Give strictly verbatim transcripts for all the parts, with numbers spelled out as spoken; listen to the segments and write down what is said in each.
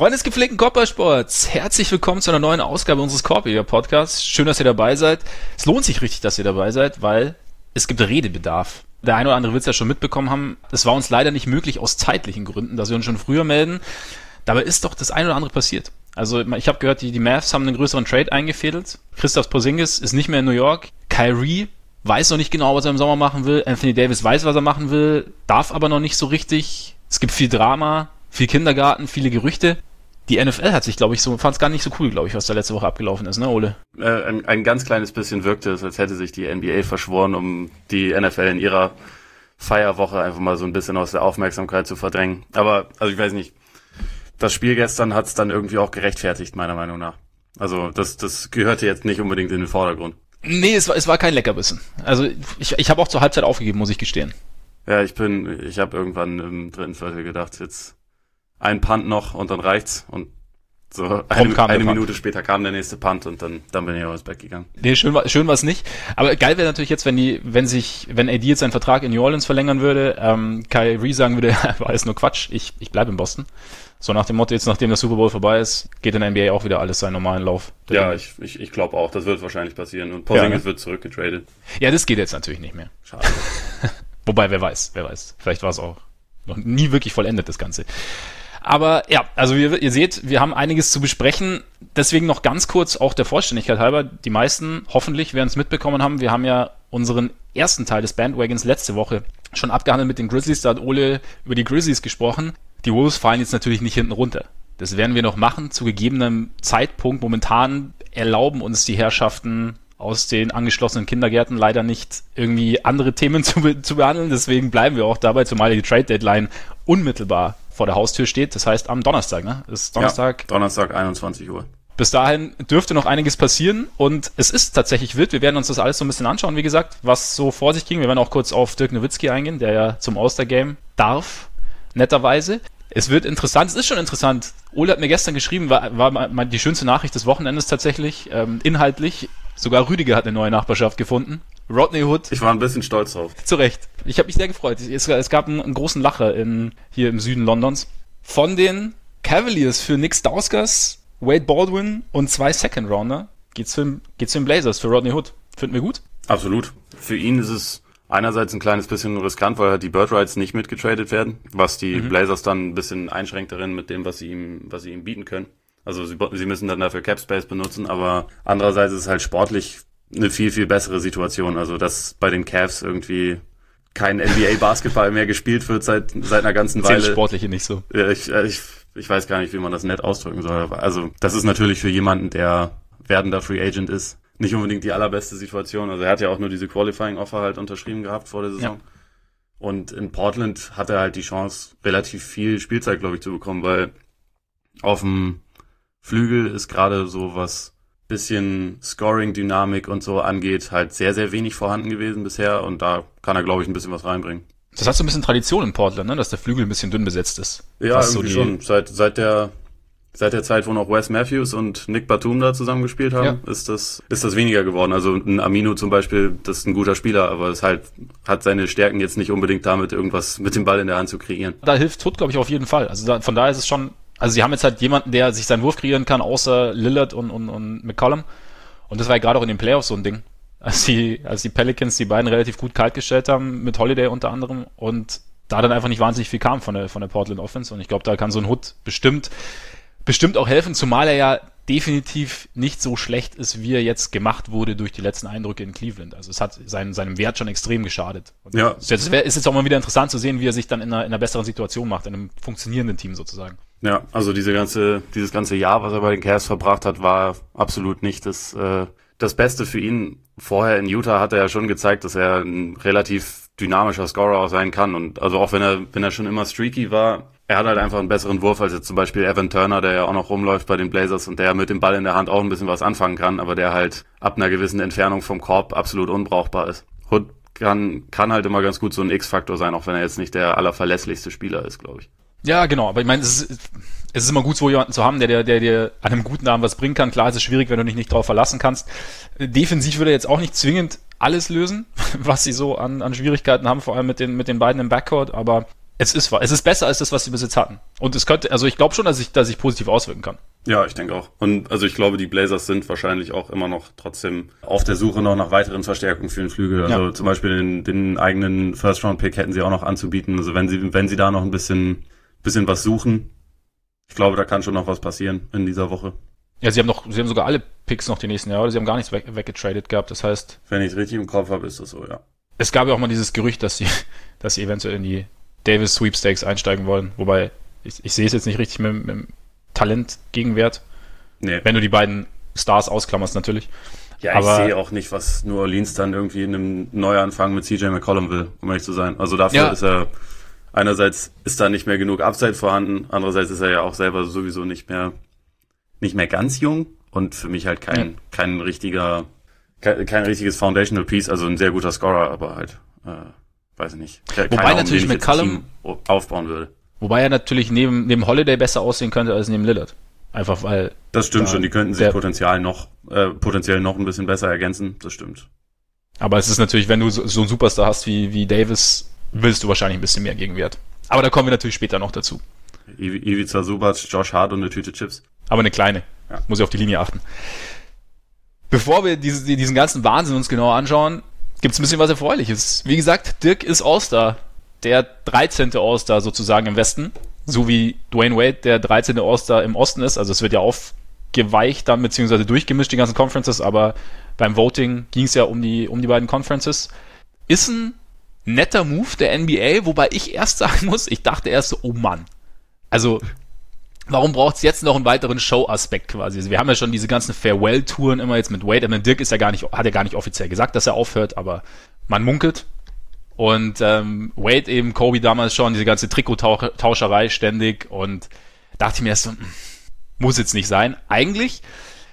Freunde des gepflegten Korbballsports, herzlich willkommen zu einer neuen Ausgabe unseres Korbjäger-Podcasts. Schön, dass ihr dabei seid. Es lohnt sich richtig, dass ihr dabei seid, weil es gibt Redebedarf. Der eine oder andere wird es ja schon mitbekommen haben. Es war uns leider nicht möglich aus zeitlichen Gründen, dass wir uns schon früher melden. Dabei ist doch das eine oder andere passiert. Also ich habe gehört, die, die Mavs haben einen größeren Trade eingefädelt. Kristaps Porzingis ist nicht mehr in New York. Kyrie weiß noch nicht genau, was er im Sommer machen will. Anthony Davis weiß, was er machen will, darf aber noch nicht so richtig. Es gibt viel Drama, viel Kindergarten, viele Gerüchte. Die N F L hat sich, glaube ich, so, fand es gar nicht so cool, glaube ich, was da letzte Woche abgelaufen ist, ne, Ole? Äh, ein, ein ganz kleines bisschen wirkte es, als hätte sich die N B A verschworen, um die N F L in ihrer Feierwoche einfach mal so ein bisschen aus der Aufmerksamkeit zu verdrängen. Aber, also ich weiß nicht, das Spiel gestern hat es dann irgendwie auch gerechtfertigt, meiner Meinung nach. Also das, das gehörte jetzt nicht unbedingt in den Vordergrund. Nee, es war, es war kein Leckerbissen. Also ich, ich habe auch zur Halbzeit aufgegeben, muss ich gestehen. Ja, ich bin, ich habe irgendwann im dritten Viertel gedacht, jetzt ein Punt noch und dann reicht's. Und so eine, eine Minute später kam der nächste Punt und dann, dann bin ich auch ins Bett gegangen. Nee, schön war, schön war es nicht. Aber geil wäre natürlich jetzt, wenn die, wenn sich, wenn A D jetzt seinen Vertrag in New Orleans verlängern würde, ähm, Kyrie sagen würde, war alles nur Quatsch, ich, ich bleibe in Boston. So nach dem Motto, jetzt nachdem der Super Bowl vorbei ist, geht in der N B A auch wieder alles seinen normalen Lauf. Ja, ich, ich, ich glaube auch, das wird wahrscheinlich passieren. Und Porzingis ja, ne? wird zurückgetradet. Ja, das geht jetzt natürlich nicht mehr. Schade. Wobei, wer weiß, wer weiß. Vielleicht war es auch noch nie wirklich vollendet, das Ganze. Aber ja, also ihr, ihr seht, wir haben einiges zu besprechen. Deswegen noch ganz kurz, auch der Vollständigkeit halber, die meisten hoffentlich werden es mitbekommen haben. Wir haben ja unseren ersten Teil des Bandwagons letzte Woche schon abgehandelt mit den Grizzlies. Da hat Ole über die Grizzlies gesprochen. Die Wolves fallen jetzt natürlich nicht hinten runter. Das werden wir noch machen, zu gegebenem Zeitpunkt. Momentan erlauben uns die Herrschaften aus den angeschlossenen Kindergärten leider nicht irgendwie andere Themen zu, be- zu behandeln. Deswegen bleiben wir auch dabei, zumal die Trade-Deadline unmittelbar vor der Haustür steht. Das heißt am Donnerstag, ne? Das ist Donnerstag. Ja, Donnerstag, einundzwanzig Uhr. Bis dahin dürfte noch einiges passieren und es ist tatsächlich wild. Wir werden uns das alles so ein bisschen anschauen, wie gesagt, was so vor sich ging. Wir werden auch kurz auf Dirk Nowitzki eingehen, der ja zum All-Star-Game darf, netterweise. Es wird interessant, es ist schon interessant. Ole hat mir gestern geschrieben, war, war die schönste Nachricht des Wochenendes tatsächlich, ähm, inhaltlich. Sogar Rüdiger hat eine neue Nachbarschaft gefunden. Rodney Hood. Ich war ein bisschen stolz drauf. Zu Recht. Ich habe mich sehr gefreut. Es, es gab einen, einen großen Lacher in, hier im Süden Londons. Von den Cavaliers für Nick Stauskas, Wade Baldwin und zwei Second-Rounder geht's für, geht's für den Blazers, für Rodney Hood. Finden wir gut? Absolut. Für ihn ist es einerseits ein kleines bisschen riskant, weil halt die Bird Rights nicht mitgetradet werden, was die mhm. Blazers dann ein bisschen einschränkt darin mit dem, was sie ihm, was sie ihm bieten können. Also sie, sie müssen dann dafür Cap Space benutzen, aber andererseits ist es halt sportlich eine viel, viel bessere Situation. Also dass bei den Cavs irgendwie kein N B A-Basketball mehr gespielt wird seit seit einer ganzen Weile. Das Sportliche nicht so. Ja, ich, ich, ich weiß gar nicht, wie man das nett ausdrücken soll. Also das ist natürlich für jemanden, der werdender Free Agent ist, nicht unbedingt die allerbeste Situation. Also er hat ja auch nur diese Qualifying-Offer halt unterschrieben gehabt vor der Saison. Ja. Und in Portland hat er halt die Chance, relativ viel Spielzeit, glaube ich, zu bekommen, weil auf dem Flügel ist gerade so was bisschen Scoring-Dynamik und so angeht, halt sehr, sehr wenig vorhanden gewesen bisher und da kann er, glaube ich, ein bisschen was reinbringen. Das hat so ein bisschen Tradition in Portland, ne? Dass der Flügel ein bisschen dünn besetzt ist. Ja, was irgendwie so schon. Seit, seit der Seit der Zeit, wo noch Wes Matthews und Nick Batum da zusammen gespielt haben, ja. ist das ist das weniger geworden. Also ein Aminu zum Beispiel, das ist ein guter Spieler, aber es halt hat seine Stärken jetzt nicht unbedingt damit, irgendwas mit dem Ball in der Hand zu kreieren. Da hilft Hood, glaube ich, auf jeden Fall. Also da, von daher ist es schon, also sie haben jetzt halt jemanden, der sich seinen Wurf kreieren kann, außer Lillard und, und, und McCollum. Und das war ja gerade auch in den Playoffs so ein Ding. Als die, als die Pelicans die beiden relativ gut kalt gestellt haben, mit Holiday unter anderem, und da dann einfach nicht wahnsinnig viel kam von der, von der Portland Offense. Und ich glaube, da kann so ein Hood bestimmt bestimmt auch helfen, zumal er ja definitiv nicht so schlecht ist, wie er jetzt gemacht wurde durch die letzten Eindrücke in Cleveland. Also es hat seinen, seinem Wert schon extrem geschadet. Und ja. Es ist jetzt auch mal wieder interessant zu sehen, wie er sich dann in einer, in einer besseren Situation macht, in einem funktionierenden Team sozusagen. Ja, also diese ganze, dieses ganze Jahr, was er bei den Cavs verbracht hat, war absolut nicht das, äh, das Beste für ihn. Vorher in Utah hat er ja schon gezeigt, dass er ein relativ dynamischer Scorer auch sein kann. Und also auch wenn er, wenn er schon immer streaky war, er hat halt einfach einen besseren Wurf als jetzt zum Beispiel Evan Turner, der ja auch noch rumläuft bei den Blazers und der mit dem Ball in der Hand auch ein bisschen was anfangen kann, aber der halt ab einer gewissen Entfernung vom Korb absolut unbrauchbar ist. Hood kann, kann halt immer ganz gut so ein X-Faktor sein, auch wenn er jetzt nicht der allerverlässlichste Spieler ist, glaube ich. Ja, genau, aber ich meine, es ist, es ist immer gut, so jemanden zu haben, der, der, der dir an einem guten Abend was bringen kann. Klar, es ist schwierig, wenn du dich nicht drauf verlassen kannst. Defensiv würde er jetzt auch nicht zwingend alles lösen, was sie so an, an Schwierigkeiten haben, vor allem mit den, mit den beiden im Backcourt, aber Es ist wahr. Es ist besser als das, was sie bis jetzt hatten. Und es könnte, also ich glaube schon, dass ich, dass ich positiv auswirken kann. Ja, ich denke auch. Und also ich glaube, die Blazers sind wahrscheinlich auch immer noch trotzdem auf der Suche noch nach weiteren Verstärkungen für den Flügel. Also ja. Zum Beispiel den, den eigenen First-Round-Pick hätten sie auch noch anzubieten. Also wenn sie, wenn sie da noch ein bisschen, bisschen was suchen, ich glaube, da kann schon noch was passieren in dieser Woche. Ja, sie haben noch, sie haben sogar alle Picks noch die nächsten Jahre, oder sie haben gar nichts weg, weggetradet gehabt. Das heißt, wenn ich es richtig im Kopf habe, ist das so, ja. Es gab ja auch mal dieses Gerücht, dass sie, dass sie eventuell in die Davis Sweepstakes einsteigen wollen, wobei ich, ich sehe es jetzt nicht richtig mit, mit dem Talent-Gegenwert. Nee. Wenn du die beiden Stars ausklammerst natürlich. Ja, aber ich sehe auch nicht, was New Orleans dann irgendwie in einem Neuanfang mit C J McCollum will, um ehrlich zu sein. Also dafür ja. ist er, einerseits ist da nicht mehr genug Upside vorhanden, andererseits ist er ja auch selber sowieso nicht mehr, nicht mehr ganz jung und für mich halt kein, ja. kein richtiger, kein, kein richtiges Foundational Piece, also ein sehr guter Scorer, aber halt, äh, weiß ich nicht. Keine wobei Ahnung, natürlich McCollum aufbauen würde. Wobei er natürlich neben, neben Holiday besser aussehen könnte als neben Lillard. Einfach weil. Das stimmt da schon, die könnten sich potenziell noch, äh, potenziell noch ein bisschen besser ergänzen, das stimmt. Aber es ist natürlich, wenn du so, so einen Superstar hast wie, wie Davis, willst du wahrscheinlich ein bisschen mehr Gegenwert. Aber da kommen wir natürlich später noch dazu. Ivica Zubac, Josh Hart und eine Tüte Chips. Aber eine kleine. Ja. Muss ich auf die Linie achten. Bevor wir diese, diesen ganzen Wahnsinn uns genauer anschauen, gibt's ein bisschen was Erfreuliches. Wie gesagt, Dirk ist All-Star. Der dreizehnte All-Star sozusagen im Westen. So wie Dwayne Wade der dreizehnte All-Star im Osten ist. Also es wird ja aufgeweicht dann, beziehungsweise durchgemischt, die ganzen Conferences. Aber beim Voting ging es ja um die, um die beiden Conferences. Ist ein netter Move der N B A, wobei ich erst sagen muss, ich dachte erst so, oh Mann. Also, warum braucht es jetzt noch einen weiteren Show-Aspekt quasi? Also wir haben ja schon diese ganzen Farewell-Touren immer jetzt mit Wade. Ich meine, Dirk ist ja gar nicht, hat ja gar nicht offiziell gesagt, dass er aufhört, aber man munkelt. Und ähm, Wade eben, Kobe damals schon, diese ganze Trikottauscherei ständig. Und dachte ich mir erst so, muss jetzt nicht sein. Eigentlich,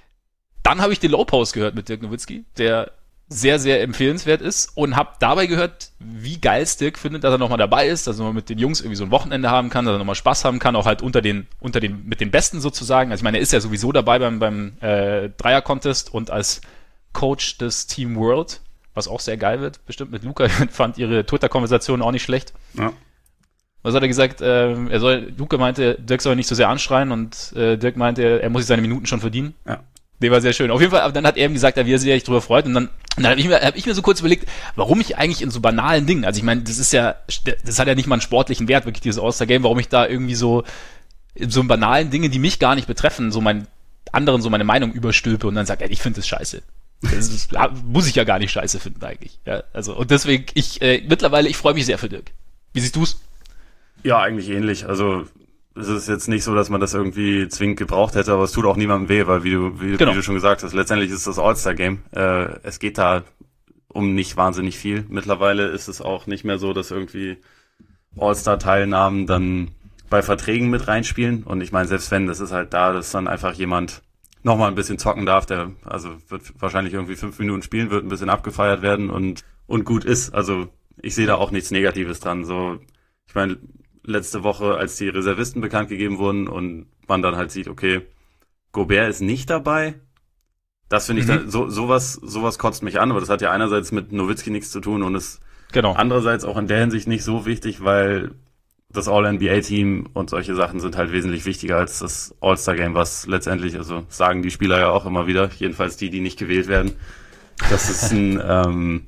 dann habe ich den Low Post gehört mit Dirk Nowitzki, der sehr, sehr empfehlenswert ist. Und habe dabei gehört, wie geil es Dirk findet, dass er nochmal dabei ist, dass er mal mit den Jungs irgendwie so ein Wochenende haben kann, dass er nochmal Spaß haben kann, auch halt unter den, unter den, mit den Besten sozusagen. Also ich meine, er ist ja sowieso dabei beim, beim äh, Dreier-Contest und als Coach des Team World, was auch sehr geil wird, bestimmt mit Luca. Ich fand ihre Twitter-Konversation auch nicht schlecht. Ja. Was hat er gesagt? Äh, er soll, Luca meinte, Dirk soll nicht so sehr anschreien und äh, Dirk meinte, er muss sich seine Minuten schon verdienen. Ja. Der war sehr schön. Auf jeden Fall, aber dann hat er ihm gesagt, wie er sich echt drüber freut. Und dann, und dann habe ich, mir, hab ich mir so kurz überlegt, warum ich eigentlich in so banalen Dingen, also ich meine, das ist ja, das hat ja nicht mal einen sportlichen Wert, wirklich dieses All-Star-Game, warum ich da irgendwie so in so banalen Dinge, die mich gar nicht betreffen, so meinen anderen so meine Meinung überstülpe und dann sage, ey, ich finde das scheiße. Das ist, muss ich ja gar nicht scheiße finden eigentlich. Ja, also und deswegen, ich äh, mittlerweile, ich freue mich sehr für Dirk. Wie siehst du's? Ja, eigentlich ähnlich. Also es ist jetzt nicht so, dass man das irgendwie zwingend gebraucht hätte, aber es tut auch niemandem weh, weil wie du, wie, genau. wie du schon gesagt hast, letztendlich ist das All-Star-Game. Äh, es geht da um nicht wahnsinnig viel. Mittlerweile ist es auch nicht mehr so, dass irgendwie All-Star-Teilnahmen dann bei Verträgen mit reinspielen. Und ich meine, selbst wenn, das ist halt da, dass dann einfach jemand nochmal ein bisschen zocken darf, der also wird wahrscheinlich irgendwie fünf Minuten spielen, wird ein bisschen abgefeiert werden und und gut ist. Also ich sehe da auch nichts Negatives dran. So, ich meine, letzte Woche, als die Reservisten bekannt gegeben wurden und man dann halt sieht, okay, Gobert ist nicht dabei, das finde ich mhm. dann, so sowas sowas kotzt mich an, aber das hat ja einerseits mit Nowitzki nichts zu tun und ist genau. andererseits auch in der Hinsicht nicht so wichtig, weil das All-N B A-Team und solche Sachen sind halt wesentlich wichtiger als das All-Star-Game, was letztendlich, also sagen die Spieler ja auch immer wieder, jedenfalls die, die nicht gewählt werden, dass es ein ähm,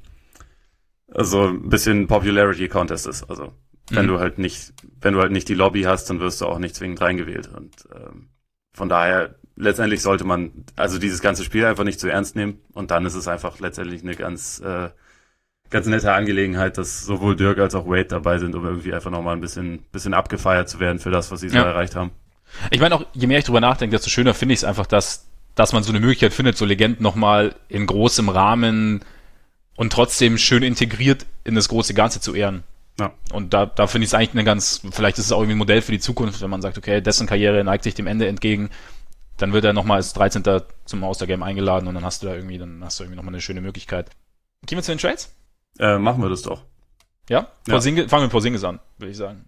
also ein bisschen Popularity-Contest ist. Also wenn mhm. du halt nicht, wenn du halt nicht die Lobby hast, dann wirst du auch nicht zwingend reingewählt. Und ähm, von daher, letztendlich sollte man also dieses ganze Spiel einfach nicht zu ernst nehmen und dann ist es einfach letztendlich eine ganz äh, ganz nette Angelegenheit, dass sowohl Dirk als auch Wade dabei sind, um irgendwie einfach nochmal ein bisschen, bisschen abgefeiert zu werden für das, was sie so ja. erreicht haben. Ich meine auch, je mehr ich drüber nachdenke, desto schöner finde ich es einfach, dass, dass man so eine Möglichkeit findet, so Legenden nochmal in großem Rahmen und trotzdem schön integriert in das große Ganze zu ehren. Ja. Und da, da finde ich es eigentlich eine ganz, vielleicht ist es auch irgendwie ein Modell für die Zukunft, wenn man sagt, okay, dessen Karriere neigt sich dem Ende entgegen, dann wird er nochmal als dreizehnter zum All-Star-Game eingeladen und dann hast du da irgendwie, dann hast du irgendwie nochmal eine schöne Möglichkeit. Gehen wir zu den Trades? Äh, machen wir das doch. Ja? Porzingis, ja. Fangen wir mit Porzingis an, würde ich sagen.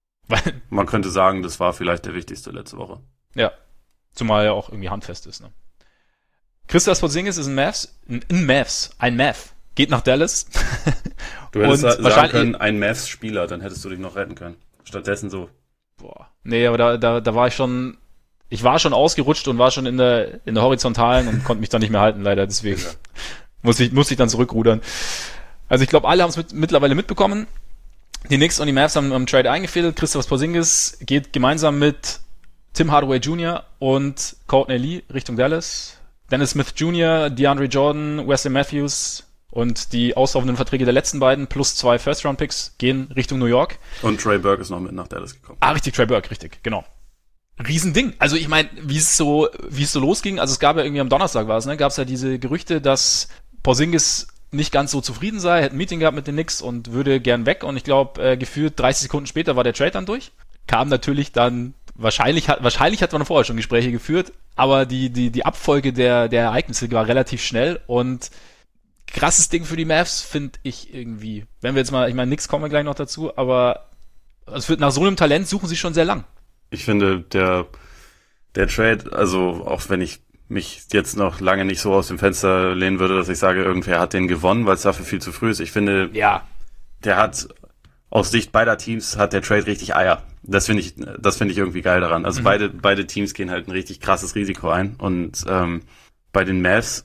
Man könnte sagen, das war vielleicht der wichtigste letzte Woche. Ja. Zumal er auch irgendwie handfest ist, ne? Kristaps Porzingis ist ein Mavs, ein, ein Mavs, ein Mav. Geht nach Dallas. Du hättest und sagen können, ein Mavs-Spieler, dann hättest du dich noch retten können. stattdessen so. Boah. Nee, aber da, da, da war ich schon, ich war schon ausgerutscht und war schon in der, in der Horizontalen und konnte mich dann nicht mehr halten, leider. Deswegen ja. musste ich, musste ich dann zurückrudern. Also ich glaube, alle haben es mit, mittlerweile mitbekommen. Die Knicks und die Mavs haben am Trade eingefädelt. Kristaps Porzingis geht gemeinsam mit Tim Hardaway Junior und Courtney Lee Richtung Dallas. Dennis Smith Junior, DeAndre Jordan, Wesley Matthews und die auslaufenden Verträge der letzten beiden plus zwei First-Round-Picks gehen Richtung New York. Und Trey Burke ist noch mit nach Dallas gekommen. Ah, richtig, Trey Burke, richtig, genau. Riesending. Also ich meine, wie es so, wie es so losging, also es gab ja irgendwie am Donnerstag war es, ne, gab es ja diese Gerüchte, dass Porzingis nicht ganz so zufrieden sei, hätte ein Meeting gehabt mit den Knicks und würde gern weg und ich glaube, äh, gefühlt dreißig Sekunden später war der Trade dann durch. Kam natürlich dann, wahrscheinlich hat, wahrscheinlich hat man vorher schon Gespräche geführt, aber die, die, die Abfolge der, der Ereignisse war relativ schnell und krasses Ding für die Mavs, finde ich irgendwie. Wenn wir jetzt mal, ich meine, Knicks kommen wir gleich noch dazu, aber es wird nach so einem Talent suchen sie schon sehr lang. Ich finde, der, der Trade, also auch wenn ich mich jetzt noch lange nicht so aus dem Fenster lehnen würde, dass ich sage, irgendwer hat den gewonnen, weil es dafür viel zu früh ist. Ich finde, ja, der hat aus Sicht beider Teams hat der Trade richtig Eier. Das finde ich, das finde ich irgendwie geil daran. Also mhm. beide, beide Teams gehen halt ein richtig krasses Risiko ein und ähm, bei den Mavs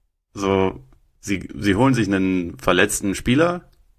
so, sie, sie holen sich einen verletzten Spieler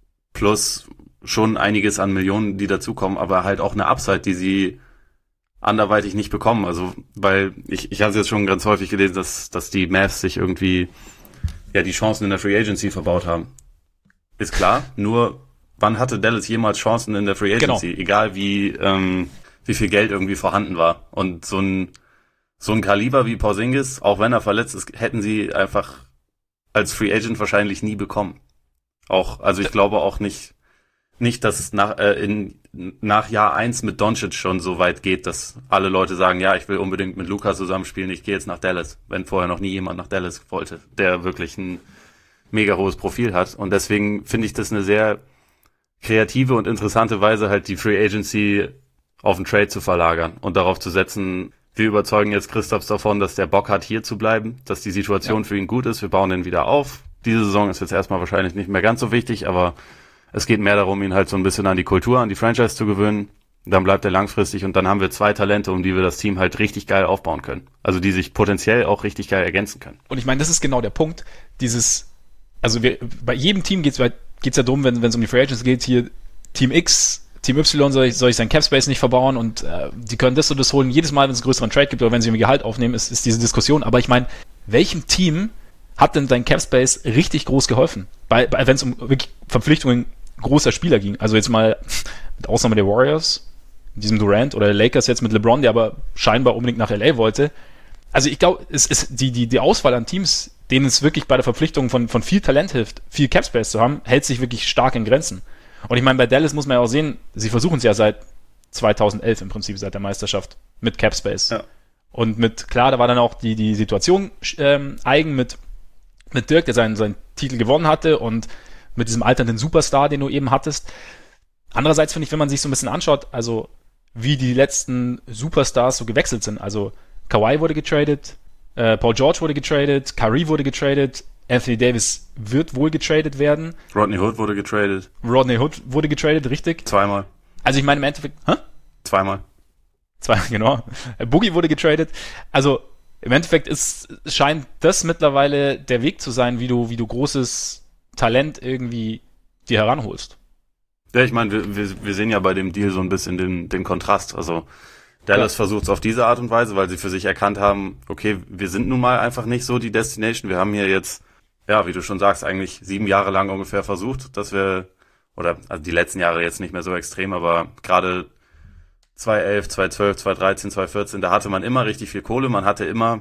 plus schon einiges an Millionen, die dazukommen, aber halt auch eine Upside, die sie anderweitig nicht bekommen. Also, weil ich, ich habe es jetzt schon ganz häufig gelesen, dass, dass die Mavs sich irgendwie ja die Chancen in der Free Agency verbaut haben. Ist klar, nur wann hatte Dallas jemals Chancen in der Free Agency? Genau. Egal wie, ähm, wie viel Geld irgendwie vorhanden war. Und so ein, so ein Kaliber wie Porzingis, auch wenn er verletzt ist, hätten sie einfach als Free Agent wahrscheinlich nie bekommen. Auch, also ich glaube auch nicht, nicht, dass es nach, äh, in, nach Jahr eins mit Doncic schon so weit geht, dass alle Leute sagen, ja, ich will unbedingt mit Luka zusammenspielen, ich gehe jetzt nach Dallas, wenn vorher noch nie jemand nach Dallas wollte, der wirklich ein mega hohes Profil hat. Und deswegen finde ich das eine sehr kreative und interessante Weise, halt die Free Agency auf den Trade zu verlagern und darauf zu setzen, wir überzeugen jetzt Kristaps davon, dass der Bock hat, hier zu bleiben, dass die Situation ja. für ihn gut ist, wir bauen den wieder auf. Diese Saison ist jetzt erstmal wahrscheinlich nicht mehr ganz so wichtig, aber es geht mehr darum, ihn halt so ein bisschen an die Kultur, an die Franchise zu gewöhnen. Dann bleibt er langfristig und dann haben wir zwei Talente, um die wir das Team halt richtig geil aufbauen können. Also die sich potenziell auch richtig geil ergänzen können. Und ich meine, das ist genau der Punkt, dieses, also wir, bei jedem Team geht's geht's ja darum, wenn wenn es um die Free Agents geht, hier Team X, Team Y soll ich, soll ich sein Capspace nicht verbauen und äh, die können das und das holen. Jedes Mal, wenn es einen größeren Trade gibt oder wenn sie irgendwie Gehalt aufnehmen, ist, ist diese Diskussion. Aber ich meine, welchem Team hat denn dein Capspace richtig groß geholfen? Bei, bei wenn es um wirklich Verpflichtungen großer Spieler ging. Also jetzt mal mit Ausnahme der Warriors, diesem Durant oder der Lakers jetzt mit LeBron, der aber scheinbar unbedingt nach L A wollte. Also ich glaube, es ist die, die, die Auswahl an Teams, denen es wirklich bei der Verpflichtung von, von viel Talent hilft, viel Capspace zu haben, hält sich wirklich stark in Grenzen. Und ich meine, bei Dallas muss man ja auch sehen, sie versuchen es ja seit zweitausendelf im Prinzip, seit der Meisterschaft mit Capspace. Ja. Und mit, klar, da war dann auch die, die Situation ähm, eigen mit, mit Dirk, der seinen, seinen Titel gewonnen hatte und mit diesem alternden Superstar, den du eben hattest. Andererseits finde ich, wenn man sich so ein bisschen anschaut, also wie die letzten Superstars so gewechselt sind. Also Kawhi wurde getradet, äh, Paul George wurde getradet, Kyrie wurde getradet, Anthony Davis wird wohl getradet werden. Rodney Hood wurde getradet. Rodney Hood wurde getradet, richtig? Zweimal. Also ich meine im Endeffekt, hä? Zweimal. Zweimal, genau. Boogie wurde getradet. Also im Endeffekt ist, scheint das mittlerweile der Weg zu sein, wie du, wie du großes Talent irgendwie dir heranholst. Ja, ich meine, wir, wir, wir sehen ja bei dem Deal so ein bisschen den, den Kontrast. Also Dallas ja. versucht es auf diese Art und Weise, weil sie für sich erkannt haben, okay, wir sind nun mal einfach nicht so die Destination. Wir haben hier jetzt, ja, wie du schon sagst, eigentlich sieben Jahre lang ungefähr versucht, dass wir, oder also die letzten Jahre jetzt nicht mehr so extrem, aber gerade zweitausendelf, zweitausendzwölf, zweitausenddreizehn, zweitausendvierzehn, da hatte man immer richtig viel Kohle, man hatte immer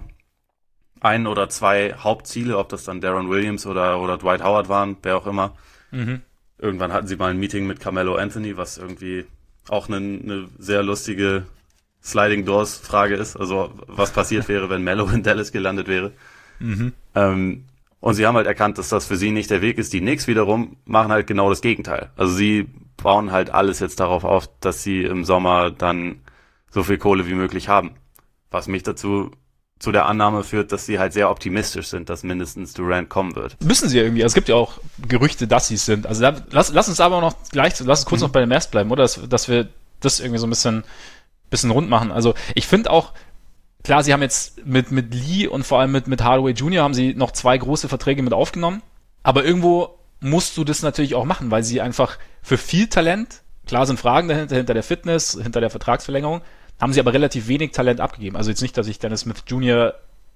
ein oder zwei Hauptziele, ob das dann Deron Williams oder, oder Dwight Howard waren, wer auch immer. Mhm. Irgendwann hatten sie mal ein Meeting mit Carmelo Anthony, was irgendwie auch eine, eine sehr lustige Sliding Doors Frage ist. Also was passiert wäre, wenn Melo in Dallas gelandet wäre. Mhm. Ähm, und sie haben halt erkannt, dass das für sie nicht der Weg ist. Die Knicks wiederum machen halt genau das Gegenteil. Also sie bauen halt alles jetzt darauf auf, dass sie im Sommer dann so viel Kohle wie möglich haben. Was mich dazu zu der Annahme führt, dass sie halt sehr optimistisch sind, dass mindestens Durant kommen wird. Müssen sie irgendwie. Also es gibt ja auch Gerüchte, dass sie es sind. Also da, lass, lass uns aber noch gleich, lass uns kurz mhm. noch bei den Mavs bleiben, oder? Dass, dass wir das irgendwie so ein bisschen, bisschen rund machen. Also ich finde auch, klar, sie haben jetzt mit, mit Lee und vor allem mit, mit Hardaway Junior haben sie noch zwei große Verträge mit aufgenommen. Aber irgendwo musst du das natürlich auch machen, weil sie einfach für viel Talent, klar sind Fragen dahinter, hinter der Fitness, hinter der Vertragsverlängerung, haben sie aber relativ wenig Talent abgegeben. Also jetzt nicht, dass ich Dennis Smith Junior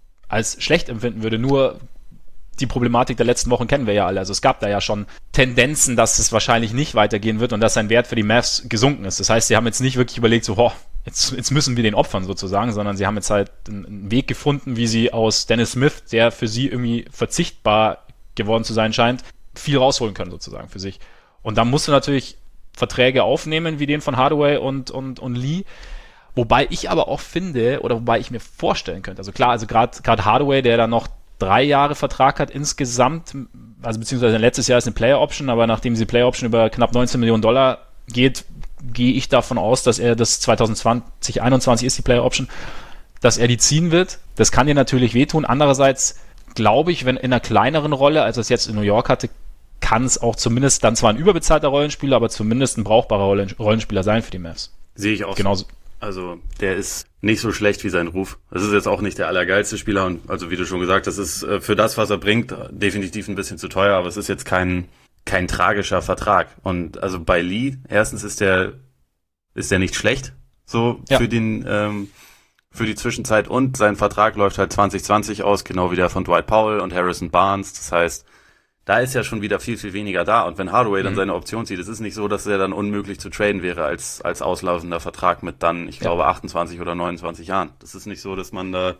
als schlecht empfinden würde, nur die Problematik der letzten Wochen kennen wir ja alle. Also es gab da ja schon Tendenzen, dass es wahrscheinlich nicht weitergehen wird und dass sein Wert für die Mavs gesunken ist. Das heißt, sie haben jetzt nicht wirklich überlegt, so, boah, jetzt, jetzt müssen wir den opfern sozusagen, sondern sie haben jetzt halt einen Weg gefunden, wie sie aus Dennis Smith, der für sie irgendwie verzichtbar geworden zu sein scheint, viel rausholen können sozusagen für sich. Und da musst du natürlich Verträge aufnehmen, wie den von Hardaway und, und, und Lee. Wobei ich aber auch finde, oder wobei ich mir vorstellen könnte, also klar, also gerade gerade Hardaway, der da noch drei Jahre Vertrag hat insgesamt, also beziehungsweise letztes Jahr ist eine Player Option, aber nachdem diese Player Option über knapp neunzehn Millionen Dollar geht, gehe ich davon aus, dass er das zwanzig zwanzig, einundzwanzig ist die Player Option, dass er die ziehen wird. Das kann dir natürlich wehtun. Andererseits glaube ich, wenn in einer kleineren Rolle, als er es jetzt in New York hatte, kann es auch zumindest dann zwar ein überbezahlter Rollenspieler, aber zumindest ein brauchbarer Rollenspieler sein für die Mavs. Sehe ich auch. Genauso. Also der ist nicht so schlecht wie sein Ruf. Das ist jetzt auch nicht der allergeilste Spieler und also wie du schon gesagt hast, ist für das, was er bringt, definitiv ein bisschen zu teuer, aber es ist jetzt kein kein tragischer Vertrag. Und also bei Lee, erstens ist der ist der nicht schlecht, so ja. für den ähm, für die Zwischenzeit und sein Vertrag läuft halt zwanzig zwanzig aus, genau wie der von Dwight Powell und Harrison Barnes. Das heißt, da ist ja schon wieder viel, viel weniger da. Und wenn Hardaway dann mhm. seine Option zieht, es ist nicht so, dass er dann unmöglich zu traden wäre als als auslaufender Vertrag mit dann, ich glaube, ja. achtundzwanzig oder neunundzwanzig Jahren. Das ist nicht so, dass man da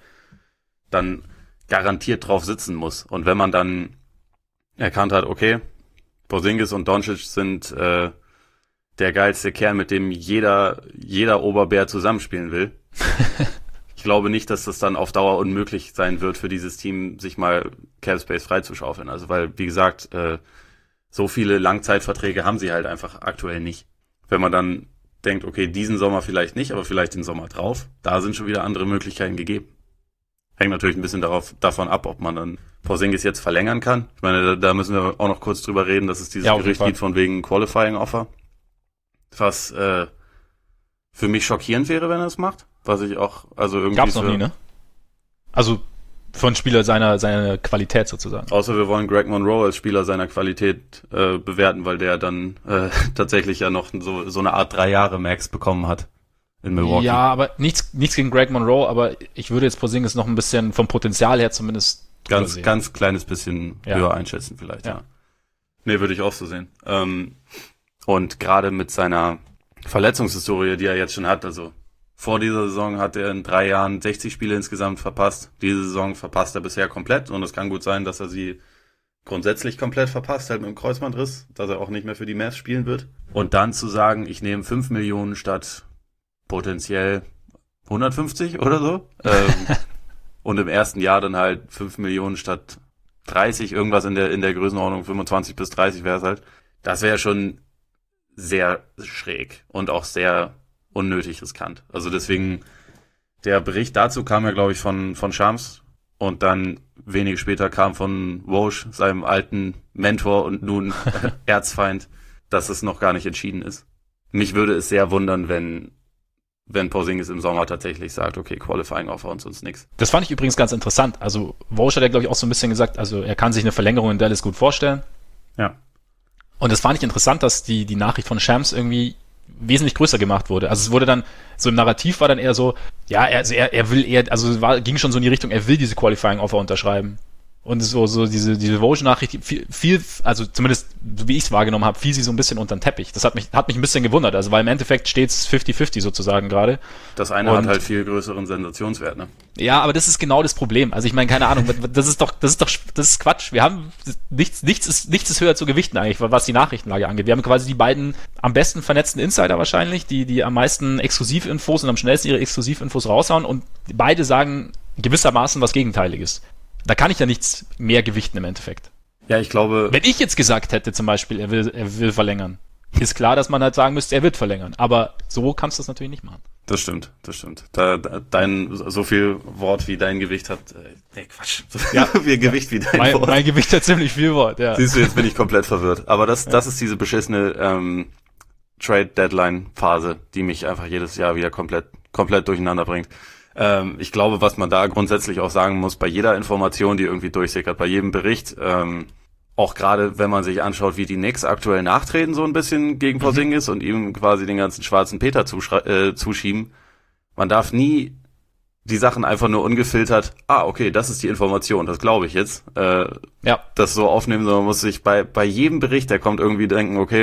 dann garantiert drauf sitzen muss. Und wenn man dann erkannt hat, okay, Porzingis und Doncic sind äh, der geilste Kern, mit dem jeder jeder Oberbär zusammenspielen will. Ich glaube nicht, dass das dann auf Dauer unmöglich sein wird für dieses Team, sich mal Cap Space freizuschaufeln. Also weil, wie gesagt, äh, so viele Langzeitverträge haben sie halt einfach aktuell nicht. Wenn man dann denkt, okay, diesen Sommer vielleicht nicht, aber vielleicht den Sommer drauf, da sind schon wieder andere Möglichkeiten gegeben. Hängt natürlich ein bisschen darauf, davon ab, ob man dann Porzingis jetzt verlängern kann. Ich meine, da, da müssen wir auch noch kurz drüber reden, dass es dieses ja, Gerücht gibt von wegen Qualifying Offer. Was äh, für mich schockierend wäre, wenn er es macht. Was ich auch, also irgendwie. Gab's noch nie, ne? Also von Spieler seiner seiner Qualität sozusagen. Außer wir wollen Greg Monroe als Spieler seiner Qualität äh, bewerten, weil der dann äh, tatsächlich ja noch so so eine Art drei Jahre Max bekommen hat in Milwaukee. Ja, aber nichts nichts gegen Greg Monroe, aber ich würde jetzt Porzingis noch ein bisschen vom Potenzial her zumindest ganz sehen. Ganz kleines bisschen ja. höher einschätzen vielleicht. Ja. ja. Nee, würde ich auch so sehen. Ähm, und gerade mit seiner Verletzungshistorie, die er jetzt schon hat, also vor dieser Saison hat er in drei Jahren sechzig Spiele insgesamt verpasst. Diese Saison verpasst er bisher komplett und es kann gut sein, dass er sie grundsätzlich komplett verpasst, halt mit dem Kreuzbandriss, dass er auch nicht mehr für die Mavs spielen wird. Und dann zu sagen, ich nehme fünf Millionen statt potenziell hundertfünfzig oder so. ähm, und im ersten Jahr dann halt fünf Millionen statt dreißig, irgendwas in der in der Größenordnung fünfundzwanzig bis dreißig wäre es halt. Das wäre schon sehr schräg und auch sehr unnötig riskant. Also deswegen, der Bericht dazu kam ja, glaube ich, von von Shams und dann wenige später kam von Woj, seinem alten Mentor und nun Erzfeind, dass es noch gar nicht entschieden ist. Mich würde es sehr wundern, wenn wenn Porzingis im Sommer tatsächlich sagt, okay, Qualifying Offer und sonst nichts. Das fand ich übrigens ganz interessant. Also Woj hat ja, glaube ich, auch so ein bisschen gesagt, also er kann sich eine Verlängerung in Dallas gut vorstellen. Ja. Und das fand ich interessant, dass die die Nachricht von Shams irgendwie wesentlich größer gemacht wurde. Also es wurde dann, so im Narrativ war dann eher so, ja, er, also er, er will eher, also es war, ging schon so in die Richtung, er will diese Qualifying Offer unterschreiben. Und so, so diese, diese Woj-Nachricht, viel, viel, also zumindest, wie ich es wahrgenommen habe, fiel sie so ein bisschen unter den Teppich. Das hat mich, hat mich ein bisschen gewundert, also weil im Endeffekt steht's fifty fifty sozusagen gerade. Das eine und, hat halt viel größeren Sensationswert, ne? Ja, aber das ist genau das Problem. Also ich meine, keine Ahnung, das ist doch, das ist doch, das ist Quatsch. Wir haben, nichts, nichts ist, nichts ist höher zu gewichten eigentlich, was die Nachrichtenlage angeht. Wir haben quasi die beiden am besten vernetzten Insider wahrscheinlich, die, die am meisten Exklusivinfos und am schnellsten ihre Exklusivinfos raushauen und beide sagen gewissermaßen was Gegenteiliges. Da kann ich ja nichts mehr gewichten im Endeffekt. Ja, ich glaube... Wenn ich jetzt gesagt hätte zum Beispiel, er will, er will verlängern, ist klar, dass man halt sagen müsste, er wird verlängern. Aber so kannst du das natürlich nicht machen. Das stimmt, das stimmt. Da, da, dein, so viel Wort wie dein Gewicht hat... Äh, nee, Quatsch. So ja. viel Gewicht wie dein mein, Wort. Mein Gewicht hat ziemlich viel Wort, ja. Siehst du, jetzt bin ich komplett verwirrt. Aber das, ja. das ist diese beschissene... Ähm, Trade-Deadline-Phase, die mich einfach jedes Jahr wieder komplett, komplett durcheinander bringt. Ähm, ich glaube, was man da grundsätzlich auch sagen muss, bei jeder Information, die irgendwie durchsickert, bei jedem Bericht, ähm, auch gerade wenn man sich anschaut, wie die Knicks aktuell nachtreten so ein bisschen gegen Porzingis mhm. und ihm quasi den ganzen schwarzen Peter äh, zuschieben, man darf nie die Sachen einfach nur ungefiltert, ah, okay, das ist die Information, das glaube ich jetzt, äh, ja. das so aufnehmen, sondern man muss sich bei bei jedem Bericht, der kommt, irgendwie denken, okay,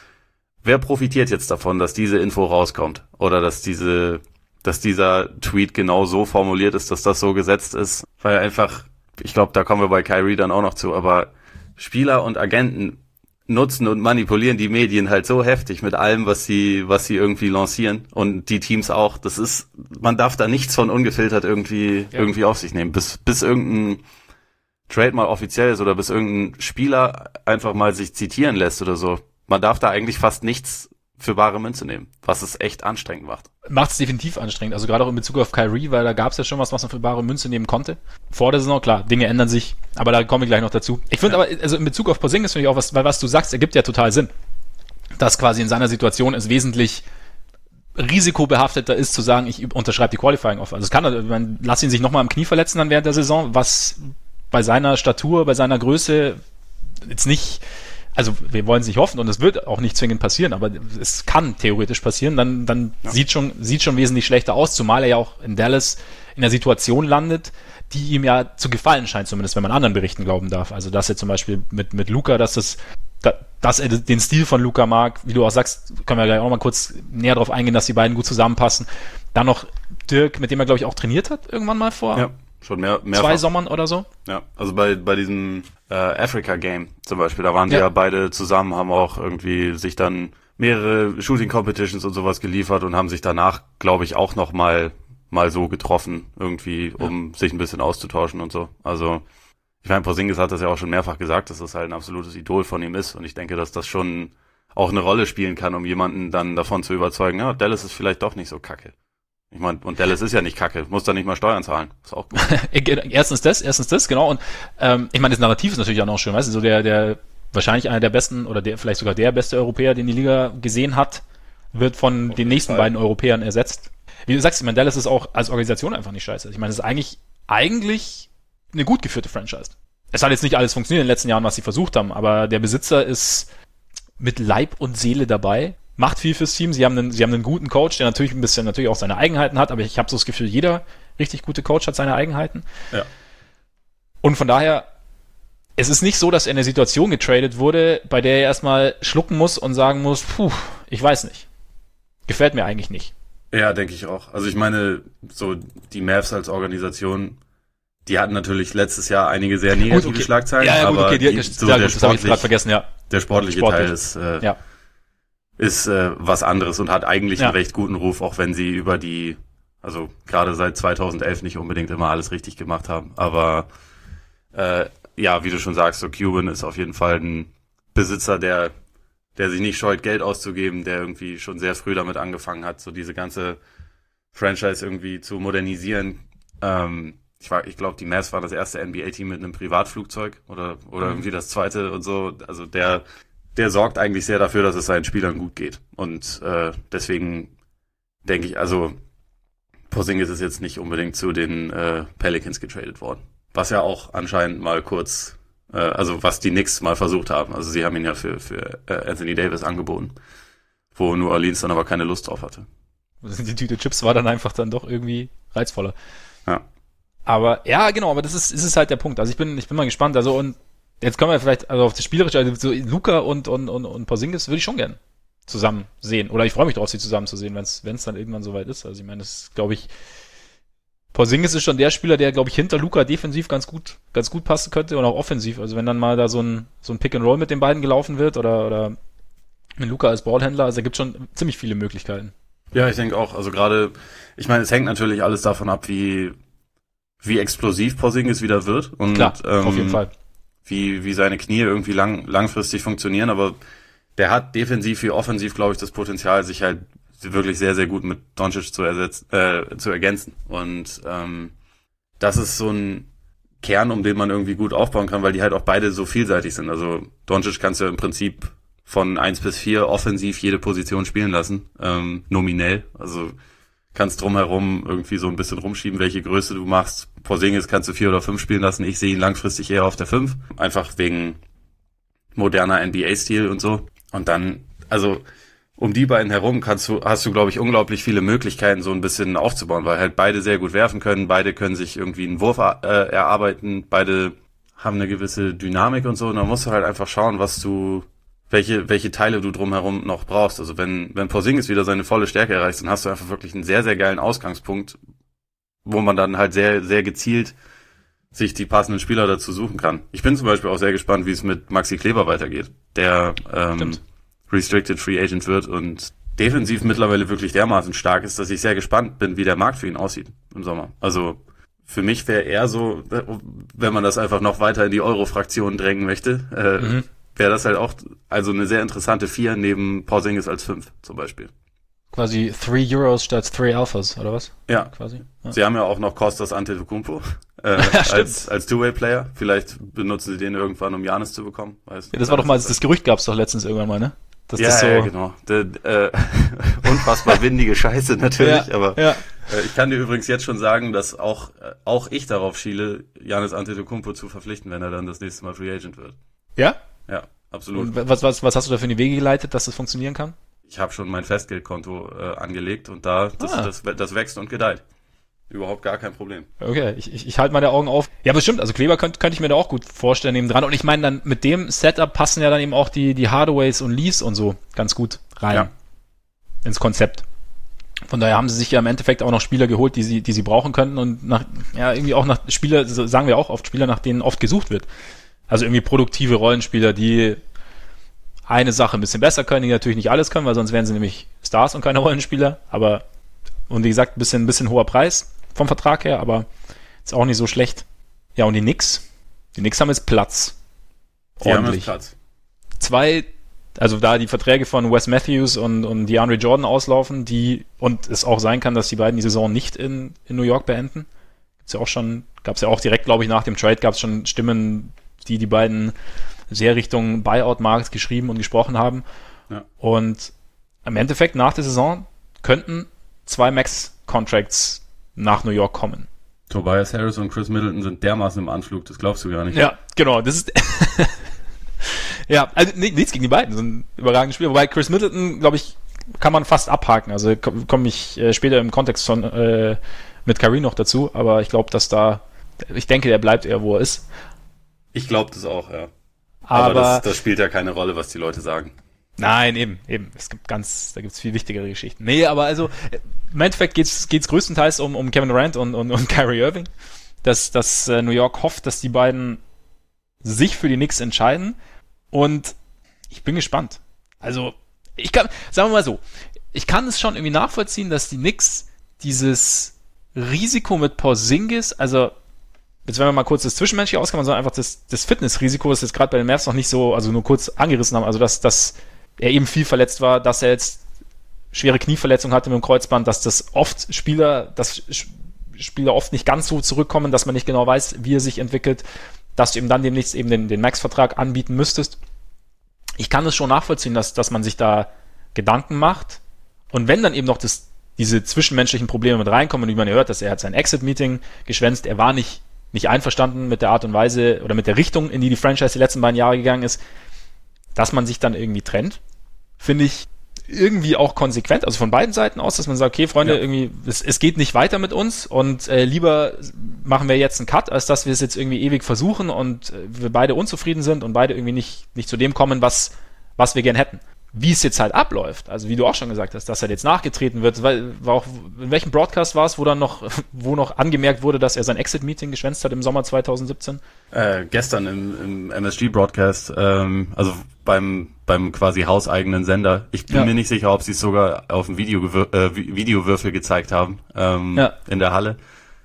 wer profitiert jetzt davon, dass diese Info rauskommt oder dass diese, dass dieser Tweet genau so formuliert ist, dass das so gesetzt ist, weil einfach, ich glaube, da kommen wir bei Kyrie dann auch noch zu, aber Spieler und Agenten nutzen und manipulieren die Medien halt so heftig mit allem, was sie, was sie irgendwie lancieren und die Teams auch. Das ist, man darf da nichts von ungefiltert irgendwie, ja. irgendwie auf sich nehmen, bis, bis irgendein Trade mal offiziell ist oder bis irgendein Spieler einfach mal sich zitieren lässt oder so. Man darf da eigentlich fast nichts für bare Münze nehmen, was es echt anstrengend macht. Macht es definitiv anstrengend, also gerade auch in Bezug auf Kyrie, weil da gab es ja schon was, was man für bare Münze nehmen konnte. Vor der Saison, klar, Dinge ändern sich, aber da kommen wir gleich noch dazu. Ich finde ja. aber, also in Bezug auf Porzingis finde ich auch was, weil was du sagst, ergibt ja total Sinn. Dass quasi in seiner Situation es wesentlich risikobehafteter ist, zu sagen, ich unterschreibe die Qualifying Offer. Also es kann, man, lass ihn sich nochmal am Knie verletzen dann während der Saison, was bei seiner Statur, bei seiner Größe jetzt nicht... Also wir wollen es nicht hoffen und es wird auch nicht zwingend passieren, aber es kann theoretisch passieren, dann dann ja. sieht schon sieht schon wesentlich schlechter aus, zumal er ja auch in Dallas in einer Situation landet, die ihm ja zu gefallen scheint, zumindest wenn man anderen Berichten glauben darf. Also dass er zum Beispiel mit mit Luka, dass das dass er den Stil von Luka mag, wie du auch sagst, können wir gleich auch mal kurz näher drauf eingehen, dass die beiden gut zusammenpassen. Dann noch Dirk, mit dem er glaube ich auch trainiert hat irgendwann mal vor. Ja. Schon mehr, mehrfach. Zwei Sommern oder so? Ja, also bei bei diesem äh, Africa Game zum Beispiel, da waren die ja. ja beide zusammen, haben auch irgendwie sich dann mehrere Shooting Competitions und sowas geliefert und haben sich danach, glaube ich, auch noch mal mal so getroffen, irgendwie, um ja. sich ein bisschen auszutauschen und so. Also ich meine, Porzingis hat das ja auch schon mehrfach gesagt, dass das halt ein absolutes Idol von ihm ist und ich denke, dass das schon auch eine Rolle spielen kann, um jemanden dann davon zu überzeugen, ja, Dallas ist vielleicht doch nicht so kacke. Ich meine, und Dallas ist ja nicht kacke, muss da nicht mal Steuern zahlen. Ist auch gut. erstens das, erstens das, genau. Und ähm, ich meine, das Narrativ ist natürlich auch noch schön, weißt du, so der, der wahrscheinlich einer der besten oder der vielleicht sogar der beste Europäer, den die Liga gesehen hat, wird von Auf den nächsten Fall. beiden Europäern ersetzt. Wie du sagst, ich meine, Dallas ist auch als Organisation einfach nicht scheiße. Ich meine, es ist eigentlich, eigentlich eine gut geführte Franchise. Es hat jetzt nicht alles funktioniert in den letzten Jahren, was sie versucht haben, aber der Besitzer ist mit Leib und Seele dabei. Macht viel fürs Team. Sie haben einen, sie haben einen guten Coach, der natürlich ein bisschen natürlich auch seine Eigenheiten hat, aber ich habe so das Gefühl, jeder richtig gute Coach hat seine Eigenheiten. Ja. Und von daher, es ist nicht so, dass er in eine Situation getradet wurde, bei der er erstmal schlucken muss und sagen muss, puh, ich weiß nicht. Gefällt mir eigentlich nicht. Ja, denke ich auch. Also ich meine, so die Mavs als Organisation, die hatten natürlich letztes Jahr einige sehr negative gut, okay. Schlagzeilen, ja, ja, gut, aber okay, die, die, so ja, der, gut, sportlich, vergessen, ja. der sportliche Sportlich. Teil ist... Äh, ja. ist äh, was anderes und hat eigentlich ja. einen recht guten Ruf, auch wenn sie über die, also gerade seit zweitausendelf nicht unbedingt immer alles richtig gemacht haben. Aber äh, ja, wie du schon sagst, so Cuban ist auf jeden Fall ein Besitzer, der der sich nicht scheut, Geld auszugeben, der irgendwie schon sehr früh damit angefangen hat, so diese ganze Franchise irgendwie zu modernisieren. Ähm, ich war, ich glaube, die Mavs war das erste N B A-Team mit einem Privatflugzeug oder oder mhm. irgendwie das zweite und so. Also der der sorgt eigentlich sehr dafür, dass es seinen Spielern gut geht. Und äh, deswegen denke ich, also Porzingis ist jetzt nicht unbedingt zu den äh, Pelicans getradet worden. Was ja auch anscheinend mal kurz, äh, also was die Knicks mal versucht haben. Also sie haben ihn ja für, für äh, Anthony Davis angeboten, wo New Orleans dann aber keine Lust drauf hatte. Die Tüte Chips war dann einfach dann doch irgendwie reizvoller. Ja. Aber ja, genau, aber das ist, ist es halt der Punkt. Also ich bin, ich bin mal gespannt. Also und jetzt kommen wir vielleicht also auf das Spielerische, also so Luka und, und, und, und Porzingis würde ich schon gern zusammen sehen. Oder ich freue mich drauf, sie zusammen zu sehen, wenn es dann irgendwann soweit ist. Also ich meine, das glaube ich, Porzingis ist schon der Spieler, der, glaube ich, hinter Luka defensiv ganz gut, ganz gut passen könnte und auch offensiv. Also wenn dann mal da so ein, so ein Pick and Roll mit den beiden gelaufen wird oder, oder mit Luka als Ballhändler, also da gibt es schon ziemlich viele Möglichkeiten. Ja, ich denke auch. Also gerade, ich meine, es hängt natürlich alles davon ab, wie, wie explosiv Porzingis wieder wird. Und, Klar, ähm, auf jeden Fall. wie wie seine Knie irgendwie lang langfristig funktionieren, aber der hat defensiv wie offensiv, glaube ich, das Potenzial, sich halt wirklich sehr, sehr gut mit Doncic zu ersetzen, äh, zu ergänzen. Und ähm, das ist so ein Kern, um den man irgendwie gut aufbauen kann, weil die halt auch beide so vielseitig sind. Also Doncic kannst du im Prinzip von eins bis vier offensiv jede Position spielen lassen, ähm, nominell. Also kannst drumherum irgendwie so ein bisschen rumschieben, welche Größe du machst. Porzingis kannst du vier oder fünf spielen lassen. Ich sehe ihn langfristig eher auf der fünf. Einfach wegen moderner N B A-Stil und so. Und dann, also um die beiden herum kannst du, hast du, glaube ich, unglaublich viele Möglichkeiten, so ein bisschen aufzubauen, weil halt beide sehr gut werfen können, beide können sich irgendwie einen Wurf äh, erarbeiten, beide haben eine gewisse Dynamik und so. Und dann musst du halt einfach schauen, was du, welche welche Teile du drumherum noch brauchst. Also wenn wenn Porzingis wieder seine volle Stärke erreicht, dann hast du einfach wirklich einen sehr, sehr geilen Ausgangspunkt, wo man dann halt sehr, sehr gezielt sich die passenden Spieler dazu suchen kann. Ich bin zum Beispiel auch sehr gespannt, wie es mit Maxi Kleber weitergeht, der ähm, Restricted Free Agent wird und defensiv mittlerweile wirklich dermaßen stark ist, dass ich sehr gespannt bin, wie der Markt für ihn aussieht im Sommer. Also für mich wäre eher so, wenn man das einfach noch weiter in die Euro-Fraktion drängen möchte, äh, mhm. wäre das halt auch also eine sehr interessante Vier neben Porzingis als Fünf zum Beispiel. Quasi three Euros statt three Alphas, oder was? Ja. Quasi. Ja. Sie haben ja auch noch Kostas Antetokounmpo äh, als als Two-Way-Player. Vielleicht benutzen sie den irgendwann, um Giannis zu bekommen. Weiß, ja, das war doch mal, das Gerücht gab es doch letztens irgendwann mal, ne? Dass ja, das so ja, genau. Der, äh, unfassbar windige Scheiße natürlich, ja, aber ja. Äh, ich kann dir übrigens jetzt schon sagen, dass auch äh, auch ich darauf schiele, Giannis Antetokounmpo zu verpflichten, wenn er dann das nächste Mal Free Agent wird. Ja? Ja, absolut. Und was, was, was hast du da für die Wege geleitet, dass das funktionieren kann? Ich habe schon mein Festgeldkonto äh, angelegt und da das, ah. das, das, das wächst und gedeiht. Überhaupt gar kein Problem. Okay, ich, ich, ich halte meine Augen auf. Ja, bestimmt, also Kleber könnte könnte ich mir da auch gut vorstellen neben dran. Und ich meine, dann mit dem Setup passen ja dann eben auch die, die Hardaways und Lees und so ganz gut rein ja. ins Konzept. Von daher haben sie sich ja im Endeffekt auch noch Spieler geholt, die sie, die sie brauchen könnten und nach, ja, irgendwie auch nach Spieler, sagen wir auch oft, Spieler, nach denen oft gesucht wird. Also irgendwie produktive Rollenspieler, die eine Sache ein bisschen besser können, die natürlich nicht alles können, weil sonst wären sie nämlich Stars und keine Rollenspieler. Aber, und wie gesagt, ein bisschen, ein bisschen hoher Preis vom Vertrag her, aber ist auch nicht so schlecht. Ja, und die Knicks? Die Knicks haben jetzt Platz. Die haben jetzt Platz. Zwei, also da die Verträge von Wes Matthews und, und DeAndre Jordan auslaufen, die, und es auch sein kann, dass die beiden die Saison nicht in, in New York beenden. Gibt's ja auch schon, gab's ja auch direkt, glaube ich, nach dem Trade gab's schon Stimmen, die die beiden sehr Richtung Buyout-Markt geschrieben und gesprochen haben. Ja. Und im Endeffekt nach der Saison könnten zwei Max-Contracts nach New York kommen. Tobias Harris und Chris Middleton sind dermaßen im Anflug, das glaubst du gar nicht. Ja, genau, das ist ja, also nichts gegen die beiden, sind überragende Spieler, wobei Chris Middleton, glaube ich, kann man fast abhaken, also komme komm ich äh, später im Kontext von äh, mit Kyrie noch dazu, aber ich glaube, dass da, ich denke, der bleibt eher, wo er ist. Ich glaube das auch, ja. Aber, aber das, das spielt ja keine Rolle, was die Leute sagen. Nein, eben, eben. Es gibt ganz, da gibt's viel wichtigere Geschichten. Nee, aber also im Endeffekt geht's geht's größtenteils um, um Kevin Durant und, und, und Kyrie Irving. Dass, dass äh, New York hofft, dass die beiden sich für die Knicks entscheiden. Und ich bin gespannt. Also, ich kann, sagen wir mal so, ich kann es schon irgendwie nachvollziehen, dass die Knicks dieses Risiko mit Porzingis, also jetzt wenn wir mal kurz das Zwischenmenschliche ausklammern, sondern einfach das, das Fitnessrisiko, das jetzt gerade bei den Mavs noch nicht so, also nur kurz angerissen haben, also dass, dass er eben viel verletzt war, dass er jetzt schwere Knieverletzungen hatte mit dem Kreuzband, dass das oft Spieler, dass Spieler oft nicht ganz so zurückkommen, dass man nicht genau weiß, wie er sich entwickelt, dass du ihm dann demnächst eben den, den Max-Vertrag anbieten müsstest. Ich kann es schon nachvollziehen, dass, dass man sich da Gedanken macht und wenn dann eben noch das, diese zwischenmenschlichen Probleme mit reinkommen, wie man ja hört, dass er hat sein Exit-Meeting geschwänzt, er war nicht nicht einverstanden mit der Art und Weise oder mit der Richtung, in die die Franchise die letzten beiden Jahre gegangen ist, dass man sich dann irgendwie trennt, finde ich irgendwie auch konsequent, also von beiden Seiten aus, dass man sagt, okay, Freunde, ja. irgendwie, es, es geht nicht weiter mit uns und äh, lieber machen wir jetzt einen Cut, als dass wir es jetzt irgendwie ewig versuchen und äh, wir beide unzufrieden sind und beide irgendwie nicht, nicht zu dem kommen, was, was wir gern hätten. Wie es jetzt halt abläuft, also wie du auch schon gesagt hast, dass er jetzt nachgetreten wird, weil war auch, in welchem Broadcast war es, wo dann noch, wo noch angemerkt wurde, dass er sein Exit-Meeting geschwänzt hat im Sommer zwanzig siebzehn? Äh, gestern im, im M S G-Broadcast, ähm, also beim beim quasi hauseigenen Sender. Ich bin ja. mir nicht sicher, ob sie es sogar auf dem Video äh, Videowürfel gezeigt haben ähm, ja. in der Halle.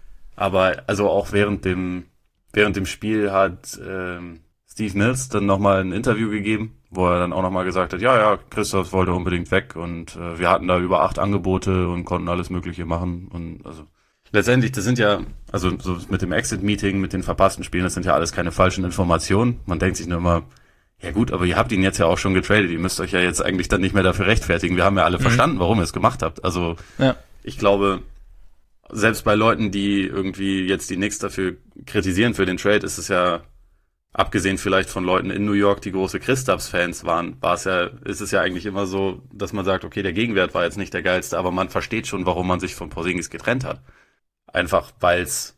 Aber also auch während dem während dem Spiel hat ähm, Steve Mills dann nochmal ein Interview gegeben, wo er dann auch nochmal gesagt hat, ja, ja, Christoph wollte unbedingt weg und äh, wir hatten da über acht Angebote und konnten alles Mögliche machen und also letztendlich, das sind ja, also so mit dem Exit-Meeting, mit den verpassten Spielen, das sind ja alles keine falschen Informationen. Man denkt sich nur immer, ja gut, aber ihr habt ihn jetzt ja auch schon getradet, ihr müsst euch ja jetzt eigentlich dann nicht mehr dafür rechtfertigen. Wir haben ja alle mhm. verstanden, warum ihr es gemacht habt. Also ja. ich glaube, selbst bei Leuten, die irgendwie jetzt die Knicks dafür kritisieren für den Trade, ist es ja, abgesehen vielleicht von Leuten in New York, die große Kristaps-Fans waren, war es ja, ist es ja eigentlich immer so, dass man sagt, okay, der Gegenwert war jetzt nicht der geilste, aber man versteht schon, warum man sich von Porzingis getrennt hat. Einfach, weil es,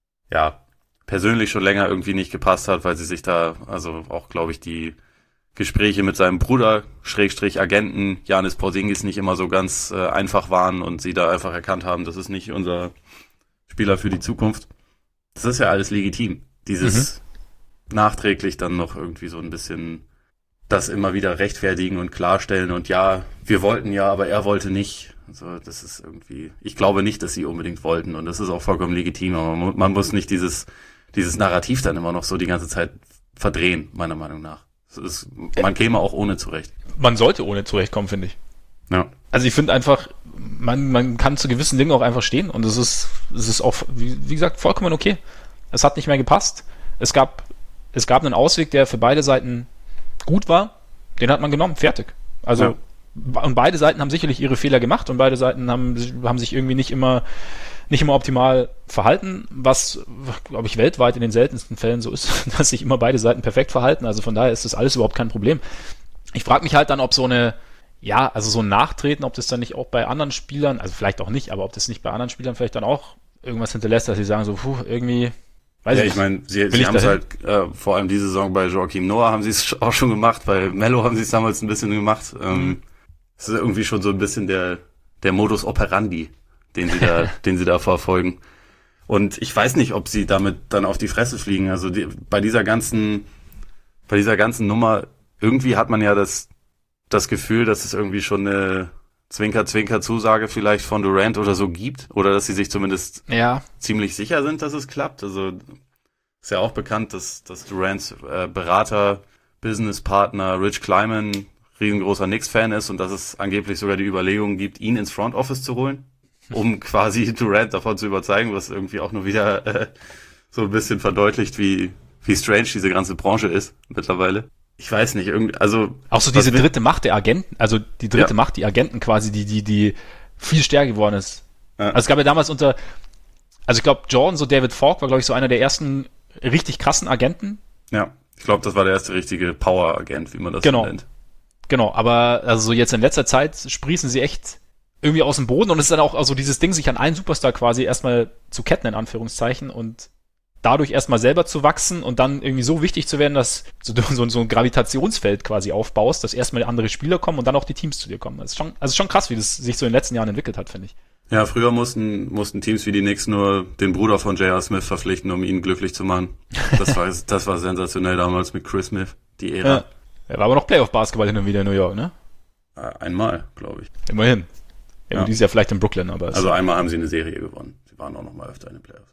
ja, persönlich schon länger irgendwie nicht gepasst hat, weil sie sich da, also auch, glaube ich, die Gespräche mit seinem Bruder, Schrägstrich Agenten, Giannis Porzingis nicht immer so ganz äh, einfach waren und sie da einfach erkannt haben, das ist nicht unser Spieler für die Zukunft. Das ist ja alles legitim. Dieses mhm. nachträglich dann noch irgendwie so ein bisschen das immer wieder rechtfertigen und klarstellen und ja, wir wollten ja, aber er wollte nicht. Also das ist irgendwie, ich glaube nicht, dass sie unbedingt wollten und das ist auch vollkommen legitim, aber man, man muss nicht dieses dieses Narrativ dann immer noch so die ganze Zeit verdrehen, meiner Meinung nach. Das ist, man käme auch ohne zurecht. Man sollte ohne zurechtkommen, finde ich. Ja. Also ich finde einfach, man, man kann zu gewissen Dingen auch einfach stehen und es ist, es ist auch, wie, wie gesagt, vollkommen okay. Es hat nicht mehr gepasst. Es gab, es gab einen Ausweg, der für beide Seiten gut war. Den hat man genommen, fertig. Also, ja. Und beide Seiten haben sicherlich ihre Fehler gemacht und beide Seiten haben, haben sich irgendwie nicht immer nicht immer optimal verhalten, was, glaube ich, weltweit in den seltensten Fällen so ist, dass sich immer beide Seiten perfekt verhalten. Also von daher ist das alles überhaupt kein Problem. Ich frage mich halt dann, ob so eine, ja, also so ein Nachtreten, ob das dann nicht auch bei anderen Spielern, also vielleicht auch nicht, aber ob das nicht bei anderen Spielern vielleicht dann auch irgendwas hinterlässt, dass sie sagen so, puh, irgendwie, weiß ja, ich nicht. Ich meine, sie, sie haben es halt, äh, vor allem diese Saison bei Joakim Noah haben sie es auch schon gemacht, bei Melo haben sie es damals ein bisschen gemacht. Ähm, mhm. Das ist irgendwie schon so ein bisschen der, der Modus operandi, den sie da, den sie da verfolgen. Und ich weiß nicht, ob sie damit dann auf die Fresse fliegen. Also die, bei dieser ganzen, bei dieser ganzen Nummer, irgendwie hat man ja das, das Gefühl, dass es irgendwie schon eine Zwinker-Zwinker-Zusage vielleicht von Durant oder so gibt. Oder dass sie sich zumindest ja. ziemlich sicher sind, dass es klappt. Also ist ja auch bekannt, dass, dass Durants äh, Berater, Businesspartner Rich Kleiman riesengroßer Knicks-Fan ist und dass es angeblich sogar die Überlegung gibt, ihn ins Front Office zu holen, um quasi Durant davon zu überzeugen, was irgendwie auch nur wieder äh, so ein bisschen verdeutlicht, wie wie strange diese ganze Branche ist mittlerweile. Ich weiß nicht, irgendwie, also auch so diese dritte Macht der Agenten, also die dritte ja. Macht, die Agenten quasi, die die die viel stärker geworden ist. Ja. Also es gab ja damals unter, also ich glaube Jordan, so David Falk war glaube ich so einer der ersten richtig krassen Agenten. Ja, ich glaube, das war der erste richtige Power-Agent, wie man das genau. so nennt. Genau, aber also so jetzt in letzter Zeit sprießen sie echt irgendwie aus dem Boden und es ist dann auch also dieses Ding, sich an einen Superstar quasi erstmal zu ketten, in Anführungszeichen, und dadurch erstmal selber zu wachsen und dann irgendwie so wichtig zu werden, dass du so, so ein Gravitationsfeld quasi aufbaust, dass erstmal andere Spieler kommen und dann auch die Teams zu dir kommen. Das ist schon, also schon krass, wie das sich so in den letzten Jahren entwickelt hat, finde ich. Ja, früher mussten mussten Teams wie die Knicks nur den Bruder von J R. Smith verpflichten, um ihn glücklich zu machen. Das war das war sensationell damals mit Chris Smith, die Ära. Ja. Er war aber noch Playoff-Basketball hin und wieder in New York, ne? Einmal, glaube ich. Immerhin. Ja, ja. Die ist ja vielleicht in Brooklyn, aber... Also einmal haben sie eine Serie gewonnen. Sie waren auch noch mal öfter in den Playoffs.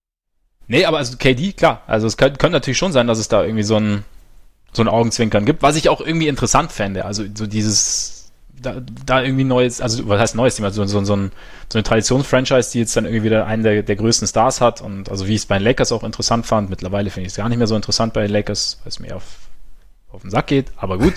Nee, aber also K D, klar. Also es könnte, könnte natürlich schon sein, dass es da irgendwie so ein, so ein Augenzwinkern gibt, was ich auch irgendwie interessant fände. Also so dieses, da, da irgendwie neues, also was heißt neues Thema, so, so, so, ein, so eine Traditionsfranchise, die jetzt dann irgendwie wieder einen der, der größten Stars hat und also wie ich es bei den Lakers auch interessant fand. Mittlerweile finde ich es gar nicht mehr so interessant bei den Lakers, weil es mir auf, auf den Sack geht, aber gut.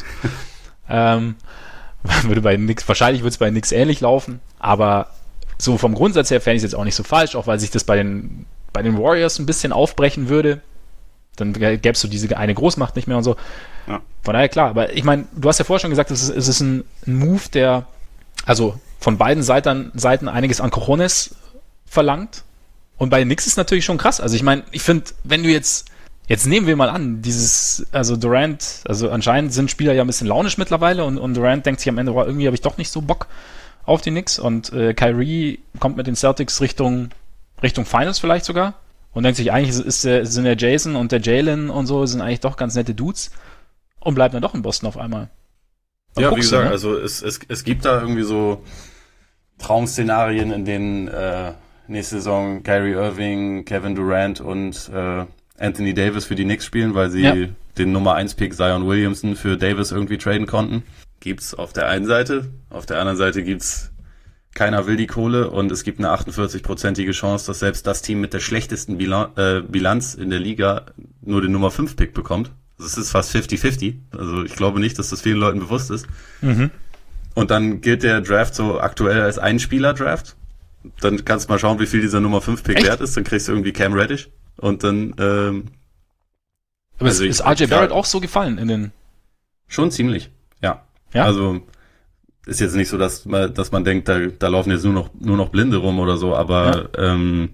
ähm, würde bei Knicks, wahrscheinlich würde es bei Knicks ähnlich laufen, aber so vom Grundsatz her fände ich es jetzt auch nicht so falsch, auch weil sich das bei den bei den Warriors ein bisschen aufbrechen würde, dann gäbe es so diese eine Großmacht nicht mehr und so. Ja. Von daher klar, aber ich meine, du hast ja vorher schon gesagt, es ist, es ist ein, ein Move, der also von beiden Seiten, Seiten einiges an Cojones verlangt und bei den Knicks ist natürlich schon krass. Also ich meine, ich finde, wenn du jetzt jetzt nehmen wir mal an, dieses, also Durant, also anscheinend sind Spieler ja ein bisschen launisch mittlerweile und, und Durant denkt sich am Ende, oh, irgendwie habe ich doch nicht so Bock auf die Knicks und äh, Kyrie kommt mit den Celtics Richtung Richtung Finals vielleicht sogar und denkt sich, eigentlich ist der, sind der Jason und der Jalen und so sind eigentlich doch ganz nette Dudes und bleibt dann doch in Boston auf einmal. Und ja, wie gesagt, ne? also es, es, es gibt da irgendwie so Traum-Szenarien, in denen äh, nächste Saison Kyrie Irving, Kevin Durant und äh, Anthony Davis für die Knicks spielen, weil sie ja. den Nummer eins Pick Zion Williamson für Davis irgendwie traden konnten. Gibt's auf der einen Seite, auf der anderen Seite gibt's keiner will die Kohle und es gibt eine achtundvierzig-prozentige Chance, dass selbst das Team mit der schlechtesten Bilan- äh, Bilanz in der Liga nur den Nummer fünf Pick bekommt. Das ist fast fifty fifty. Also ich glaube nicht, dass das vielen Leuten bewusst ist. Mhm. Und dann gilt der Draft so aktuell als Ein-Spieler-Draft. Dann kannst du mal schauen, wie viel dieser Nummer fünf Pick Echt? wert ist. Dann kriegst du irgendwie Cam Reddish. Und dann, ähm, Aber also ist, ist ich- R J Barrett klar. auch so gefallen in den, schon ziemlich, ja. ja? Also, ist jetzt nicht so, dass man, dass man denkt, da, da laufen jetzt nur noch, nur noch Blinde rum oder so, aber, ähm,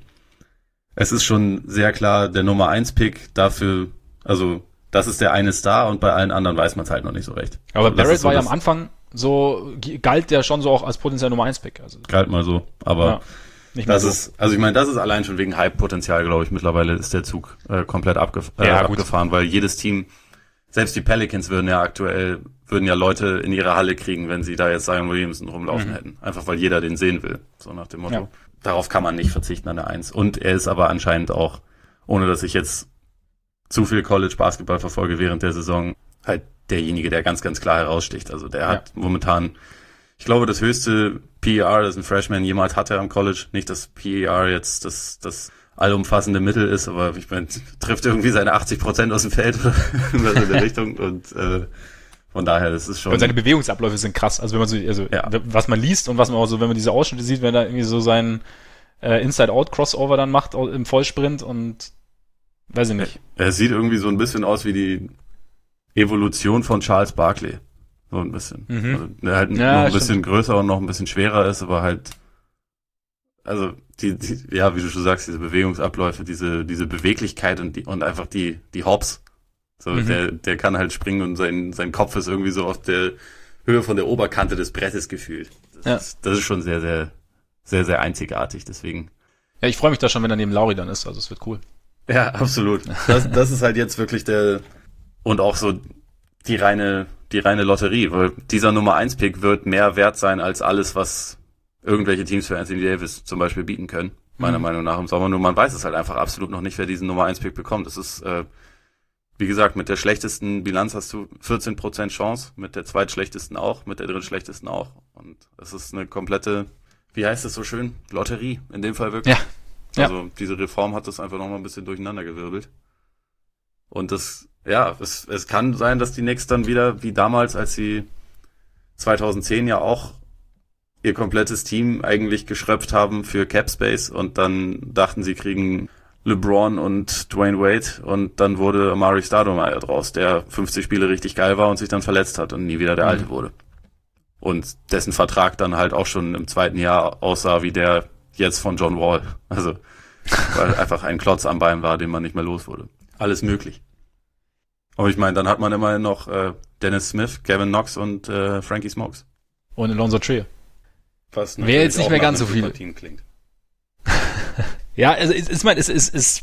es ist schon sehr klar, der Nummer eins Pick dafür, also, das ist der eine Star und bei allen anderen weiß man es halt noch nicht so recht. aber Also, das Barrett ist so war ja am das- Anfang so, galt der schon so auch als potenzieller Nummer eins Pick. Also, Galt mal so, aber ja, nicht mehr das so. ist, also ich meine, das ist allein schon wegen Hype-Potenzial, glaube ich. Mittlerweile ist der Zug äh, komplett abgef äh, Ja, gut. abgefahren, weil jedes Team, selbst die Pelicans würden ja aktuell, würden ja Leute in ihre Halle kriegen, wenn sie da jetzt Zion Williamson rumlaufen Mhm. hätten. Einfach weil jeder den sehen will. So nach dem Motto. Ja. Darauf kann man nicht verzichten an der Eins. Und er ist aber anscheinend auch, ohne dass ich jetzt zu viel College-Basketball verfolge während der Saison, halt derjenige, der ganz, ganz klar heraussticht. Also der Ja. hat momentan, ich glaube, das höchste P E R, das ein Freshman jemals hatte am College. Nicht, dass P E R jetzt das, das allumfassende Mittel ist, aber ich meine, trifft irgendwie seine achtzig Prozent aus dem Feld oder irgendwas in der Richtung und äh, von daher, das ist schon... Und seine Bewegungsabläufe sind krass. Also wenn man so, also Ja. was man liest und was man auch so, wenn man diese Ausschnitte sieht, wenn er irgendwie so sein äh, Inside-Out-Crossover dann macht au- im Vollsprint und weiß ich nicht. Er sieht irgendwie so ein bisschen aus wie die Evolution von Charles Barkley. So ein bisschen. Mhm. Also, der halt Ja, noch ein stimmt. bisschen größer und noch ein bisschen schwerer ist, aber halt, also, die, die, ja, wie du schon sagst, diese Bewegungsabläufe, diese, diese Beweglichkeit und die, und einfach die, die Hops. So, Mhm. der, der kann halt springen und sein, sein Kopf ist irgendwie so auf der Höhe von der Oberkante des Brettes gefühlt. Das, Ja. ist, das ist schon sehr, sehr, sehr, sehr einzigartig, deswegen. Ja, ich freue mich da schon, wenn er neben Lauri dann ist. Also es wird cool. Ja, absolut. Das, das ist halt jetzt wirklich der, und auch so die reine, die reine Lotterie, weil dieser Nummer eins Pick wird mehr wert sein als alles, was irgendwelche Teams für Anthony Davis zum Beispiel bieten können, meiner Mhm. Meinung nach im Sommer. Nur man weiß es halt einfach absolut noch nicht, wer diesen Nummer eins Pick bekommt. Das ist, äh, wie gesagt, mit der schlechtesten Bilanz hast du vierzehn Prozent Chance, mit der zweitschlechtesten auch, mit der drittschlechtesten auch. Und es ist eine komplette, wie heißt es so schön? Lotterie, in dem Fall wirklich. Ja. Ja. Also diese Reform hat das einfach noch mal ein bisschen durcheinandergewirbelt. Und das, ja, es, es kann sein, dass die Knicks dann wieder, wie damals, als sie zweitausendzehn ja auch ihr komplettes Team eigentlich geschröpft haben für Cap Space und dann dachten, sie kriegen LeBron und Dwayne Wade und dann wurde Amari Stoudemire draus, der fünfzig Spiele richtig geil war und sich dann verletzt hat und nie wieder der Mhm. Alte wurde. Und dessen Vertrag dann halt auch schon im zweiten Jahr aussah wie der jetzt von John Wall. Also, weil einfach ein Klotz am Bein war, den man nicht mehr los wurde. Alles möglich. Aber ich meine, dann hat man immerhin noch äh, Dennis Smith, Kevin Knox und äh, Frankie Smokes. Und Alonzo Trier. Was Wäre jetzt natürlich nicht auch mehr nach ganz einem so viel. Superteam klingt. Ja, also ich, ich meine, es ist, es,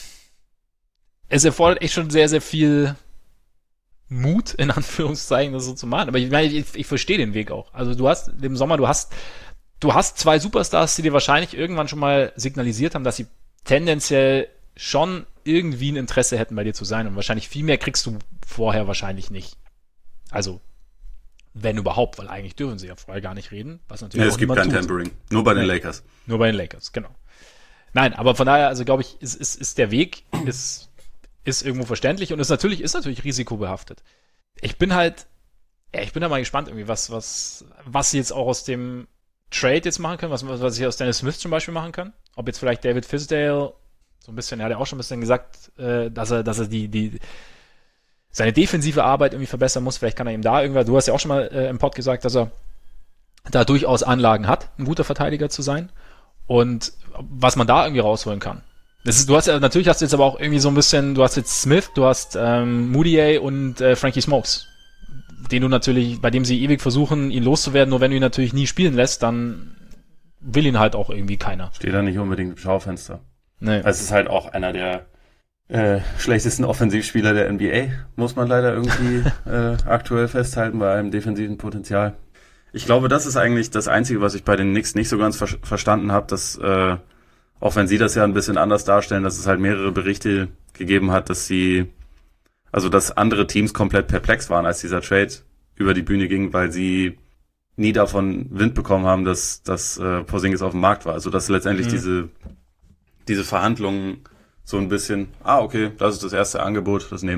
es erfordert echt schon sehr, sehr viel Mut, in Anführungszeichen, das so zu machen. Aber ich meine, ich, ich verstehe den Weg auch. Also du hast im Sommer, du hast, du hast zwei Superstars, die dir wahrscheinlich irgendwann schon mal signalisiert haben, dass sie tendenziell schon irgendwie ein Interesse hätten, bei dir zu sein. Und wahrscheinlich viel mehr kriegst du vorher wahrscheinlich nicht. Also, wenn überhaupt, weil eigentlich dürfen sie ja vorher gar nicht reden. Was natürlich Ja, auch es gibt niemand kein tut. Tampering. Nur bei den Nee. Lakers. Nur bei den Lakers, genau. Nein, aber von daher, also glaube ich, ist, ist, ist der Weg, ist, ist irgendwo verständlich und ist natürlich, ist natürlich risikobehaftet. Ich bin halt, ja, ich bin da mal gespannt irgendwie, was, was, was sie jetzt auch aus dem Trade jetzt machen können, was, was sie aus Dennis Smith zum Beispiel machen können. Ob jetzt vielleicht David Fizdale so ein bisschen, er hat ja auch schon ein bisschen gesagt, äh, dass er, dass er die, die, seine defensive Arbeit irgendwie verbessern muss. Vielleicht kann er ihm da irgendwann, du hast ja auch schon mal äh, im Pod gesagt, dass er da durchaus Anlagen hat, ein guter Verteidiger zu sein. Und was man da irgendwie rausholen kann. Das ist, du hast ja, natürlich hast du jetzt aber auch irgendwie so ein bisschen, du hast jetzt Smith, du hast ähm, Moutier und äh, Frankie Smokes, den du natürlich, bei dem sie ewig versuchen, ihn loszuwerden, nur wenn du ihn natürlich nie spielen lässt, dann will ihn halt auch irgendwie keiner. Steht da nicht unbedingt im Schaufenster. Nee. Es ist halt auch einer der äh, schlechtesten Offensivspieler der N B A, muss man leider irgendwie äh, aktuell festhalten, bei einem defensiven Potenzial. Ich glaube, das ist eigentlich das Einzige, was ich bei den Knicks nicht so ganz ver- verstanden habe, dass, äh, auch wenn sie das ja ein bisschen anders darstellen, dass es halt mehrere Berichte gegeben hat, dass sie, also dass andere Teams komplett perplex waren, als dieser Trade über die Bühne ging, weil sie nie davon Wind bekommen haben, dass, dass äh, Porzingis auf dem Markt war. Also dass letztendlich Mhm. diese, diese Verhandlungen so ein bisschen, ah, okay, das ist das erste Angebot, das nehmen wir,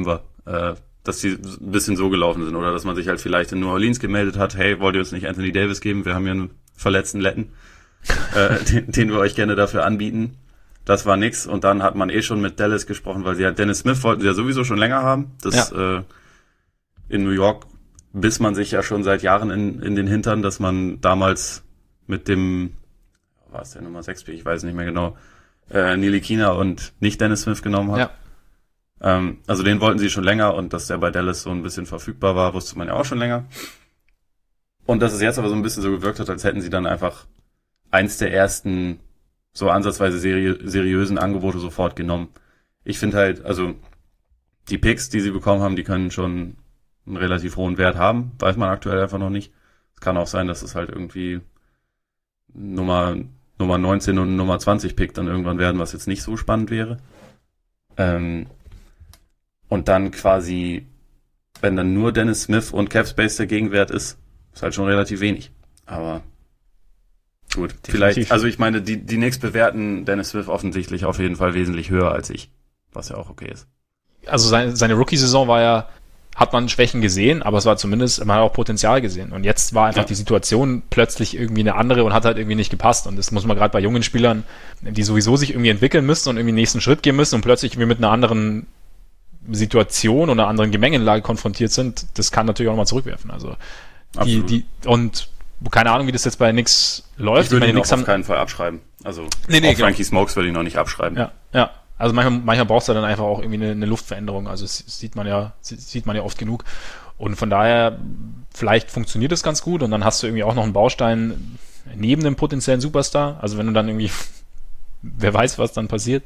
äh, dass die ein bisschen so gelaufen sind oder dass man sich halt vielleicht in New Orleans gemeldet hat, hey, wollt ihr uns nicht Anthony Davis geben? Wir haben hier einen verletzten Letten, äh, den, den wir euch gerne dafür anbieten. Das war nix und dann hat man eh schon mit Dallas gesprochen, weil sie ja Dennis Smith wollten sie ja sowieso schon länger haben. Das ja. äh, in New York biss man sich ja schon seit Jahren in, in den Hintern, dass man damals mit dem, war es der Nummer sechs Pick, ich weiß nicht mehr genau, äh, Ntilikina und nicht Dennis Smith genommen hat. Ja. Ähm, also den wollten sie schon länger und dass der bei Dallas so ein bisschen verfügbar war, wusste man ja auch schon länger. Und dass es jetzt aber so ein bisschen so gewirkt hat, als hätten sie dann einfach eins der ersten so ansatzweise seri- seriösen Angebote sofort genommen. Ich finde halt, also die Picks, die sie bekommen haben, die können schon einen relativ hohen Wert haben, weiß man aktuell einfach noch nicht. Es kann auch sein, dass es halt irgendwie Nummer Nummer neunzehn und Nummer zwanzig Pick dann irgendwann werden, was jetzt nicht so spannend wäre. Ähm, und dann quasi, wenn dann nur Dennis Smith und Capspace der Gegenwert ist, ist halt schon relativ wenig. Aber gut, definitiv. Vielleicht, also ich meine, die, die Knicks bewerten Dennis Smith offensichtlich auf jeden Fall wesentlich höher als ich, was ja auch okay ist. Also seine, seine Rookie-Saison war ja, hat man Schwächen gesehen, aber es war zumindest, man hat auch Potenzial gesehen. Und jetzt war einfach ja. die Situation plötzlich irgendwie eine andere und hat halt irgendwie nicht gepasst. Und das muss man gerade bei jungen Spielern, die sowieso sich irgendwie entwickeln müssen und irgendwie den nächsten Schritt gehen müssen und plötzlich irgendwie mit einer anderen Situation oder einer anderen Gemengelage konfrontiert sind, das kann natürlich auch nochmal zurückwerfen. Also die, die, und keine Ahnung, wie das jetzt bei Nix läuft. Ich würde ihn auf haben, keinen Fall abschreiben. Also nee, nee, auch Frankie genau. Smokes würde ich noch nicht abschreiben. Ja, ja. Also manchmal, manchmal brauchst du dann einfach auch irgendwie eine, eine Luftveränderung. Also das sieht man ja, sieht man ja oft genug. Und von daher, vielleicht funktioniert das ganz gut und dann hast du irgendwie auch noch einen Baustein neben dem potenziellen Superstar. Also wenn du dann irgendwie, wer weiß, was dann passiert.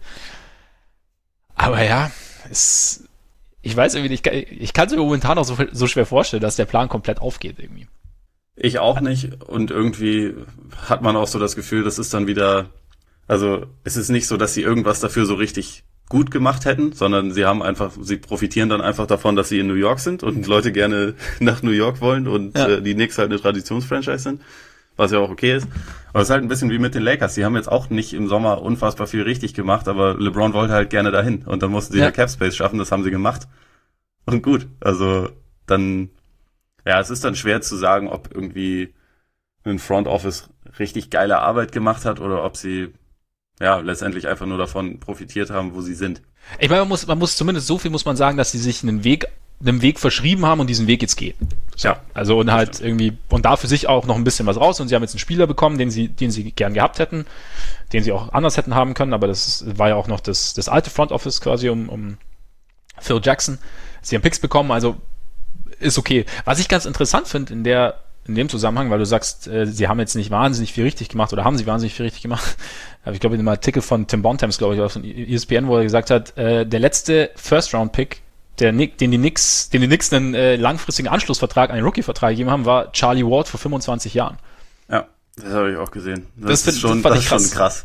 Aber ja, es, ich weiß irgendwie nicht, ich kann es mir momentan auch so, so schwer vorstellen, dass der Plan komplett aufgeht irgendwie. Ich auch nicht und irgendwie hat man auch so das Gefühl, das ist dann wieder, also es ist nicht so, dass sie irgendwas dafür so richtig gut gemacht hätten, sondern sie haben einfach, sie profitieren dann einfach davon, dass sie in New York sind und Leute gerne nach New York wollen und ja. äh, die Knicks halt eine Traditionsfranchise sind, was ja auch okay ist. Aber es ist halt ein bisschen wie mit den Lakers. Die haben jetzt auch nicht im Sommer unfassbar viel richtig gemacht, aber LeBron wollte halt gerne dahin und dann mussten sie ja Cap Space schaffen, das haben sie gemacht. Und gut, also dann, ja, es ist dann schwer zu sagen, ob irgendwie ein Front Office richtig geile Arbeit gemacht hat oder ob sie ja letztendlich einfach nur davon profitiert haben, wo sie sind. Ich meine, man muss, man muss zumindest so viel muss man sagen, dass sie sich einen Weg, einen Weg verschrieben haben und diesen Weg jetzt gehen. So. Ja. Also und halt stimmt. irgendwie und da für sich auch noch ein bisschen was raus und sie haben jetzt einen Spieler bekommen, den sie, den sie gern gehabt hätten, den sie auch anders hätten haben können, aber das war ja auch noch das, das alte Front Office quasi um, um Phil Jackson. Sie haben Picks bekommen, also ist okay. Was ich ganz interessant finde in der in dem Zusammenhang, weil du sagst, äh, sie haben jetzt nicht wahnsinnig viel richtig gemacht oder haben sie wahnsinnig viel richtig gemacht. Aber ich glaube, in einem Artikel von Tim Bontemps, glaube ich, oder von E S P N, wo er gesagt hat, äh, der letzte First-Round-Pick, der Nick, den die Knicks, den die Knicks einen äh, langfristigen Anschlussvertrag, einen Rookie-Vertrag gegeben haben, war Charlie Ward vor fünfundzwanzig Jahren. Ja, das habe ich auch gesehen. Das, das ist schon, das, das ist krass. schon krass.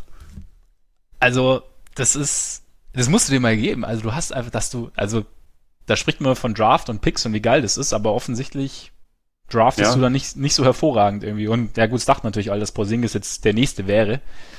Also, das ist, das musst du dir mal geben. Also, du hast einfach, dass du, also, da spricht man von Draft und Picks und wie geil das ist, aber offensichtlich draftest ja. du dann nicht, nicht so hervorragend irgendwie. Und ja gut, es dachte natürlich alle, dass Porzingis jetzt der Nächste wäre.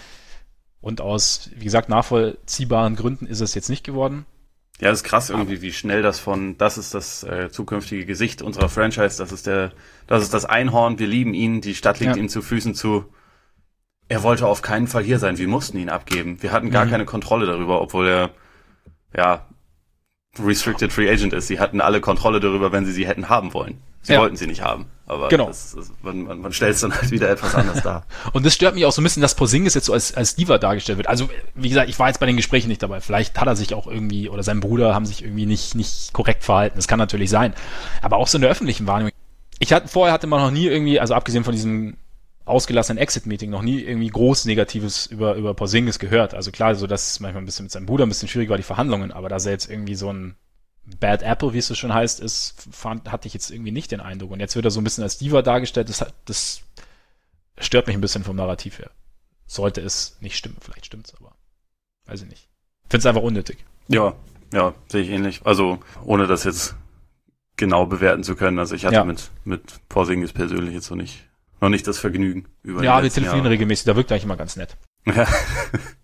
Und aus, wie gesagt, nachvollziehbaren Gründen ist es jetzt nicht geworden. Ja, das ist krass irgendwie, wie schnell das von, das ist das äh, zukünftige Gesicht unserer Franchise, das ist der, das ist das Einhorn, wir lieben ihn, die Stadt liegt ja. ihm zu Füßen zu. Er wollte auf keinen Fall hier sein, wir mussten ihn abgeben. Wir hatten gar mhm. keine Kontrolle darüber, obwohl er, ja, Restricted Free Agent ist. Sie hatten alle Kontrolle darüber, wenn sie sie hätten haben wollen. Sie ja. wollten sie nicht haben, aber genau. das, das, man, man, man stellt es dann halt wieder etwas anders dar. Und das stört mich auch so ein bisschen, dass Porzingis jetzt so als, als Diva dargestellt wird. Also, wie gesagt, ich war jetzt bei den Gesprächen nicht dabei. Vielleicht hat er sich auch irgendwie, oder sein Bruder haben sich irgendwie nicht, nicht korrekt verhalten. Das kann natürlich sein. Aber auch so in der öffentlichen Wahrnehmung. Ich hatte, vorher hatte man noch nie irgendwie, also abgesehen von diesem ausgelassenen Exit-Meeting, noch nie irgendwie groß Negatives über, über Porzingis gehört. Also klar, so dass es manchmal ein bisschen mit seinem Bruder ein bisschen schwierig war, die Verhandlungen, aber dass er jetzt irgendwie so ein Bad Apple, wie es so schon heißt, ist, fand, hatte ich jetzt irgendwie nicht den Eindruck. Und jetzt wird er so ein bisschen als Diva dargestellt. Das, das stört mich ein bisschen vom Narrativ her. Sollte es nicht stimmen. Vielleicht stimmt's, aber weiß ich nicht. Finde es einfach unnötig. Ja, ja, sehe ich ähnlich. Also, ohne das jetzt genau bewerten zu können. Also, ich hatte ja. mit, mit Porzingis persönlich jetzt noch nicht, noch nicht das Vergnügen. Über ja, wir telefonieren Jahre. regelmäßig. Da wirkt er eigentlich immer ganz nett. Ja.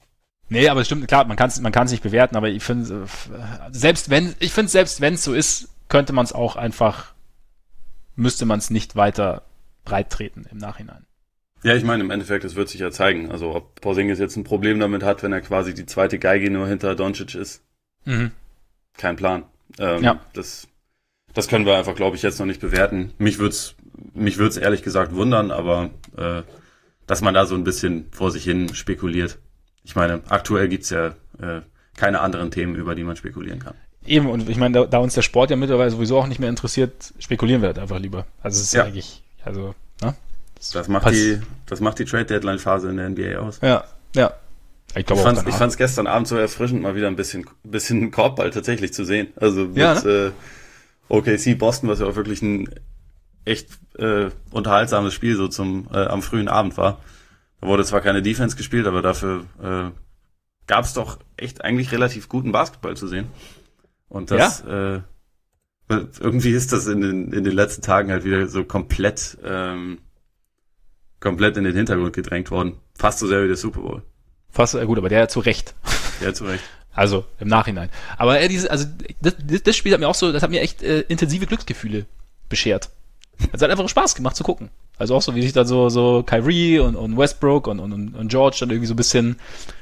Nee, aber es stimmt, klar, man kann es man kann's nicht bewerten, aber ich finde, selbst wenn, ich finde, selbst wenn es so ist, könnte man es auch einfach, müsste man es nicht weiter breit treten im Nachhinein. Ja, ich meine, im Endeffekt, es wird sich ja zeigen. Also, ob Porzingis jetzt ein Problem damit hat, wenn er quasi die zweite Geige nur hinter Doncic ist. Mhm. Kein Plan. Ähm, ja. Das, das können wir einfach, glaube ich, jetzt noch nicht bewerten. Mich würd's, mich würd's ehrlich gesagt wundern, aber, äh, dass man da so ein bisschen vor sich hin spekuliert. Ich meine, aktuell gibt's ja äh, keine anderen Themen, über die man spekulieren kann. Eben, und ich meine, da, da uns der Sport ja mittlerweile sowieso auch nicht mehr interessiert, spekulieren wir halt einfach lieber. Also es ist ja eigentlich, also, ne? Das, das macht die, das macht die Trade-Deadline-Phase in der N B A aus. Ja, ja. Ich, ich fand ich fand's gestern Abend so erfrischend, mal wieder ein bisschen, bisschen Korbball tatsächlich zu sehen. Also mit ja, ne? äh, O K C Boston, was ja auch wirklich ein echt äh, unterhaltsames Spiel so zum äh, am frühen Abend war. Da wurde zwar keine Defense gespielt, aber dafür äh, gab es doch echt eigentlich relativ guten Basketball zu sehen. Und das ja. äh, irgendwie ist das in den in den letzten Tagen halt wieder so komplett ähm, komplett in den Hintergrund gedrängt worden. Fast so sehr wie der Super Bowl. Fast äh, gut, aber der zu Recht. Der zu Recht. Also im Nachhinein. Aber äh, diese, also das, das Spiel hat mir auch so, das hat mir echt äh, intensive Glücksgefühle beschert. Es hat einfach Spaß gemacht zu gucken. Also auch so, wie sich dann so, so Kyrie und, und Westbrook und, und, und George dann irgendwie so ein bisschen,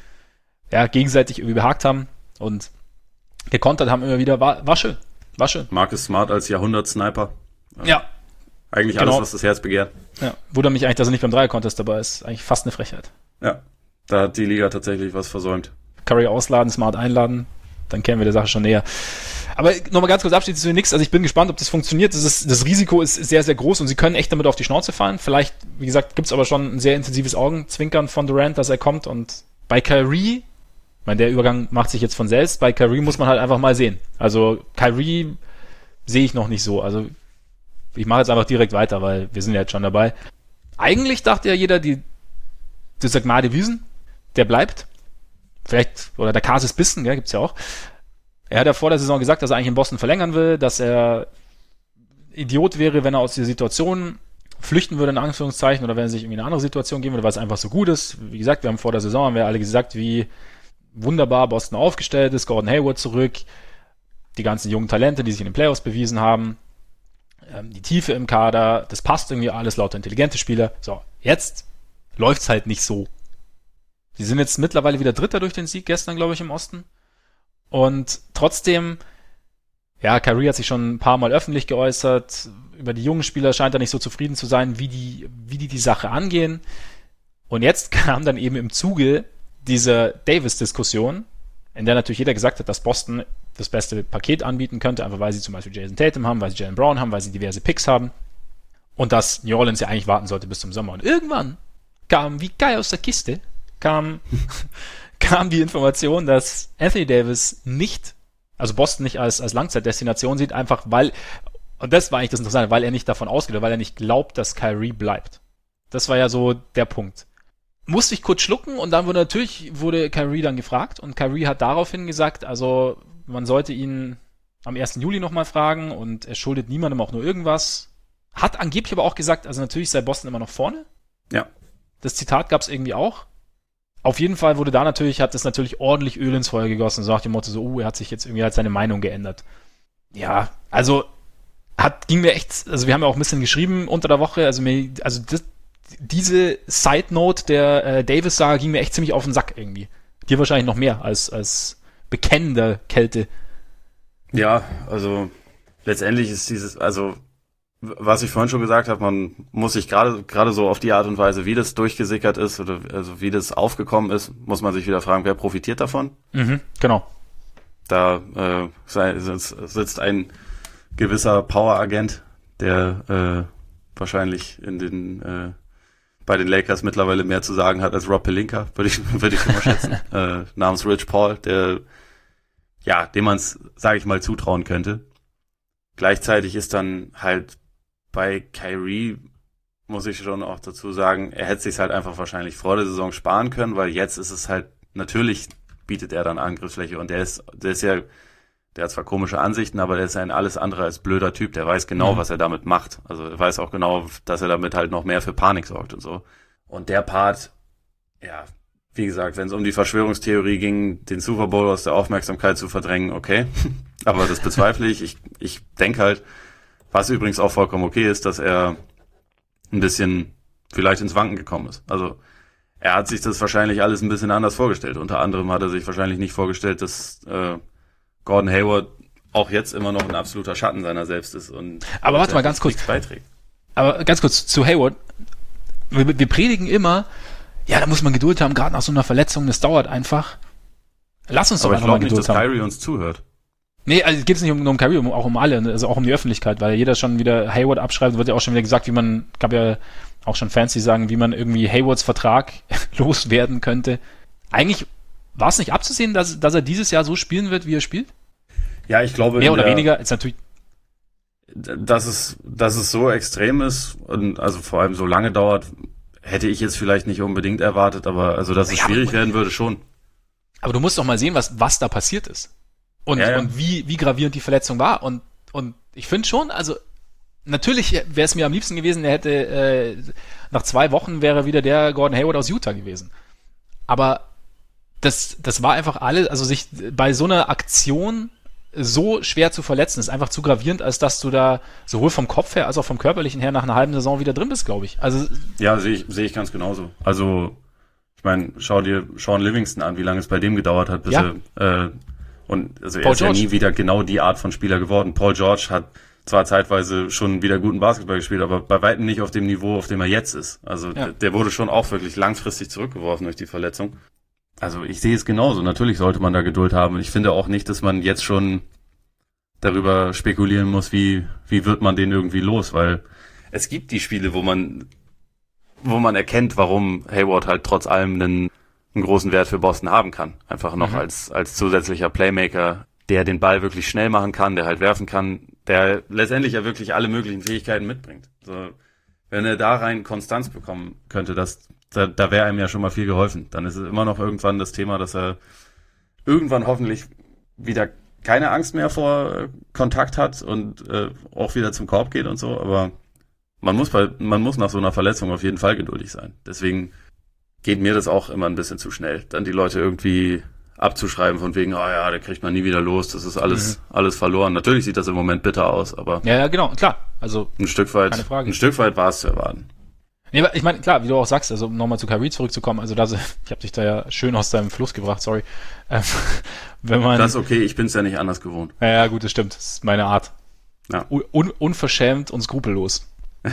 ja, gegenseitig irgendwie behagt haben und gekontert haben immer wieder, war, war schön. War schön. Marcus Smart als Jahrhundert-Sniper. Ja. Eigentlich genau. Alles, was das Herz begehrt. Ja. Wundert mich eigentlich, dass er nicht beim Dreier-Contest dabei ist. Eigentlich fast eine Frechheit. Ja. Da hat die Liga tatsächlich was versäumt. Curry ausladen, Smart einladen, dann kämen wir der Sache schon näher. Aber nochmal ganz kurz abschließend zu nichts. Also ich bin gespannt, ob das funktioniert. Das, ist, das Risiko ist sehr, sehr groß und sie können echt damit auf die Schnauze fallen. Vielleicht, wie gesagt, gibt's aber schon ein sehr intensives Augenzwinkern von Durant, dass er kommt. Und bei Kyrie, ich meine, der Übergang macht sich jetzt von selbst. Bei Kyrie muss man halt einfach mal sehen. Also Kyrie sehe ich noch nicht so. Also ich mache jetzt einfach direkt weiter, weil wir sind ja jetzt schon dabei. Eigentlich dachte ja jeder, die das Sagmade Wiesen, der bleibt. Vielleicht, oder der Kasis Bissen, ja, gibt's ja auch. Er hat ja vor der Saison gesagt, dass er eigentlich in Boston verlängern will, dass er Idiot wäre, wenn er aus dieser Situation flüchten würde, in Anführungszeichen, oder wenn er sich irgendwie in eine andere Situation gehen würde, weil es einfach so gut ist. Wie gesagt, wir haben vor der Saison, haben wir alle gesagt, wie wunderbar Boston aufgestellt ist, Gordon Hayward zurück, die ganzen jungen Talente, die sich in den Playoffs bewiesen haben, ähm, die Tiefe im Kader, das passt irgendwie alles, lauter intelligente Spieler. So, jetzt läuft's halt nicht so. Die sind jetzt mittlerweile wieder Dritter durch den Sieg gestern, glaube ich, im Osten. Und trotzdem, ja, Kyrie hat sich schon ein paar Mal öffentlich geäußert. Über die jungen Spieler scheint er nicht so zufrieden zu sein, wie die, wie die die Sache angehen. Und jetzt kam dann eben im Zuge dieser Davis-Diskussion, in der natürlich jeder gesagt hat, dass Boston das beste Paket anbieten könnte, einfach weil sie zum Beispiel Jason Tatum haben, weil sie Jaylen Brown haben, weil sie diverse Picks haben. Und dass New Orleans ja eigentlich warten sollte bis zum Sommer. Und irgendwann kam, wie geil aus der Kiste, kam, kam die Information, dass Anthony Davis nicht, also Boston nicht als, als Langzeitdestination sieht, einfach weil, und das war eigentlich das Interessante, weil er nicht davon ausgeht, oder weil er nicht glaubt, dass Kyrie bleibt. Das war ja so der Punkt. Musste ich kurz schlucken und dann wurde natürlich, wurde Kyrie dann gefragt und Kyrie hat daraufhin gesagt, also man sollte ihn am ersten Juli nochmal fragen und er schuldet niemandem auch nur irgendwas. Hat angeblich aber auch gesagt, also natürlich sei Boston immer noch vorne. Ja. Das Zitat gab es irgendwie auch. Auf jeden Fall wurde da natürlich, hat es natürlich ordentlich Öl ins Feuer gegossen, so nach dem Motto so, oh, er hat sich jetzt irgendwie halt seine Meinung geändert. Ja, also hat, ging mir echt, also wir haben ja auch ein bisschen geschrieben unter der Woche, also mir, also das, diese Side-Note der äh, Davis-Saga ging mir echt ziemlich auf den Sack irgendwie. Dir wahrscheinlich noch mehr als, als bekennender Kälte. Ja, also letztendlich ist dieses, also was ich vorhin schon gesagt habe, man muss sich gerade gerade so auf die Art und Weise, wie das durchgesickert ist oder also wie das aufgekommen ist, muss man sich wieder fragen, wer profitiert davon? Mhm, genau. Da äh, sitzt ein gewisser Power-Agent, der äh, wahrscheinlich in den äh, bei den Lakers mittlerweile mehr zu sagen hat als Rob Pelinka, würde ich würde ich mal schätzen, äh, namens Rich Paul, der ja, dem man es, sage ich mal, zutrauen könnte. Gleichzeitig ist dann halt bei Kyrie, muss ich schon auch dazu sagen, er hätte sich halt einfach wahrscheinlich vor der Saison sparen können, weil jetzt ist es halt, natürlich bietet er dann Angriffsfläche und der ist, der ist ja, der hat zwar komische Ansichten, aber der ist ja ein alles andere als blöder Typ, der weiß genau, mhm. was er damit macht. Also er weiß auch genau, dass er damit halt noch mehr für Panik sorgt und so. Und der Part, ja, wie gesagt, wenn es um die Verschwörungstheorie ging, den Super Bowl aus der Aufmerksamkeit zu verdrängen, okay. Aber das bezweifle ich. Ich, ich denke halt, was übrigens auch vollkommen okay ist, dass er ein bisschen vielleicht ins Wanken gekommen ist. Also er hat sich das wahrscheinlich alles ein bisschen anders vorgestellt. Unter anderem hat er sich wahrscheinlich nicht vorgestellt, dass äh, Gordon Hayward auch jetzt immer noch ein absoluter Schatten seiner selbst ist. Und aber warte mal ganz kurz. Beiträgt. Aber ganz kurz zu Hayward. Wir, wir predigen immer, ja, da muss man Geduld haben, gerade nach so einer Verletzung, das dauert einfach. Lass uns doch aber einfach ich mal nicht, Geduld dass haben. Kyrie uns zuhört. Nee, also geht es nicht um, nur um Kyrie, um, auch um alle, also auch um die Öffentlichkeit, weil jeder schon wieder Hayward abschreibt, wird ja auch schon wieder gesagt, wie man, gab ja auch schon Fans, die sagen, wie man irgendwie Haywards Vertrag loswerden könnte. Eigentlich war es nicht abzusehen, dass, dass er dieses Jahr so spielen wird, wie er spielt? Ja, ich glaube... Mehr oder der, weniger, ist natürlich... Dass es, dass es so extrem ist und also vor allem so lange dauert, hätte ich jetzt vielleicht nicht unbedingt erwartet, aber also dass es ja, schwierig werden würde, schon. Aber du musst doch mal sehen, was, was da passiert ist. Und, ja, ja. und wie, wie gravierend die Verletzung war. Und, und ich finde schon, also natürlich wäre es mir am liebsten gewesen, er hätte äh, nach zwei Wochen wäre wieder der Gordon Hayward aus Utah gewesen. Aber das, das war einfach alles, also sich bei so einer Aktion so schwer zu verletzen, ist einfach zu gravierend, als dass du da sowohl vom Kopf her als auch vom Körperlichen her nach einer halben Saison wieder drin bist, glaube ich. Also ja, sehe ich, sehe ich ganz genauso. Also ich meine, schau dir Sean Livingston an, wie lange es bei dem gedauert hat, bis ja. er äh, und also er Paul ist George. ja nie wieder genau die Art von Spieler geworden. Paul George hat zwar zeitweise schon wieder guten Basketball gespielt, aber bei weitem nicht auf dem Niveau, auf dem er jetzt ist. Also ja. der, der wurde schon auch wirklich langfristig zurückgeworfen durch die Verletzung. Also ich sehe es genauso. Natürlich sollte man da Geduld haben. Und ich finde auch nicht, dass man jetzt schon darüber spekulieren muss, wie wie wird man den irgendwie los, weil es gibt die Spiele, wo man wo man erkennt, warum Hayward halt trotz allem einen, einen großen Wert für Boston haben kann. Einfach noch mhm. als als zusätzlicher Playmaker, der den Ball wirklich schnell machen kann, der halt werfen kann, der letztendlich ja wirklich alle möglichen Fähigkeiten mitbringt. So, wenn er da rein Konstanz bekommen könnte, das da, da wäre ihm ja schon mal viel geholfen. Dann ist es immer noch irgendwann das Thema, dass er irgendwann hoffentlich wieder keine Angst mehr vor äh, Kontakt hat und äh, auch wieder zum Korb geht und so, aber man muss bei, man muss nach so einer Verletzung auf jeden Fall geduldig sein. Deswegen geht mir das auch immer ein bisschen zu schnell, dann die Leute irgendwie abzuschreiben von wegen, ah oh ja, der kriegt man nie wieder los, das ist alles mhm. alles verloren. Natürlich sieht das im Moment bitter aus, aber ja, ja genau, klar. Also ein Stück weit, keine Frage. ein Stück weit war es zu erwarten. Nee, aber ich meine, klar, wie du auch sagst, also um nochmal zu Kyrie zurückzukommen, also das, ich habe dich da ja schön aus deinem Fluss gebracht, sorry. Ähm, wenn man, das ist okay, ich bin's ja nicht anders gewohnt. Ja, ja gut, das stimmt, das ist meine Art. Ja. Un- unverschämt und skrupellos.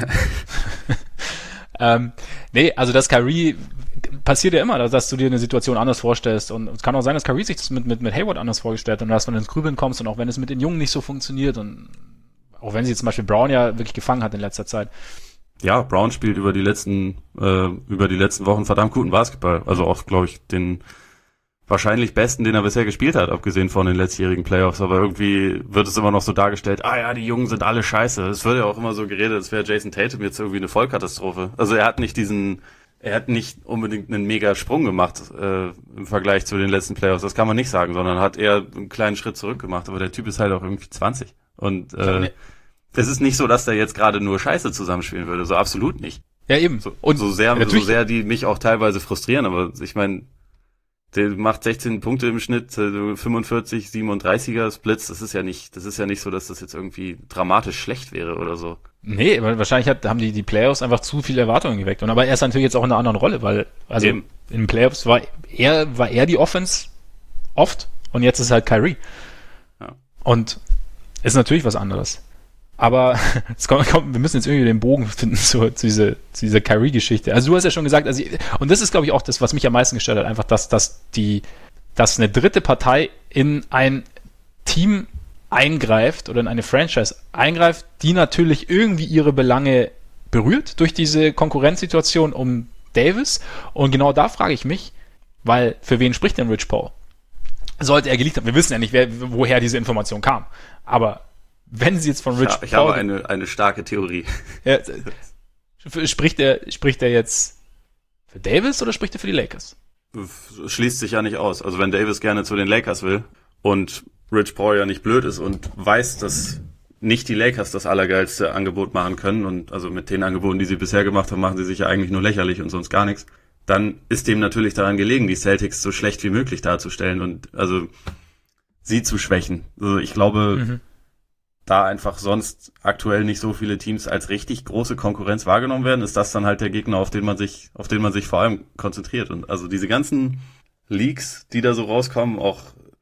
ähm, nee, also das Kyrie passiert ja immer, dass du dir eine Situation anders vorstellst und es kann auch sein, dass Kyrie sich das mit, mit, mit Hayward anders vorgestellt hat und dass du ins Grübeln kommst und auch wenn es mit den Jungen nicht so funktioniert und auch wenn sie zum Beispiel Brown ja wirklich gefangen hat in letzter Zeit. Ja, Brown spielt über die letzten äh, über die letzten Wochen verdammt guten Basketball. Also auch, glaube ich, den wahrscheinlich besten, den er bisher gespielt hat, abgesehen von den letztjährigen Playoffs. Aber irgendwie wird es immer noch so dargestellt, ah ja, die Jungen sind alle scheiße. Es wird ja auch immer so geredet, als wäre Jason Tatum jetzt irgendwie eine Vollkatastrophe. Also er hat nicht diesen, er hat nicht unbedingt einen mega Sprung gemacht äh, im Vergleich zu den letzten Playoffs. Das kann man nicht sagen, sondern hat eher einen kleinen Schritt zurück gemacht. Aber der Typ ist halt auch irgendwie zwanzig. Und äh, es ist nicht so, dass der jetzt gerade nur Scheiße zusammenspielen würde. So absolut nicht. Ja, eben. So, und so sehr, so sehr die mich auch teilweise frustrieren. Aber ich meine, der macht sechzehn Punkte im Schnitt, fünfundvierzig, siebenunddreißiger Splits. Das ist ja nicht, das ist ja nicht so, dass das jetzt irgendwie dramatisch schlecht wäre oder so. Nee, weil wahrscheinlich hat, haben die, die Playoffs einfach zu viele Erwartungen geweckt. Und aber er ist natürlich jetzt auch in einer anderen Rolle, weil, also eben. In den Playoffs war er, war er die Offense oft und jetzt ist halt Kyrie. Ja. Und ist natürlich was anderes. Aber es kommt, kommt, wir müssen jetzt irgendwie den Bogen finden zu, zu, diese, zu dieser Kyrie-Geschichte. Also du hast ja schon gesagt, also ich, und das ist, glaube ich, auch das, was mich am meisten gestört hat, einfach, dass, dass die, dass eine dritte Partei in ein Team eingreift oder in eine Franchise eingreift, die natürlich irgendwie ihre Belange berührt durch diese Konkurrenzsituation um Davis. Und genau da frage ich mich, weil für wen spricht denn Rich Paul? Sollte er geleakt haben? Wir wissen ja nicht, wer, woher diese Information kam. Aber wenn sie jetzt von Rich ja, Paul... Ich habe eine, eine starke Theorie. Ja, spricht er, spricht er jetzt für Davis oder spricht er für die Lakers? Schließt sich ja nicht aus. Also wenn Davis gerne zu den Lakers will und Rich Paul ja nicht blöd ist und weiß, dass nicht die Lakers das allergeilste Angebot machen können und also mit den Angeboten, die sie bisher gemacht haben, machen sie sich ja eigentlich nur lächerlich und sonst gar nichts. dann ist dem natürlich daran gelegen, die Celtics so schlecht wie möglich darzustellen und also sie zu schwächen. Also ich glaube, mhm. da einfach sonst aktuell nicht so viele Teams als richtig große Konkurrenz wahrgenommen werden, ist das dann halt der Gegner, auf den man sich, auf den man sich vor allem konzentriert. Und also diese ganzen Leaks, die da so rauskommen, auch,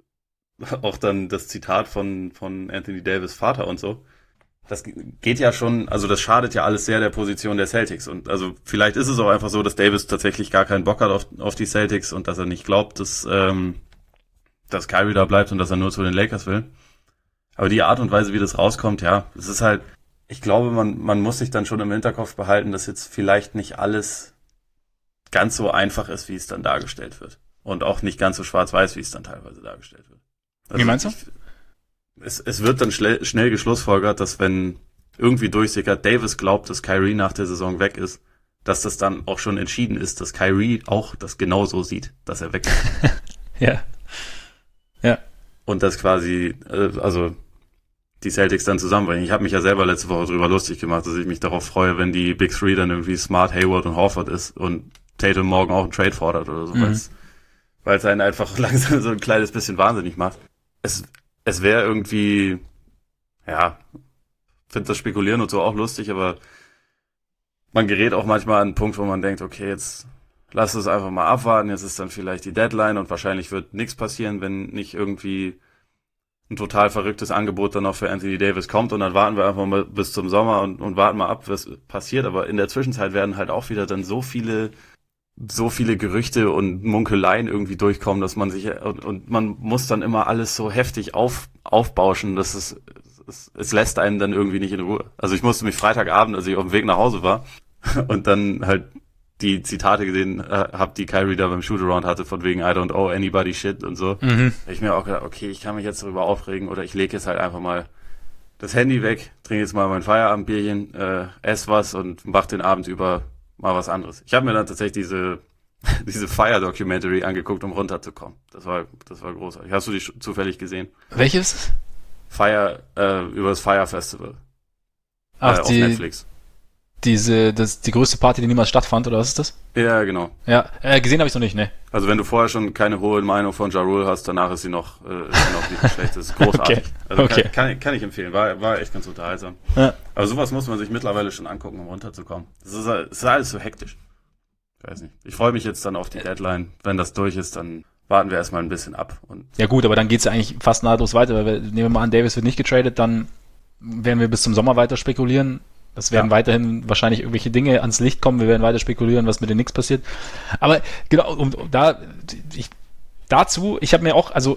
auch dann das Zitat von, von Anthony Davis Vater und so, das geht ja schon, also das schadet ja alles sehr der Position der Celtics. Und also vielleicht ist es auch einfach so, dass Davis tatsächlich gar keinen Bock hat auf, auf die Celtics und dass er nicht glaubt, dass, ähm, dass Kyrie da bleibt und dass er nur zu den Lakers will. Aber die Art und Weise, wie das rauskommt, ja, es ist halt, ich glaube, man, man muss sich dann schon im Hinterkopf behalten, dass jetzt vielleicht nicht alles ganz so einfach ist, wie es dann dargestellt wird. Und auch nicht ganz so schwarz-weiß, wie es dann teilweise dargestellt wird. Also wie meinst du? Ich, es, es wird dann schnell, schnell geschlussfolgert, dass wenn irgendwie durchsickert, Davis glaubt, dass Kyrie nach der Saison weg ist, dass das dann auch schon entschieden ist, dass Kyrie auch das genauso sieht, dass er weg ist. Ja. Ja. Und das quasi, äh, also die Celtics dann zusammenbringen. Ich habe mich ja selber letzte Woche drüber lustig gemacht, dass ich mich darauf freue, wenn die Big Three dann irgendwie Smart, Hayward und Horford ist und Tatum morgen auch einen Trade fordert oder so, mhm. weil es einen einfach langsam so ein kleines bisschen wahnsinnig macht. Es, es wäre irgendwie, ja, finde das Spekulieren und so auch lustig, aber man gerät auch manchmal an einen Punkt, wo man denkt, okay, jetzt lass es einfach mal abwarten, jetzt ist dann vielleicht die Deadline und wahrscheinlich wird nichts passieren, wenn nicht irgendwie ein total verrücktes Angebot dann noch für Anthony Davis kommt und dann warten wir einfach mal bis zum Sommer und, und warten mal ab, was passiert. Aber in der Zwischenzeit werden halt auch wieder dann so viele, so viele Gerüchte und Munkeleien irgendwie durchkommen, dass man sich, und, und man muss dann immer alles so heftig auf, aufbauschen, dass es, es, es lässt einen dann irgendwie nicht in Ruhe. Also ich musste mich Freitagabend, als ich auf dem Weg nach Hause war und dann halt die Zitate gesehen äh, habe, die Kyrie da beim Shootaround hatte, von wegen I don't owe anybody shit und so. Mhm. Ich mir auch gedacht, okay, ich kann mich jetzt darüber aufregen oder ich lege jetzt halt einfach mal das Handy weg, trinke jetzt mal mein Feierabendbierchen, äh, ess was und mach den Abend über mal was anderes. Ich habe mir dann tatsächlich diese diese Fire-Documentary angeguckt, um runterzukommen. Das war das war großartig. Hast du die zufällig gesehen? Welches? Fire, äh, über das Fire Festival. Ach, äh, auf die, Netflix. Diese, das, die größte Party, die niemals stattfand, oder was ist das? Ja, genau. Ja, äh, gesehen habe ich noch nicht, ne? Also wenn du vorher schon keine hohe Meinung von Ja Rule hast, danach ist sie noch, äh, ist sie noch nicht schlecht. Das ist großartig. Okay. Also okay. Kann, kann, kann ich empfehlen. War, war echt ganz unterhaltsam. Ja. Aber sowas muss man sich mittlerweile schon angucken, um runterzukommen. Es ist, es ist alles so hektisch. Ich weiß nicht. Ich freue mich jetzt dann auf die Deadline. Wenn das durch ist, dann warten wir erstmal ein bisschen ab. Und ja gut, aber dann geht's ja eigentlich fast nahtlos weiter. Weil wir, nehmen wir mal an, Davis wird nicht getradet, dann werden wir bis zum Sommer weiter spekulieren. Es werden ja. weiterhin wahrscheinlich irgendwelche Dinge ans Licht kommen. Wir werden weiter spekulieren, was mit den Knicks passiert. Aber genau, um, um da ich, dazu, ich habe mir auch, also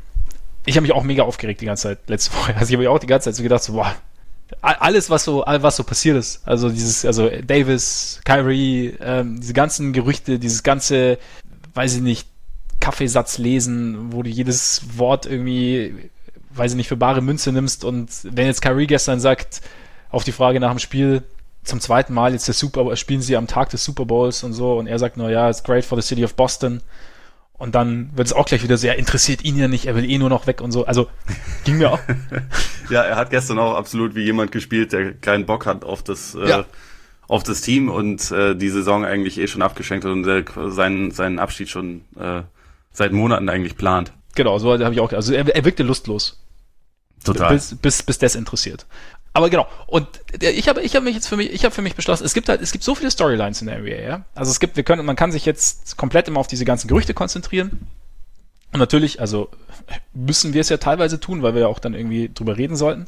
ich habe mich auch mega aufgeregt die ganze Zeit letzte Woche. Also ich habe mir auch die ganze Zeit so gedacht, so, boah, alles was so, was so passiert ist. Also dieses, also Davis, Kyrie, ähm, diese ganzen Gerüchte, dieses ganze, weiß ich nicht, Kaffeesatz lesen, wo du jedes Wort irgendwie, weiß ich nicht, für bare Münze nimmst. Und wenn jetzt Kyrie gestern sagt, auf die Frage nach dem Spiel, zum zweiten Mal jetzt der Super Bowl, spielen sie am Tag des Super Bowls und so, und er sagt nur, ja, it's great for the city of Boston, und dann wird es auch gleich wieder so, ja, interessiert ihn ja nicht, er will eh nur noch weg und so, also ging mir auch. Ja, er hat gestern auch absolut wie jemand gespielt, der keinen Bock hat auf das ja. äh, auf das Team und äh, die Saison eigentlich eh schon abgeschenkt hat und äh, seinen seinen Abschied schon äh, seit Monaten eigentlich plant. Genau, so habe ich auch, also er, er wirkte lustlos. Total. Bis, bis, bis desinteressiert. Aber genau, und ich habe ich habe mich jetzt für mich, ich habe für mich beschlossen, es gibt halt, es gibt so viele Storylines in der N B A, ja. Also es gibt, wir können, man kann sich jetzt komplett immer auf diese ganzen Gerüchte konzentrieren. Und natürlich, also müssen wir es ja teilweise tun, weil wir ja auch dann irgendwie drüber reden sollten.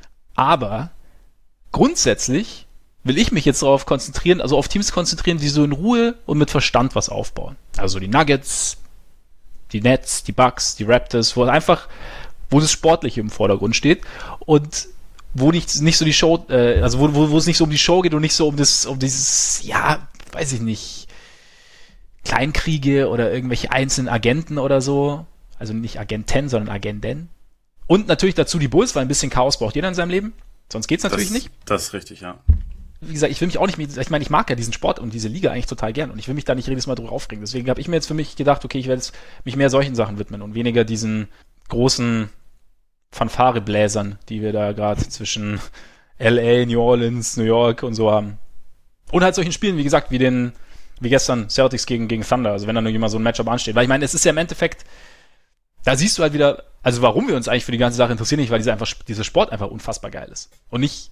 Aber grundsätzlich will ich mich jetzt darauf konzentrieren, also auf Teams konzentrieren, die so in Ruhe und mit Verstand was aufbauen. Also die Nuggets, die Nets, die Bucks, die Raptors, wo einfach, wo das Sportliche im Vordergrund steht und wo nicht, nicht so die Show, äh, also wo, wo, wo es nicht so um die Show geht und nicht so um das, um dieses, ja, weiß ich nicht, Kleinkriege oder irgendwelche einzelnen Agenten oder so. Also nicht Agenten, sondern Agenten. Und natürlich dazu die Bulls, weil ein bisschen Chaos braucht jeder in seinem Leben. Sonst geht's natürlich das, nicht. Das ist richtig, ja. Wie gesagt, ich will mich auch nicht mehr, ich meine, ich mag ja diesen Sport und diese Liga eigentlich total gern und ich will mich da nicht jedes Mal drüber aufregen. Deswegen habe ich mir jetzt für mich gedacht, okay, ich werde jetzt mich mehr solchen Sachen widmen und weniger diesen großen Fanfarebläsern, die wir da gerade zwischen L A, New Orleans, New York und so haben. Und halt solchen Spielen, wie gesagt, wie den wie gestern Celtics gegen, gegen Thunder, also wenn dann irgendwie mal so ein Matchup ansteht. Weil ich meine, es ist ja im Endeffekt, da siehst du halt wieder, also warum wir uns eigentlich für die ganze Sache interessieren, nicht weil dieser, einfach, dieser Sport einfach unfassbar geil ist. Und nicht,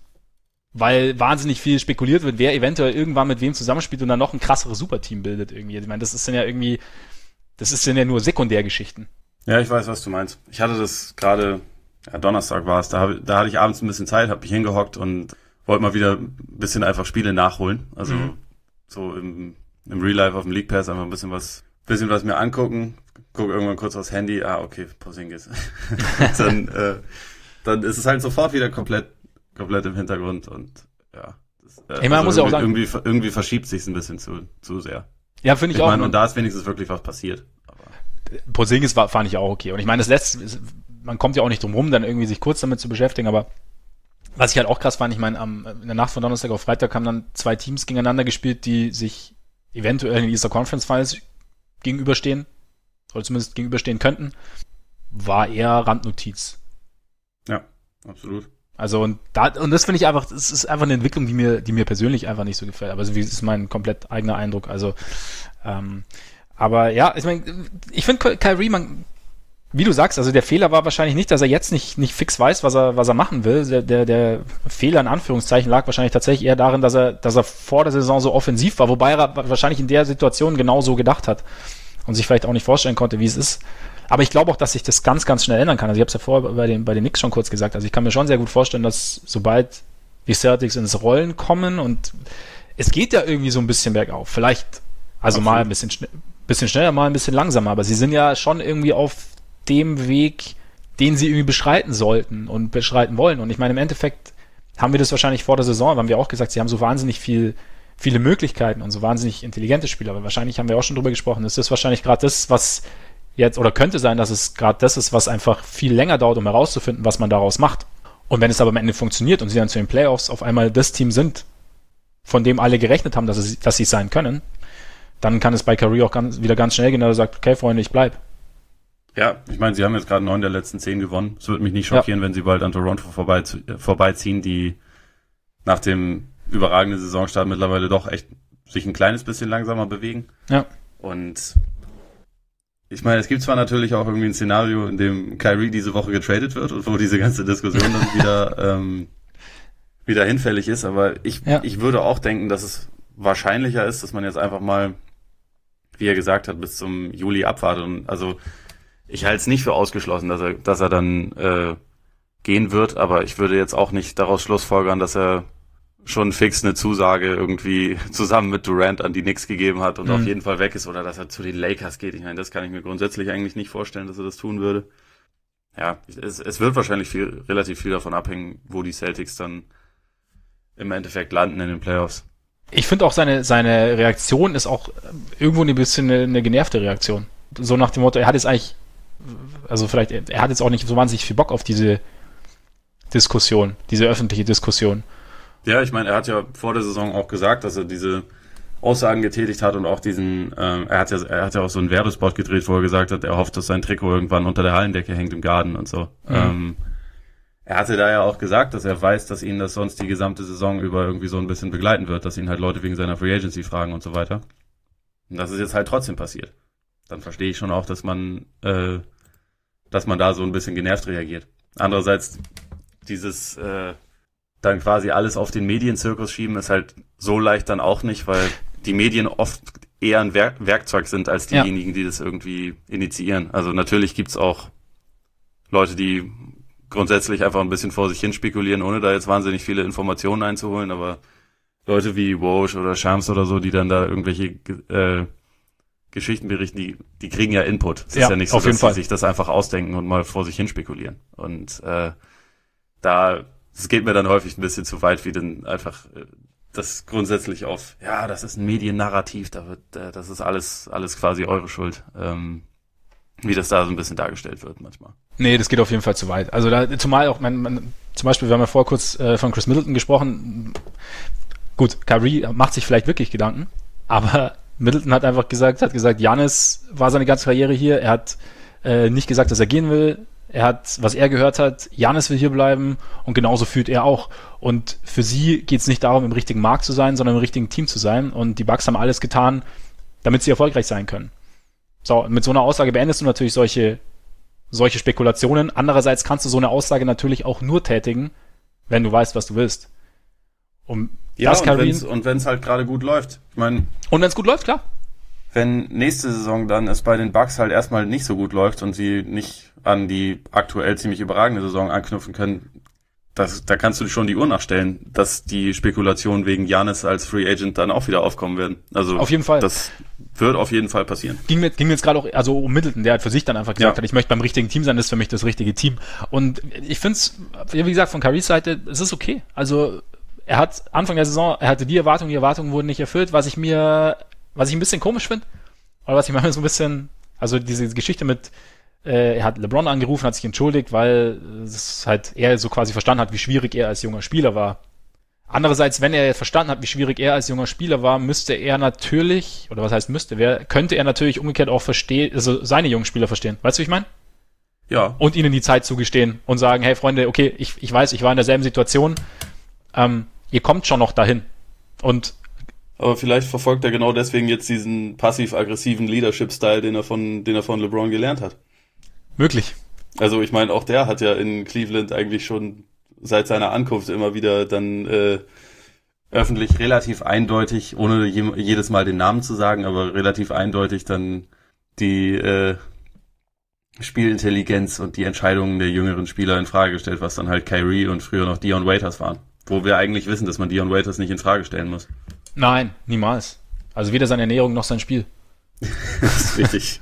weil wahnsinnig viel spekuliert wird, wer eventuell irgendwann mit wem zusammenspielt und dann noch ein krasseres Superteam bildet irgendwie. Ich meine, das ist dann ja irgendwie, das ist dann ja nur Sekundärgeschichten. Ja, ich weiß, was du meinst. Ich hatte das gerade, ja, Donnerstag war es, da, hab, da hatte ich abends ein bisschen Zeit, habe mich hingehockt und wollte mal wieder ein bisschen einfach Spiele nachholen. Also mhm. so im, im Real Life auf dem League Pass einfach ein bisschen was, bisschen was mir angucken. Guck irgendwann kurz aufs Handy, ah, okay, Porzingis. dann, äh, dann ist es halt sofort wieder komplett, komplett im Hintergrund und ja. Das, äh, hey, man also muss ja auch sagen, irgendwie, irgendwie verschiebt sich's ein bisschen zu, zu sehr. Ja, finde ich, ich auch. Mein, und da ist wenigstens wirklich was passiert. Porzingis war, fand ich auch okay. Und ich meine, das letzte, man kommt ja auch nicht drum rum, dann irgendwie sich kurz damit zu beschäftigen, aber was ich halt auch krass fand, ich meine, am, in der Nacht von Donnerstag auf Freitag haben dann zwei Teams gegeneinander gespielt, die sich eventuell in den Eastern Conference Finals gegenüberstehen, oder zumindest gegenüberstehen könnten, war eher Randnotiz. Ja, absolut. Also, und da, und das finde ich einfach, das ist einfach eine Entwicklung, die mir, die mir persönlich einfach nicht so gefällt. Aber das ist mein komplett eigener Eindruck. Also, ähm, aber ja, ich meine, ich finde Kyrie, man, wie du sagst, also der Fehler war wahrscheinlich nicht, dass er jetzt nicht, nicht fix weiß, was er, was er machen will. Der, der, der Fehler in Anführungszeichen lag wahrscheinlich tatsächlich eher darin, dass er, dass er vor der Saison so offensiv war, wobei er wahrscheinlich in der Situation genau so gedacht hat und sich vielleicht auch nicht vorstellen konnte, wie es ist. Aber ich glaube auch, dass sich das ganz, ganz schnell ändern kann. Also ich habe es ja vorher bei den, bei den Knicks schon kurz gesagt. Also ich kann mir schon sehr gut vorstellen, dass sobald die Celtics ins Rollen kommen und es geht ja irgendwie so ein bisschen bergauf. Vielleicht, also Absolut. mal ein bisschen schnell. Bisschen schneller, mal ein bisschen langsamer, aber sie sind ja schon irgendwie auf dem Weg, den sie irgendwie beschreiten sollten und beschreiten wollen. Und ich meine, im Endeffekt haben wir das wahrscheinlich vor der Saison, haben wir auch gesagt, sie haben so wahnsinnig viel, viele Möglichkeiten und so wahnsinnig intelligente Spieler, aber wahrscheinlich haben wir auch schon drüber gesprochen, das ist wahrscheinlich gerade das, was jetzt, oder könnte sein, dass es gerade das ist, was einfach viel länger dauert, um herauszufinden, was man daraus macht. Und wenn es aber am Ende funktioniert und sie dann zu den Playoffs auf einmal das Team sind, von dem alle gerechnet haben, dass sie, dass sie es sein können, dann kann es bei Kyrie auch ganz, wieder ganz schnell gehen, dass er sagt, okay, Freunde, ich bleib. Ja, ich meine, sie haben jetzt gerade neun der letzten zehn gewonnen. Es würde mich nicht schockieren, ja. wenn sie bald an Toronto vorbei, vorbeiziehen, die nach dem überragenden Saisonstart mittlerweile doch echt sich ein kleines bisschen langsamer bewegen. Ja. Und ich meine, es gibt zwar natürlich auch irgendwie ein Szenario, in dem Kyrie diese Woche getradet wird und wo diese ganze Diskussion dann wieder, ähm, wieder hinfällig ist, aber ich, ja. ich würde auch denken, dass es wahrscheinlicher ist, dass man jetzt einfach mal, wie er gesagt hat, bis zum Juli abwartet. Und also ich halte es nicht für ausgeschlossen, dass er, dass er dann äh, gehen wird, aber ich würde jetzt auch nicht daraus schlussfolgern, dass er schon fix eine Zusage irgendwie zusammen mit Durant an die Knicks gegeben hat und mhm. auf jeden Fall weg ist oder dass er zu den Lakers geht. Ich meine, das kann ich mir grundsätzlich eigentlich nicht vorstellen, dass er das tun würde. Ja, es, es wird wahrscheinlich viel, relativ viel davon abhängen, wo die Celtics dann im Endeffekt landen in den Playoffs. Ich finde auch seine, seine Reaktion ist auch irgendwo ein bisschen eine, eine genervte Reaktion. So nach dem Motto, er hat jetzt eigentlich, also vielleicht, er hat jetzt auch nicht so wahnsinnig viel Bock auf diese Diskussion, diese öffentliche Diskussion. Ja, ich meine, er hat ja vor der Saison auch gesagt, dass er diese Aussagen getätigt hat und auch diesen, ähm, er hat ja, er hat ja auch so einen Werbespot gedreht, wo er gesagt hat, er hofft, dass sein Trikot irgendwann unter der Hallendecke hängt im Garten und so. Mhm. Ähm, Er hatte da ja auch gesagt, dass er weiß, dass ihn das sonst die gesamte Saison über irgendwie so ein bisschen begleiten wird, dass ihn halt Leute wegen seiner Free Agency fragen und so weiter. Und das ist jetzt halt trotzdem passiert. Dann verstehe ich schon auch, dass man, äh, dass man da so ein bisschen genervt reagiert. Andererseits, dieses äh, dann quasi alles auf den Medienzirkus schieben, ist halt so leicht dann auch nicht, weil die Medien oft eher ein Werk- Werkzeug sind als diejenigen, ja. die das irgendwie initiieren. Also natürlich gibt's auch Leute, die grundsätzlich einfach ein bisschen vor sich hin spekulieren, ohne da jetzt wahnsinnig viele Informationen einzuholen, aber Leute wie Woj oder Shams oder so, die dann da irgendwelche äh, Geschichten berichten, die, die kriegen ja Input. Es ja, ist ja nicht so, dass sie sich das einfach ausdenken und mal vor sich hin spekulieren. Und äh, da, es geht mir dann häufig ein bisschen zu weit, wie dann einfach äh, das grundsätzlich auf, ja, das ist ein Mediennarrativ, da wird, äh, das ist alles, alles quasi eure Schuld. Ähm, wie das da so ein bisschen dargestellt wird manchmal. Nee, das geht auf jeden Fall zu weit. Also da, zumal auch, man, man, zum Beispiel, wir haben ja vorher kurz äh, von Chris Middleton gesprochen. Gut, Kyrie macht sich vielleicht wirklich Gedanken, aber Middleton hat einfach gesagt, hat gesagt, Giannis war seine ganze Karriere hier, er hat äh, nicht gesagt, dass er gehen will, er hat, was er gehört hat, Giannis will hier bleiben und genauso fühlt er auch. Und für sie geht es nicht darum, im richtigen Markt zu sein, sondern im richtigen Team zu sein. Und die Bucks haben alles getan, damit sie erfolgreich sein können. So, mit so einer Aussage beendest du natürlich solche, solche Spekulationen. Andererseits kannst du so eine Aussage natürlich auch nur tätigen, wenn du weißt, was du willst. Um ja, das und wenn es halt gerade gut läuft. Ich meine, und wenn es gut läuft, klar. Wenn nächste Saison dann es bei den Bucks halt erstmal nicht so gut läuft und sie nicht an die aktuell ziemlich überragende Saison anknüpfen können, das, da kannst du schon die Uhr nachstellen, dass die Spekulationen wegen Giannis als Free Agent dann auch wieder aufkommen werden. Also auf jeden Fall. Das wird auf jeden Fall passieren. Ging mir, ging mir jetzt gerade auch, also um Middleton, der halt für sich dann einfach gesagt ja. hat, ich möchte beim richtigen Team sein, das ist für mich das richtige Team. Und ich finde es, wie gesagt, von Kyries Seite, es ist okay. Also er hat Anfang der Saison, er hatte die Erwartungen, die Erwartungen wurden nicht erfüllt, was ich mir Was ich ein bisschen komisch finde, oder was ich manchmal so ein bisschen, also diese Geschichte mit, äh, er hat LeBron angerufen, hat sich entschuldigt, weil es halt er so quasi verstanden hat, wie schwierig er als junger Spieler war. Andererseits, wenn er verstanden hat, wie schwierig er als junger Spieler war, müsste er natürlich, oder was heißt müsste, wer, könnte er natürlich umgekehrt auch verstehen, also seine jungen Spieler verstehen. Weißt du, wie ich meine? Ja. Und ihnen die Zeit zugestehen und sagen, hey Freunde, okay, ich, ich weiß, ich war in derselben Situation, ähm, ihr kommt schon noch dahin. Und aber vielleicht verfolgt er genau deswegen jetzt diesen passiv-aggressiven Leadership-Style, den er von, den er von LeBron gelernt hat. Möglich. Also ich meine, auch der hat ja in Cleveland eigentlich schon seit seiner Ankunft immer wieder dann äh, öffentlich relativ eindeutig, ohne je, jedes Mal den Namen zu sagen, aber relativ eindeutig dann die äh, Spielintelligenz und die Entscheidungen der jüngeren Spieler in Frage gestellt, was dann halt Kyrie und früher noch Dion Waiters waren. Wo wir eigentlich wissen, dass man Dion Waiters nicht in Frage stellen muss. Nein, niemals. Also weder seine Ernährung noch sein Spiel. Das ist richtig.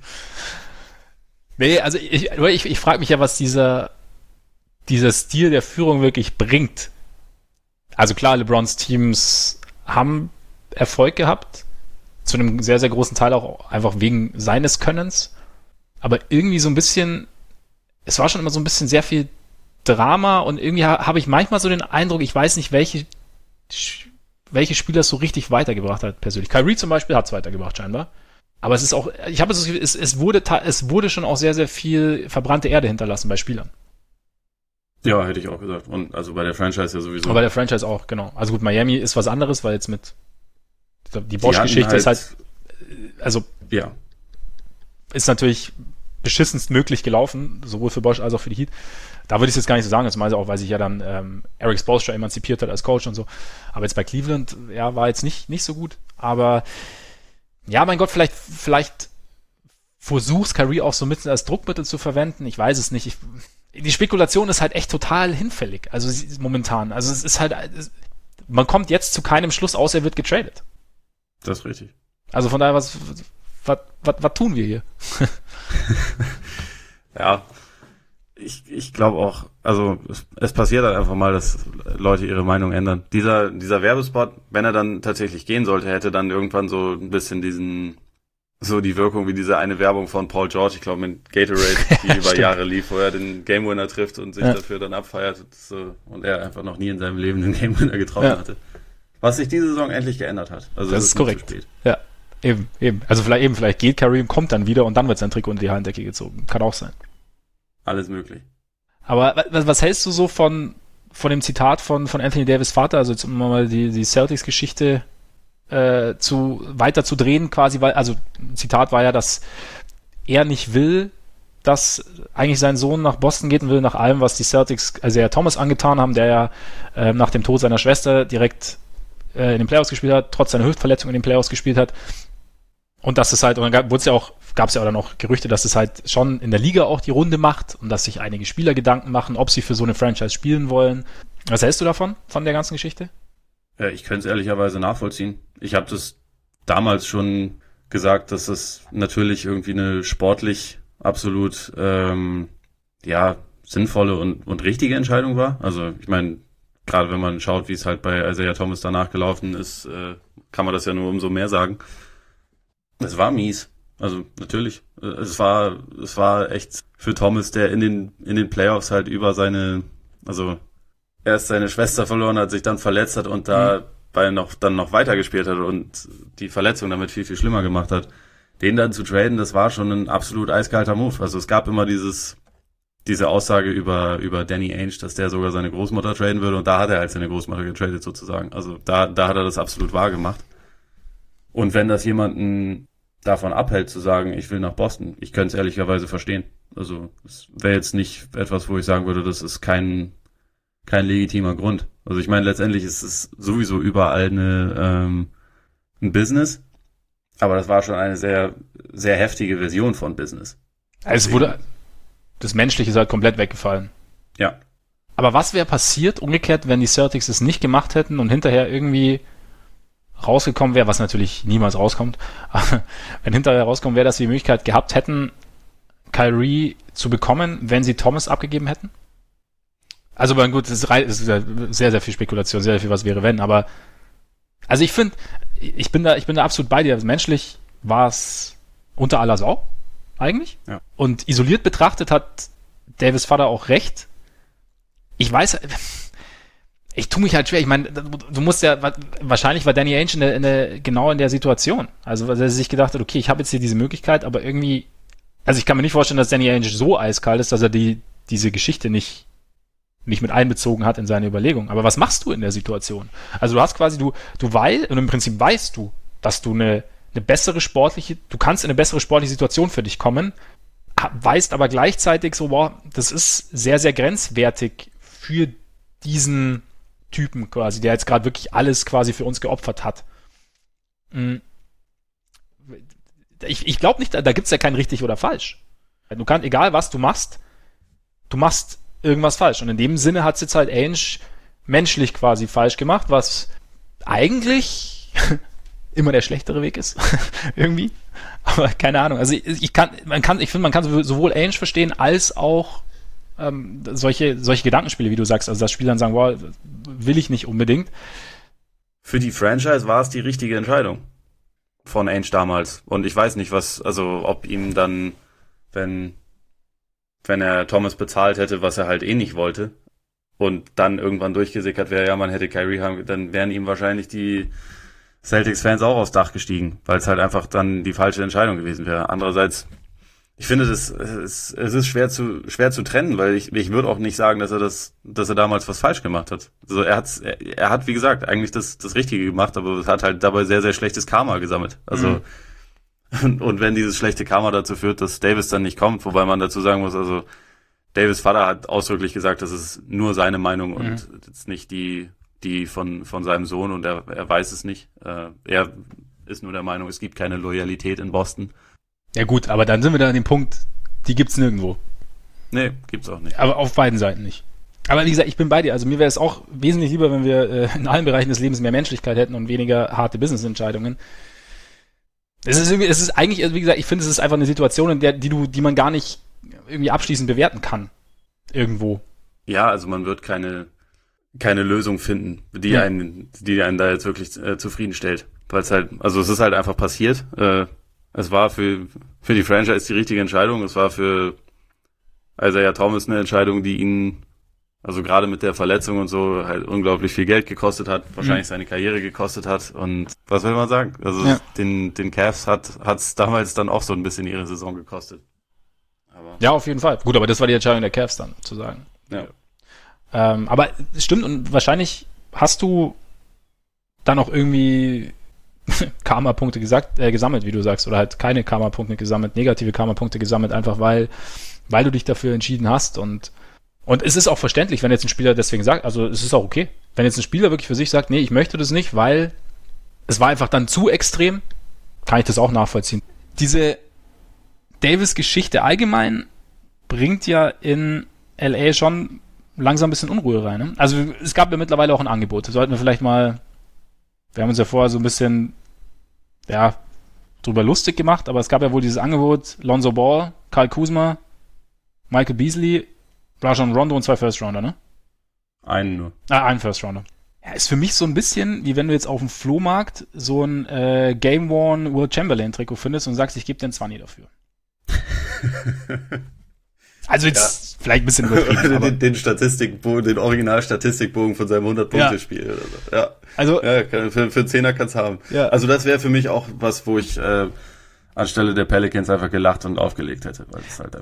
Nee, also ich, ich, ich frage mich ja, was dieser, dieser Stil der Führung wirklich bringt. Also klar, LeBrons Teams haben Erfolg gehabt, zu einem sehr, sehr großen Teil auch einfach wegen seines Könnens, aber irgendwie so ein bisschen, es war schon immer so ein bisschen sehr viel Drama und irgendwie ha, habe ich manchmal so den Eindruck, ich weiß nicht, welche welche Spieler es so richtig weitergebracht hat, persönlich. Kyrie zum Beispiel hat es weitergebracht, scheinbar. Aber es ist auch, ich habe es, es, es wurde, es wurde schon auch sehr, sehr viel verbrannte Erde hinterlassen bei Spielern. Ja, hätte ich auch gesagt. Und also bei der Franchise ja sowieso. Aber bei der Franchise auch, genau. Also gut, Miami ist was anderes, weil jetzt mit, die Bosch-Geschichte halt, ist halt, also, ja. ist natürlich beschissenst möglich gelaufen, sowohl für Bosch als auch für die Heat. Da würde ich es jetzt gar nicht so sagen, das meinte auch, weil sich ja dann ähm, Eric Spoelstra emanzipiert hat als Coach und so. Aber jetzt bei Cleveland, ja, war jetzt nicht nicht so gut. Aber ja, mein Gott, vielleicht vielleicht versuchst Kyrie auch so ein bisschen als Druckmittel zu verwenden. Ich weiß es nicht. Ich, die Spekulation ist halt echt total hinfällig. Also momentan. Also es ist halt, es, man kommt jetzt zu keinem Schluss, außer er wird getradet. Das ist richtig. Also von daher, was was, was, was tun wir hier? Ja. Ich, ich glaube auch, also es, es passiert halt einfach mal, dass Leute ihre Meinung ändern. Dieser dieser Werbespot, wenn er dann tatsächlich gehen sollte, hätte dann irgendwann so ein bisschen diesen, so die Wirkung wie diese eine Werbung von Paul George, ich glaube mit Gatorade, die über Jahre lief, wo er den Game Winner trifft und sich ja. dafür dann abfeiert so, und er einfach noch nie in seinem Leben den Game Winner getroffen ja. hatte. Was sich diese Saison endlich geändert hat. Also das, das ist korrekt. Ja, eben, eben. Also vielleicht eben, vielleicht geht Kareem, kommt dann wieder und dann wird sein Trikot unter die Handecke gezogen. Kann auch sein. Alles möglich. Aber was, was hältst du so von von dem Zitat von von Anthony Davis Vater, also jetzt um mal die die Celtics-Geschichte äh, zu weiter zu drehen quasi, weil also ein Zitat war ja, dass er nicht will, dass eigentlich sein Sohn nach Boston geht und will nach allem, was die Celtics, also ja Thomas angetan haben, der ja äh, nach dem Tod seiner Schwester direkt äh, in den Playoffs gespielt hat, trotz seiner Hüftverletzung in den Playoffs gespielt hat. Und dass es halt, und dann wurde es ja auch, gab es ja auch dann noch Gerüchte, dass es halt schon in der Liga auch die Runde macht und dass sich einige Spieler Gedanken machen, ob sie für so eine Franchise spielen wollen. Was hältst du davon, von der ganzen Geschichte? Ja, ich könnte es ehrlicherweise nachvollziehen. Ich habe das damals schon gesagt, dass es natürlich irgendwie eine sportlich absolut ähm, ja sinnvolle und, und richtige Entscheidung war. Also ich meine, gerade wenn man schaut, wie es halt bei Isaiah Thomas danach gelaufen ist, äh, kann man das ja nur umso mehr sagen. Es war mies. Also natürlich. Es war es war echt für Thomas, der in den in den Playoffs halt über seine, also erst seine Schwester verloren hat, sich dann verletzt hat und dabei noch dann noch weitergespielt hat und die Verletzung damit viel, viel schlimmer gemacht hat. Den dann zu traden, das war schon ein absolut eiskalter Move. Also es gab immer dieses diese Aussage über über Danny Ainge, dass der sogar seine Großmutter traden würde, und da hat er halt seine Großmutter getradet sozusagen. Also da da hat er das absolut wahr gemacht. Und wenn das jemanden davon abhält zu sagen, ich will nach Boston, ich könnte es ehrlicherweise verstehen. Also es wäre jetzt nicht etwas, wo ich sagen würde, das ist kein kein legitimer Grund. Also ich meine, letztendlich ist es sowieso überall eine ähm, ein Business, aber das war schon eine sehr sehr heftige Version von Business. Also es wurde das Menschliche ist halt komplett weggefallen. Ja. Aber was wäre passiert, umgekehrt, wenn die Celtics es nicht gemacht hätten und hinterher irgendwie rausgekommen wäre, was natürlich niemals rauskommt, aber wenn hinterher rauskommen wäre, dass sie die Möglichkeit gehabt hätten, Kyrie zu bekommen, wenn sie Thomas abgegeben hätten? Also, aber gut, das ist sehr, sehr viel Spekulation, sehr viel was wäre, wenn, aber also ich finde, ich bin da, ich bin da absolut bei dir. Menschlich war es unter aller Sau, eigentlich. Ja. Und isoliert betrachtet hat Davis Vater auch recht. Ich weiß, ich tue mich halt schwer. Ich meine, du musst ja, wahrscheinlich war Danny Ainge in der, in der, genau in der Situation. Also, weil er sich gedacht hat, okay, ich habe jetzt hier diese Möglichkeit, aber irgendwie, also ich kann mir nicht vorstellen, dass Danny Ainge so eiskalt ist, dass er die, diese Geschichte nicht, nicht mit einbezogen hat in seine Überlegung. Aber was machst du in der Situation? Also du hast quasi, du, du weißt, und im Prinzip weißt du, dass du eine, eine bessere sportliche, du kannst in eine bessere sportliche Situation für dich kommen, weißt aber gleichzeitig so, wow, das ist sehr, sehr grenzwertig für diesen Typen quasi, der jetzt gerade wirklich alles quasi für uns geopfert hat. Ich, ich glaube nicht, da gibt's ja kein richtig oder falsch. Du kannst, egal was du machst, du machst irgendwas falsch. Und in dem Sinne hat's jetzt halt Ainge menschlich quasi falsch gemacht, was eigentlich immer der schlechtere Weg ist. Irgendwie. Aber keine Ahnung. Also ich, ich kann, man kann, ich finde, man kann sowohl Ainge verstehen, als auch ähm, solche, solche Gedankenspiele, wie du sagst. Also dass Spieler dann sagen, wow, will ich nicht unbedingt. Für die Franchise war es die richtige Entscheidung von Ainge damals. Und ich weiß nicht, was, also ob ihm dann, wenn, wenn er Thomas bezahlt hätte, was er halt eh nicht wollte, und dann irgendwann durchgesickert wäre, ja, man hätte Kyrie haben, dann wären ihm wahrscheinlich die Celtics-Fans auch aufs Dach gestiegen, weil es halt einfach dann die falsche Entscheidung gewesen wäre. Andererseits, ich finde, das, es, es ist schwer zu, schwer zu trennen, weil ich, ich würde auch nicht sagen, dass er das, dass er damals was falsch gemacht hat. Also er hat's, er, er hat, wie gesagt, eigentlich das, das Richtige gemacht, aber es hat halt dabei sehr, sehr schlechtes Karma gesammelt. Also, mhm. und, und wenn dieses schlechte Karma dazu führt, dass Davis dann nicht kommt, wobei man dazu sagen muss, also, Davis Vater hat ausdrücklich gesagt, das ist nur seine Meinung und mhm. jetzt nicht die, die von, von seinem Sohn, und er, er weiß es nicht. Äh, er ist nur der Meinung, es gibt keine Loyalität in Boston. Ja gut, aber dann sind wir da an dem Punkt, die gibt's nirgendwo. Nee, gibt's auch nicht. Aber auf beiden Seiten nicht. Aber wie gesagt, ich bin bei dir. Also mir wäre es auch wesentlich lieber, wenn wir äh, in allen Bereichen des Lebens mehr Menschlichkeit hätten und weniger harte Business-Entscheidungen. Es ist irgendwie, es ist eigentlich, also wie gesagt, ich finde, es ist einfach eine Situation, in der, die du, die man gar nicht irgendwie abschließend bewerten kann. Irgendwo. Ja, also man wird keine, keine Lösung finden, die ja. einen, die einen da jetzt wirklich äh, zufriedenstellt. Weil es halt, also es ist halt einfach passiert. Äh, es war für, für die Franchise die richtige Entscheidung. Es war für Isaiah Thomas eine Entscheidung, die ihn, also gerade mit der Verletzung und so, halt unglaublich viel Geld gekostet hat, wahrscheinlich mhm. seine Karriere gekostet hat. Und was will man sagen? Also ja. den, den Cavs hat, hat's damals dann auch so ein bisschen ihre Saison gekostet. Aber ja, auf jeden Fall. Gut, aber das war die Entscheidung der Cavs dann, zu sagen. Ja. Ähm, aber es stimmt, und wahrscheinlich hast du dann auch irgendwie Karma-Punkte gesagt, äh, gesammelt, wie du sagst, oder halt keine Karma-Punkte gesammelt, negative Karma-Punkte gesammelt, einfach weil, weil du dich dafür entschieden hast. Und, und es ist auch verständlich, wenn jetzt ein Spieler deswegen sagt, also es ist auch okay, wenn jetzt ein Spieler wirklich für sich sagt, nee, ich möchte das nicht, weil es war einfach dann zu extrem, kann ich das auch nachvollziehen. Diese Davis-Geschichte allgemein bringt ja in L A schon langsam ein bisschen Unruhe rein. Ne? Also es gab ja mittlerweile auch ein Angebot. Das sollten wir vielleicht mal, wir haben uns ja vorher so ein bisschen ja, drüber lustig gemacht, aber es gab ja wohl dieses Angebot, Lonzo Ball, Kyle Kuzma, Michael Beasley, Rajon Rondo und zwei First-Rounder, ne? Einen nur. Ah, einen First-Rounder. Ja, ist für mich so ein bisschen, wie wenn du jetzt auf dem Flohmarkt so ein äh, Game-Worn Will Chamberlain-Trikot findest und sagst, ich gebe dir einen zwanzig dafür. Also jetzt ja. vielleicht ein bisschen übertrieben. den, den Statistikbogen, den Original-Statistikbogen von seinem hundert-Punkte-Spiel. Ja. Oder so. Ja. Also, ja, für, für einen Zehner kann's haben. Ja. Also das wäre für mich auch was, wo ich äh, anstelle der Pelicans einfach gelacht und aufgelegt hätte, weil es halt einfach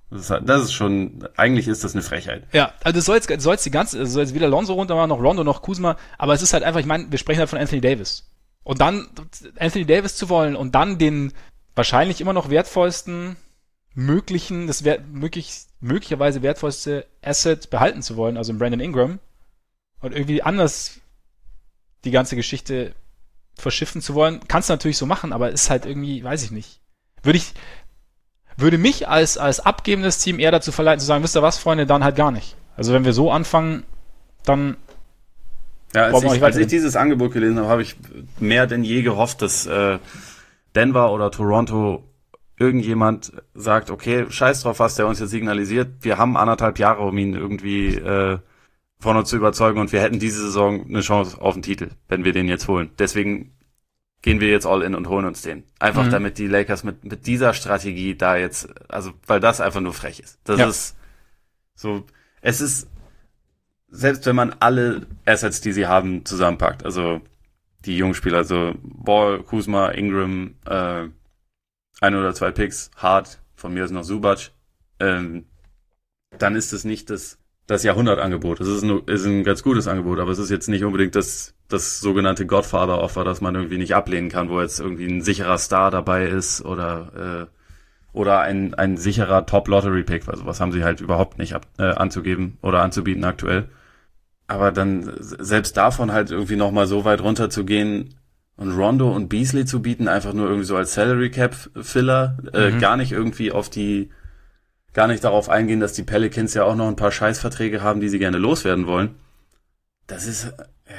Das ist, das ist schon, eigentlich ist das eine Frechheit. Ja, also das soll jetzt, soll jetzt die ganze, also soll jetzt wieder Lonzo runter machen, noch Rondo, noch Kuzma, aber es ist halt einfach, ich meine, wir sprechen halt von Anthony Davis. Und dann Anthony Davis zu wollen und dann den wahrscheinlich immer noch wertvollsten möglichen, das wär, möglich, möglicherweise wertvollste Asset behalten zu wollen, also in Brandon Ingram, und irgendwie anders die ganze Geschichte verschiffen zu wollen, kannst du natürlich so machen, aber ist halt irgendwie, weiß ich nicht. Würde ich, würde mich als, als abgebendes Team eher dazu verleiten, zu sagen, wisst ihr was, Freunde, dann halt gar nicht. Also wenn wir so anfangen, dann ja, als ich, als ich dieses Angebot gelesen habe, habe ich mehr denn je gehofft, dass äh, Denver oder Toronto irgendjemand sagt, okay, scheiß drauf, was der uns jetzt signalisiert, wir haben anderthalb Jahre, um ihn irgendwie äh, von uns zu überzeugen und wir hätten diese Saison eine Chance auf den Titel, wenn wir den jetzt holen. Deswegen gehen wir jetzt all in und holen uns den. Einfach mhm. damit die Lakers mit mit dieser Strategie da jetzt, also weil das einfach nur frech ist. Das ja. ist so, es ist, selbst wenn man alle Assets, die sie haben, zusammenpackt, also die Jungspieler, also Ball, Kuzma, Ingram, äh, ein oder zwei Picks, Hart, von mir ist noch Zubac, ähm, dann ist es nicht das das Jahrhundertangebot. Es ist, nur, ist ein ganz gutes Angebot, aber es ist jetzt nicht unbedingt das, das sogenannte Godfather-Offer, das man irgendwie nicht ablehnen kann, wo jetzt irgendwie ein sicherer Star dabei ist oder äh, oder ein ein sicherer Top-Lottery-Pick. Also was haben sie halt überhaupt nicht ab, äh, anzugeben oder anzubieten aktuell. Aber dann selbst davon halt irgendwie nochmal so weit runter zu gehen und Rondo und Beasley zu bieten, einfach nur irgendwie so als Salary-Cap-Filler, äh, mhm. gar nicht irgendwie auf die gar nicht darauf eingehen, dass die Pelicans ja auch noch ein paar Scheißverträge haben, die sie gerne loswerden wollen. Das ist,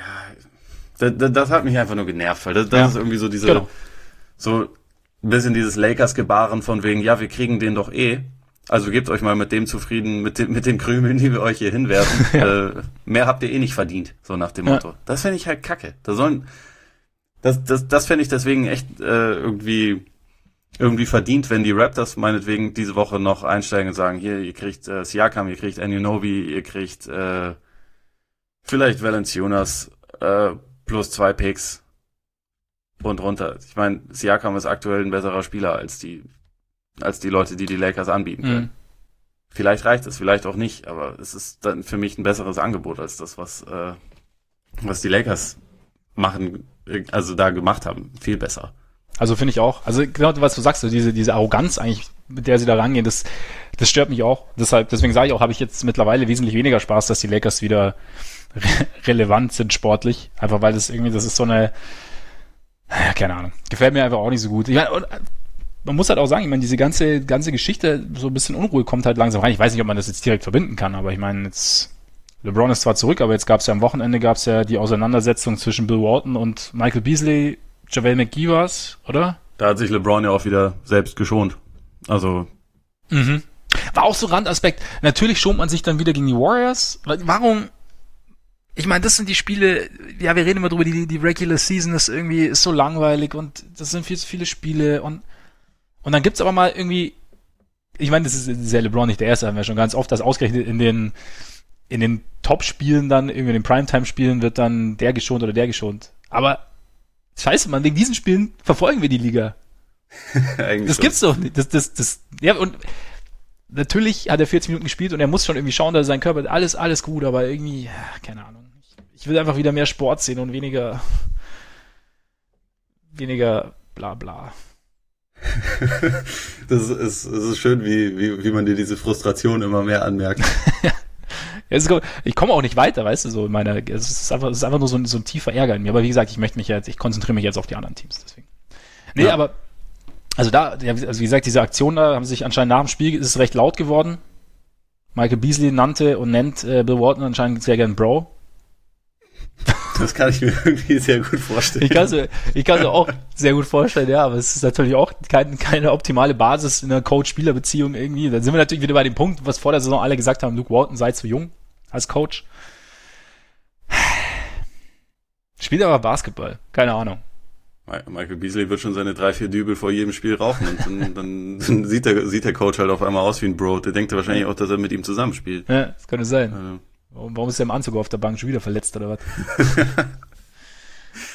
ja, das, das hat mich einfach nur genervt, weil das, das ja. ist irgendwie so diese, genau. so ein bisschen dieses Lakers-Gebaren von wegen, ja, wir kriegen den doch eh, also gebt euch mal mit dem zufrieden, mit dem, mit den Krümeln, die wir euch hier hinwerfen. ja. äh, mehr habt ihr eh nicht verdient, so nach dem ja. Motto. Das finde ich halt kacke. Da sollen, das, das, das fände ich deswegen echt äh, irgendwie irgendwie verdient, wenn die Raptors meinetwegen diese Woche noch einsteigen und sagen, hier, ihr kriegt äh, Siakam, ihr kriegt Anunoby, ihr kriegt äh, vielleicht Valanciunas äh, plus zwei Picks und runter. Ich meine, Siakam ist aktuell ein besserer Spieler als die als die Leute, die die Lakers anbieten können. Mhm. Vielleicht reicht es, vielleicht auch nicht, aber es ist dann für mich ein besseres Angebot als das, was äh, was die Lakers machen, also da gemacht haben. Viel besser. Also finde ich auch. Also genau, was du sagst, so diese diese Arroganz eigentlich, mit der sie da rangehen, das das stört mich auch. Deshalb, deswegen sage ich auch, habe ich jetzt mittlerweile wesentlich weniger Spaß, dass die Lakers wieder re- relevant sind sportlich. Einfach weil das irgendwie, das ist so eine, ja, keine Ahnung, gefällt mir einfach auch nicht so gut. Ich meine, und man muss halt auch sagen, ich meine, diese ganze ganze Geschichte, so ein bisschen Unruhe kommt halt langsam rein. Ich weiß nicht, ob man das jetzt direkt verbinden kann, aber ich meine, jetzt LeBron ist zwar zurück, aber jetzt gab es ja am Wochenende gab es ja die Auseinandersetzung zwischen Bill Walton und Michael Beasley. JaVale McGee war's, oder? Da hat sich LeBron ja auch wieder selbst geschont. Also. Mhm. War auch so Randaspekt. Natürlich schont man sich dann wieder gegen die Warriors. Warum? Ich meine, das sind die Spiele, ja, wir reden immer drüber, die, die Regular Season ist irgendwie, ist so langweilig und das sind viel zu viele Spiele und, und dann gibt's aber mal irgendwie, ich meine, das ist sehr LeBron nicht der Erste, haben wir schon ganz oft, dass ausgerechnet in den, in den Top-Spielen dann, irgendwie in den Primetime-Spielen wird dann der geschont oder der geschont. Aber Scheiße, Mann, wegen diesen Spielen verfolgen wir die Liga. Eigentlich das schon. Gibt's doch nicht. Das, das, das, ja, und natürlich hat er vierzig Minuten gespielt und er muss schon irgendwie schauen, dass sein Körper, alles, alles gut, aber irgendwie, ja, keine Ahnung. Ich, ich will einfach wieder mehr Sport sehen und weniger, weniger bla bla. das ist, das ist schön, wie, wie, wie man dir diese Frustration immer mehr anmerkt. Ja, ich komme auch nicht weiter, weißt du, so in meiner, es ist einfach, es ist einfach nur so ein, so ein tiefer Ärger in mir. Aber wie gesagt, ich möchte mich jetzt, ich konzentriere mich jetzt auf die anderen Teams, deswegen. Nee, ja. aber, also da, also wie gesagt, diese Aktion da haben sich anscheinend nach dem Spiel, ist es recht laut geworden. Michael Beasley nannte und nennt äh, Bill Walton anscheinend sehr gern Bro. Das kann ich mir irgendwie sehr gut vorstellen. Ich kann es ich kann's auch sehr gut vorstellen, ja, aber es ist natürlich auch kein, keine optimale Basis in einer Coach-Spieler-Beziehung irgendwie. Da sind wir natürlich wieder bei dem Punkt, was vor der Saison alle gesagt haben, Luke Walton sei zu jung als Coach. Spielt aber Basketball, keine Ahnung. Michael Beasley wird schon seine drei, vier Dübel vor jedem Spiel rauchen und dann, dann, dann sieht, der, sieht der Coach halt auf einmal aus wie ein Bro. Der denkt wahrscheinlich auch, dass er mit ihm zusammenspielt. Ja, das könnte sein. Also. Warum, warum ist der im Anzug auf der Bank schon wieder verletzt oder was?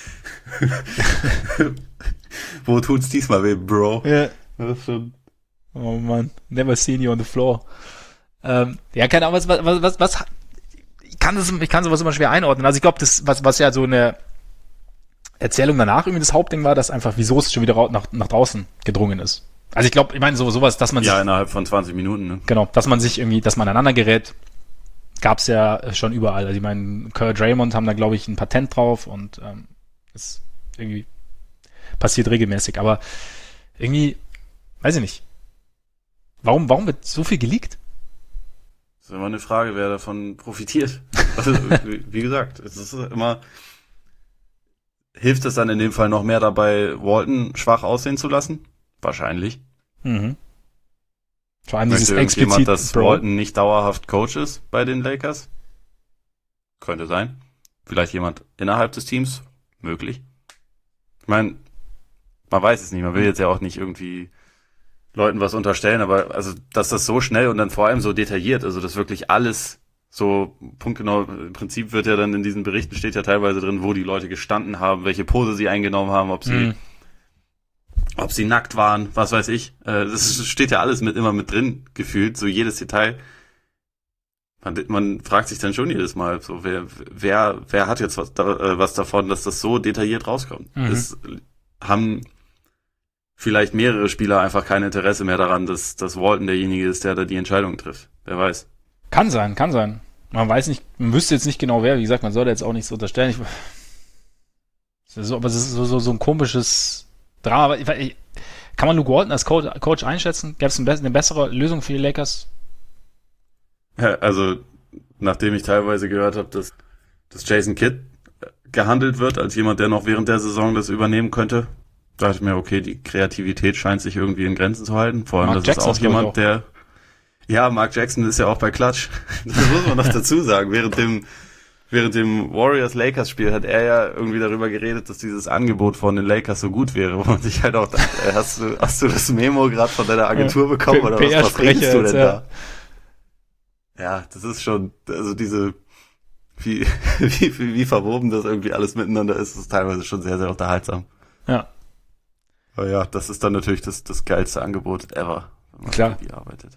Wo tut's diesmal weh, Bro? Ja. Das ist schon Oh Mann, never seen you on the floor. Ähm, ja, keine Ahnung, was, was, was, was, ich kann das, ich kann sowas immer schwer einordnen. Also ich glaube, das, was, was ja so eine Erzählung danach irgendwie das Hauptding war, dass einfach, wieso es schon wieder ra- nach, nach draußen gedrungen ist. Also ich glaube, ich meine, so, sowas, dass man sich, Ja, innerhalb von zwanzig Minuten, ne? genau, dass man sich irgendwie, dass man aneinander gerät, gab's ja schon überall. Also ich meine, Kerr Draymond haben da, glaube ich, ein Patent drauf und ähm, ist irgendwie passiert regelmäßig. Aber irgendwie, weiß ich nicht. Warum, warum wird so viel geleakt? Das ist immer eine Frage, wer davon profitiert. Also, wie, wie gesagt, es ist immer, hilft es dann in dem Fall noch mehr dabei, Walton schwach aussehen zu lassen? Wahrscheinlich. Mhm. Vor allem dieses Möchte irgendjemand, explizit dass Bro. Walton nicht dauerhaft Coach ist bei den Lakers? Könnte sein. Vielleicht jemand innerhalb des Teams? Möglich. Ich meine, man weiß es nicht. Man will jetzt ja auch nicht irgendwie Leuten was unterstellen, aber also, dass das so schnell und dann vor allem so detailliert, also dass wirklich alles so punktgenau, im Prinzip wird ja dann in diesen Berichten steht ja teilweise drin, wo die Leute gestanden haben, welche Pose sie eingenommen haben, ob sie Mhm. ob sie nackt waren, was weiß ich. Äh, Das steht ja alles mit immer mit drin, gefühlt, so jedes Detail. Man, man fragt sich dann schon jedes Mal, so wer wer wer hat jetzt was, da, äh, was davon, dass das so detailliert rauskommt. Mhm. Es haben vielleicht mehrere Spieler einfach kein Interesse mehr daran, dass, dass Walton derjenige ist, der da die Entscheidung trifft. Wer weiß. Kann sein, kann sein. Man weiß nicht, man wüsste jetzt nicht genau wer. Wie gesagt, man sollte jetzt auch nichts unterstellen. Ich, es ist so, aber es ist so, so, so ein komisches Drama. Aber ich, ich, kann man Luke Walton als Coach, Coach einschätzen? Gäbe es eine, eine bessere Lösung für die Lakers? Ja, also, nachdem ich teilweise gehört habe, dass, dass Jason Kidd gehandelt wird als jemand, der noch während der Saison das übernehmen könnte, dachte ich mir, okay, die Kreativität scheint sich irgendwie in Grenzen zu halten. Vor allem, Mark das Jackson ist auch ist, glaub ich, jemand, auch. der, ja, Mark Jackson ist ja auch bei Klatsch. Das muss man noch dazu sagen. Während dem, während dem Warriors-Lakers-Spiel hat er ja irgendwie darüber geredet, dass dieses Angebot von den Lakers so gut wäre, wo man sich halt auch dachte, äh, hast du, hast du das Memo gerade von deiner Agentur bekommen P- oder was, was redest P R-Sprecher du denn jetzt, da? ja. Ja, das ist schon, also diese, wie, wie, wie, wie verwoben das irgendwie alles miteinander ist, ist teilweise schon sehr, sehr unterhaltsam. Ja, Aber ja, das ist dann natürlich das, das geilste Angebot ever, wenn man Klar. irgendwie arbeitet.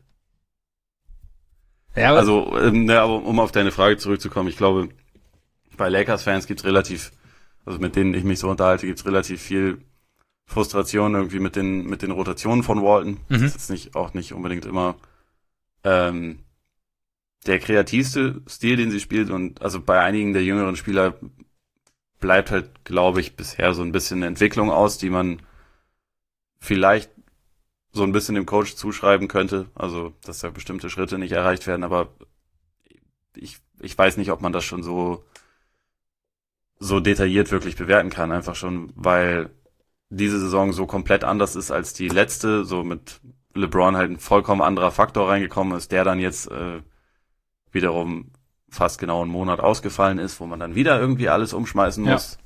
ja aber, Also, ähm, ja, aber um auf deine Frage zurückzukommen, ich glaube, bei Lakers-Fans gibt's relativ, also mit denen ich mich so unterhalte, gibt's relativ viel Frustration irgendwie mit den, mit den Rotationen von Walton. Mhm. Das ist nicht, auch nicht unbedingt immer, ähm, der kreativste Stil, den sie spielt, und also bei einigen der jüngeren Spieler bleibt halt, glaube ich, bisher so ein bisschen eine Entwicklung aus, die man vielleicht so ein bisschen dem Coach zuschreiben könnte, also dass da bestimmte Schritte nicht erreicht werden, aber ich, ich weiß nicht, ob man das schon so so detailliert wirklich bewerten kann, einfach schon, weil diese Saison so komplett anders ist als die letzte, so mit LeBron halt ein vollkommen anderer Faktor reingekommen ist, der dann jetzt äh, wiederum fast genau einen Monat ausgefallen ist, wo man dann wieder irgendwie alles umschmeißen Ja. muss.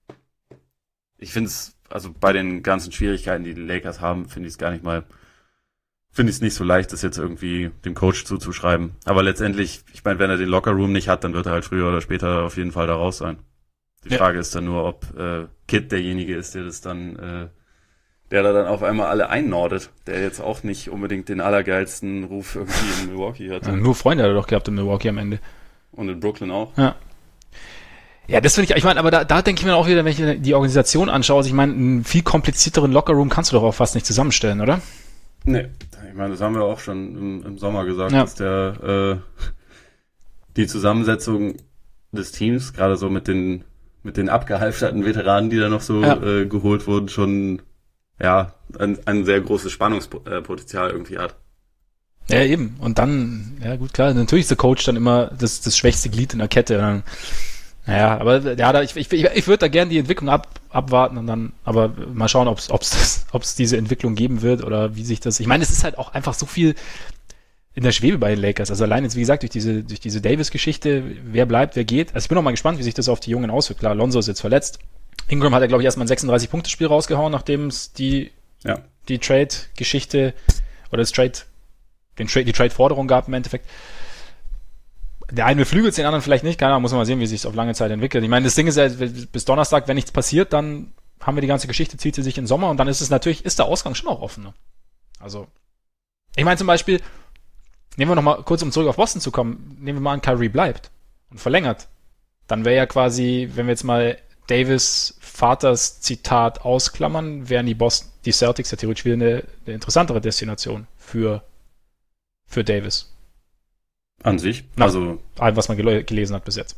Ich finde es, also bei den ganzen Schwierigkeiten, die die Lakers haben, finde ich es gar nicht mal, finde ich es nicht so leicht, das jetzt irgendwie dem Coach zuzuschreiben. Aber letztendlich, ich meine, wenn er den Lockerroom nicht hat, dann wird er halt früher oder später auf jeden Fall da raus sein. Die Ja. Frage ist dann nur, ob äh, Kid derjenige ist, der das dann, äh, der da dann auf einmal alle einnordet, der jetzt auch nicht unbedingt den allergeilsten Ruf irgendwie in Milwaukee hatte. nur Freunde hat er doch gehabt in Milwaukee am Ende. Und in Brooklyn auch. Ja. Ja, das finde ich, ich meine, aber da, da denke ich mir auch wieder, wenn ich mir die Organisation anschaue, also ich meine, einen viel komplizierteren Lockerroom kannst du doch auch fast nicht zusammenstellen, oder? Nee, ich meine, das haben wir auch schon im, im Sommer gesagt, Ja. dass der äh, die Zusammensetzung des Teams, gerade so mit den mit den abgehalfterten Veteranen, die da noch so Ja. äh, geholt wurden, schon ja ein, ein sehr großes Spannungspotenzial irgendwie hat. Ja, eben. Und dann, ja gut, klar, natürlich ist der Coach dann immer das, das schwächste Glied in der Kette. Und dann, naja, aber ja, da, ich, ich, ich würde da gerne die Entwicklung ab, abwarten und dann, aber mal schauen, ob es ob es diese Entwicklung geben wird oder wie sich das. Ich meine, es ist halt auch einfach so viel in der Schwebe bei den Lakers. Also allein jetzt, wie gesagt, durch diese, durch diese Davis-Geschichte, wer bleibt, wer geht. Also ich bin auch mal gespannt, wie sich das auf die Jungen auswirkt. Klar, Lonzo ist jetzt verletzt. Ingram hat ja, glaube ich, erstmal ein sechsunddreißig-Punkte-Spiel rausgehauen, nachdem es die, Ja. die Trade-Geschichte oder das Trade, den Trade, die Trade-Forderung gab im Endeffekt. Der eine beflügelt den anderen vielleicht nicht, keine Ahnung, muss man mal sehen, wie sich es auf lange Zeit entwickelt. Ich meine, das Ding ist ja, bis Donnerstag, wenn nichts passiert, dann haben wir die ganze Geschichte, zieht sie sich in den Sommer und dann ist es natürlich, ist der Ausgang schon auch offen. Ne? Also, Ich meine zum Beispiel, nehmen wir nochmal kurz, um zurück auf Boston zu kommen, nehmen wir mal an, Kyrie bleibt und verlängert. Dann wäre ja quasi, wenn wir jetzt mal Davis Vaters Zitat ausklammern, wären die Boston, die Celtics ja theoretisch wieder eine, eine interessantere Destination für, für Davis. An sich? Nach also allem, was man gel- gelesen hat bis jetzt.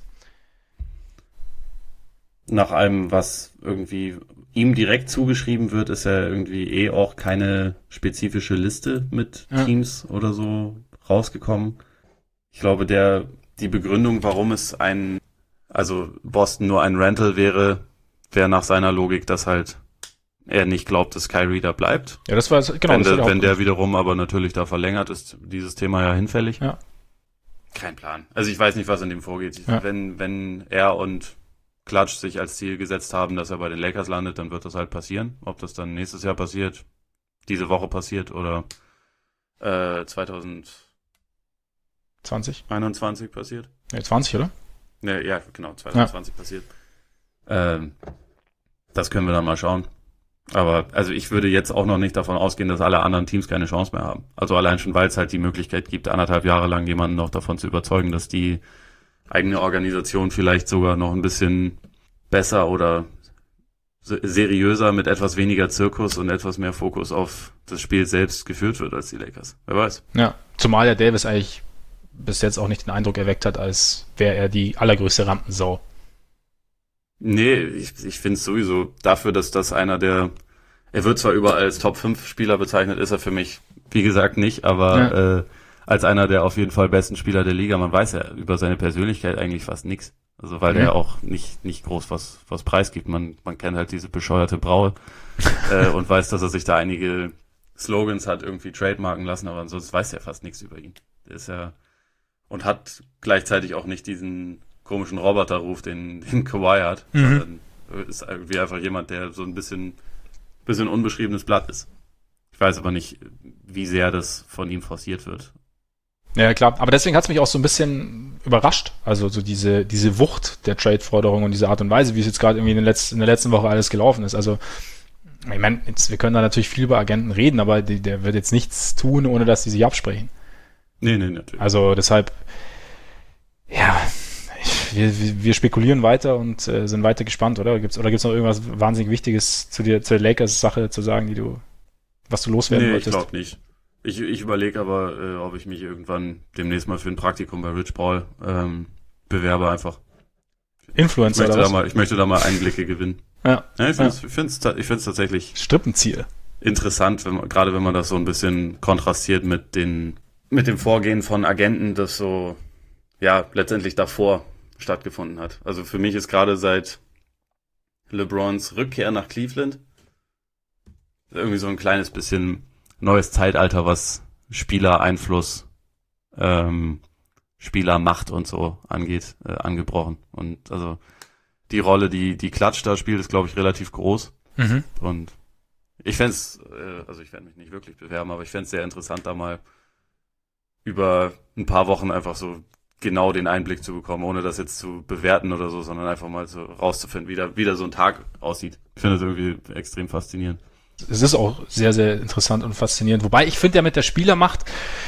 Nach allem, was irgendwie ihm direkt zugeschrieben wird, ist ja irgendwie eh auch keine spezifische Liste mit ja. Teams oder so rausgekommen. Ich glaube, der die Begründung, warum es ein, also Boston nur ein Rental wäre, wäre nach seiner Logik, dass halt er nicht glaubt, dass Kyrie da bleibt. Ja, das war genau. Wenn, das der, war wenn der wiederum aber natürlich da verlängert, ist dieses Thema ja hinfällig. Ja. Kein Plan. Also ich weiß nicht, was in dem vorgeht. Ja. Wenn, wenn er und Klatsch sich als Ziel gesetzt haben, dass er bei den Lakers landet, dann wird das halt passieren. Ob das dann nächstes Jahr passiert, diese Woche passiert oder äh, zwanzig einundzwanzig passiert. Nee, zwanzig, oder? Ja, ja genau, zwanzig zwanzig ja. passiert. Ähm, das können wir dann mal schauen. Aber also ich würde jetzt auch noch nicht davon ausgehen, dass alle anderen Teams keine Chance mehr haben. Also allein schon, weil es halt die Möglichkeit gibt, anderthalb Jahre lang jemanden noch davon zu überzeugen, dass die eigene Organisation vielleicht sogar noch ein bisschen besser oder seriöser mit etwas weniger Zirkus und etwas mehr Fokus auf das Spiel selbst geführt wird als die Lakers. Wer weiß. Ja, zumal ja Davis eigentlich bis jetzt auch nicht den Eindruck erweckt hat, als wäre er die allergrößte Rampensau. Nee, ich, ich finde es sowieso dafür, dass das einer der, er wird zwar überall als Top fünf Spieler bezeichnet, ist er für mich, wie gesagt, nicht, aber ja. äh, als einer der auf jeden Fall besten Spieler der Liga, man weiß ja über seine Persönlichkeit eigentlich fast nichts. Also weil mhm. der auch nicht nicht groß was was preisgibt. Man man kennt halt diese bescheuerte Braue äh, und weiß, dass er sich da einige Slogans hat irgendwie trademarken lassen, aber ansonsten weiß er fast nichts über ihn. Der ist ja und hat gleichzeitig auch nicht diesen komischen Roboterruf, den, den Kawhi hat, mhm. sondern ist irgendwie einfach jemand, der so ein bisschen, bisschen unbeschriebenes Blatt ist. Ich weiß aber nicht, wie sehr das von ihm forciert wird. Ja, klar. Aber deswegen hat es mich auch so ein bisschen überrascht. Also so diese, diese Wucht der Trade-Forderung und diese Art und Weise, wie es jetzt gerade irgendwie in der, letzten, in der letzten Woche alles gelaufen ist. Also, ich meine, jetzt, wir können da natürlich viel über Agenten reden, aber die, der wird jetzt nichts tun, ohne dass die sich absprechen. Nee, nee, natürlich. Also deshalb, ja, wir, wir spekulieren weiter und äh, sind weiter gespannt, oder? Gibt's, oder gibt's noch irgendwas wahnsinnig Wichtiges zu der, zur Lakers-Sache zu sagen, die du, was du loswerden nee, wolltest? Nee, ich glaube nicht. Ich, ich überlege aber, äh, ob ich mich irgendwann demnächst mal für ein Praktikum bei Rich Paul ähm, bewerbe einfach. Influencer ich möchte oder was? Da mal, ich möchte da mal Einblicke gewinnen. Ja. ja ich finde es ja. ich find's, ich find's tatsächlich Strippenziel. Interessant, wenn man, gerade wenn man das so ein bisschen kontrastiert mit den mit dem Vorgehen von Agenten, das so ja letztendlich davor stattgefunden hat. Also für mich ist gerade seit LeBrons Rückkehr nach Cleveland irgendwie so ein kleines bisschen neues Zeitalter, was Spielereinfluss, ähm, Spielermacht und so angeht, äh, angebrochen. Und also die Rolle, die die Klatsch da spielt, ist, glaube ich, relativ groß. Mhm. Und ich fände es, äh, also ich werde mich nicht wirklich bewerben, aber ich fände es sehr interessant, da mal über ein paar Wochen einfach so genau den Einblick zu bekommen, ohne das jetzt zu bewerten oder so, sondern einfach mal so rauszufinden, wie da, wie da so ein Tag aussieht. Ich finde das irgendwie extrem faszinierend. Es ist auch sehr, sehr interessant und faszinierend. Wobei, ich finde ja mit der Spielermacht,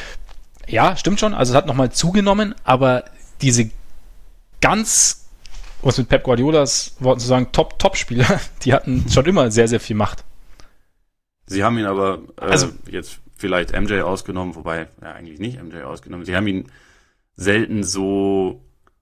ja, stimmt schon, also es hat nochmal zugenommen, aber diese ganz, um es mit Pep Guardiolas Worten zu sagen, Top-Top-Spieler, die hatten schon immer sehr, sehr viel Macht. Sie haben ihn aber äh, also, jetzt vielleicht M J ausgenommen, wobei, ja, eigentlich nicht M J ausgenommen. Sie haben ihn selten so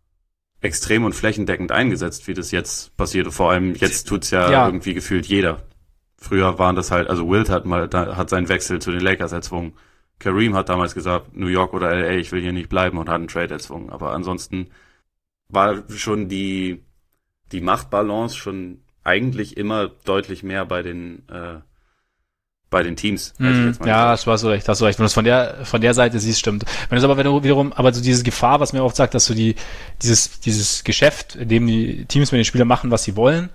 extrem und flächendeckend eingesetzt, wie das jetzt passiert. Vor allem jetzt tut's ja, ja irgendwie gefühlt jeder. Früher waren das halt, also Wilt hat mal, da, hat seinen Wechsel zu den Lakers erzwungen. Kareem hat damals gesagt, New York oder L A, ich will hier nicht bleiben und hat einen Trade erzwungen. Aber ansonsten war schon die, die Machtbalance schon eigentlich immer deutlich mehr bei den, äh, bei den Teams. Mm, jetzt mal ja, das hast du recht, hast du recht. Wenn du es von der, von der Seite siehst, stimmt. Wenn es aber wenn du wiederum, aber so diese Gefahr, was mir oft sagt, dass du die, dieses, dieses Geschäft, in dem die Teams mit den Spielern machen, was sie wollen,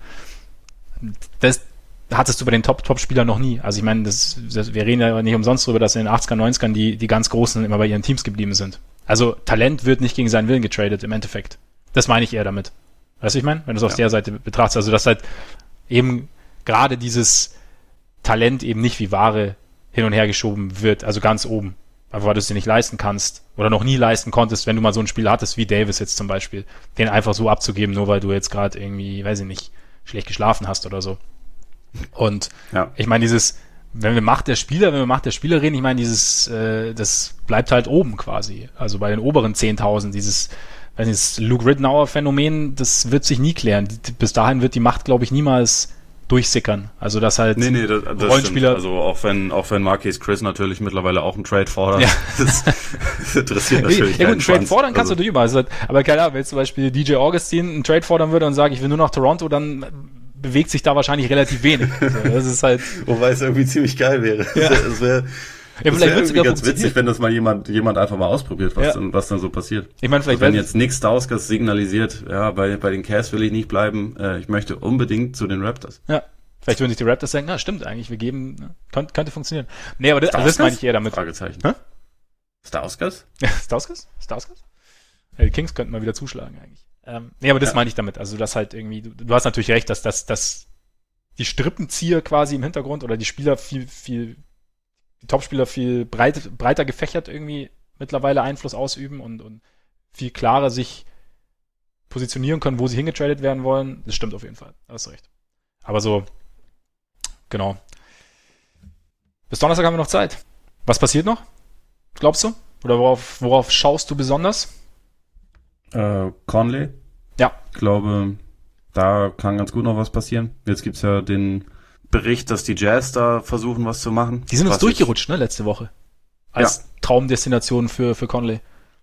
das hattest du bei den Top-Top-Spielern noch nie. Also ich meine, das, das, wir reden ja nicht umsonst darüber, dass in den achtzigern, neunzigern die, die ganz Großen immer bei ihren Teams geblieben sind. Also Talent wird nicht gegen seinen Willen getradet im Endeffekt. Das meine ich eher damit. Weißt du, ich meine? Wenn du es auf ja. der Seite betrachtest. Also dass halt eben gerade dieses Talent eben nicht wie Ware hin und her geschoben wird, also ganz oben. Einfach weil du es dir nicht leisten kannst oder noch nie leisten konntest, wenn du mal so einen Spieler hattest wie Davis jetzt zum Beispiel, den einfach so abzugeben, nur weil du jetzt gerade irgendwie, weiß ich nicht, schlecht geschlafen hast oder so. Und ja. ich meine, dieses, wenn wir Macht der Spieler, wenn wir Macht der Spieler reden, ich meine, dieses, äh, das bleibt halt oben quasi, also bei den oberen zehntausend, dieses, weiß nicht, das Luke Ridnour-Phänomen, das wird sich nie klären. Die, bis dahin wird die Macht, glaube ich, niemals durchsickern. Also das halt nee, nee, das, das Rollenspieler... Stimmt. Also auch wenn auch wenn Marquise Chris natürlich mittlerweile auch einen Trade fordert, ja. das, das interessiert natürlich ja, gut, einen Trade fordern kannst also. du natürlich überall. Aber keine Ahnung, wenn jetzt zum Beispiel D J Augustin einen Trade fordern würde und sagt, ich will nur nach Toronto, dann bewegt sich da wahrscheinlich relativ wenig. Also das ist halt... Wobei es irgendwie ziemlich geil wäre. Ja. Es wäre Ja, das wäre irgendwie ganz witzig, wenn das mal jemand jemand einfach mal ausprobiert, was, ja. dann, was dann so passiert. Ich meine, vielleicht also wenn jetzt Nick Stauskas signalisiert, ja, bei bei den Cavs will ich nicht bleiben, äh, ich möchte unbedingt zu den Raptors. Ja, vielleicht würden sich die Raptors denken, na stimmt eigentlich, wir geben, ne, könnte, könnte funktionieren. Nee, aber das, also das meine ich eher damit. Fragezeichen. Hä? Stauskas? Ja, Stauskas? Stauskas? Ja, die Kings könnten mal wieder zuschlagen eigentlich. Ähm, nee, aber das ja. meine ich damit. Also das halt irgendwie, du, du hast natürlich recht, dass, dass, dass die Strippenzieher quasi im Hintergrund oder die Spieler viel, viel die Topspieler viel breit, breiter gefächert irgendwie mittlerweile Einfluss ausüben und, und viel klarer sich positionieren können, wo sie hingetradet werden wollen. Das stimmt auf jeden Fall. Da hast du recht. Aber so, genau. Bis Donnerstag haben wir noch Zeit. Was passiert noch? Glaubst du? Oder worauf, worauf schaust du besonders? Äh, Conley. Ja. Ich glaube, da kann ganz gut noch was passieren. Jetzt gibt's ja den Bericht, dass die Jazz da versuchen, was zu machen. Die sind uns durchgerutscht, ne, letzte Woche. Als ja. Traumdestination für, für Conley.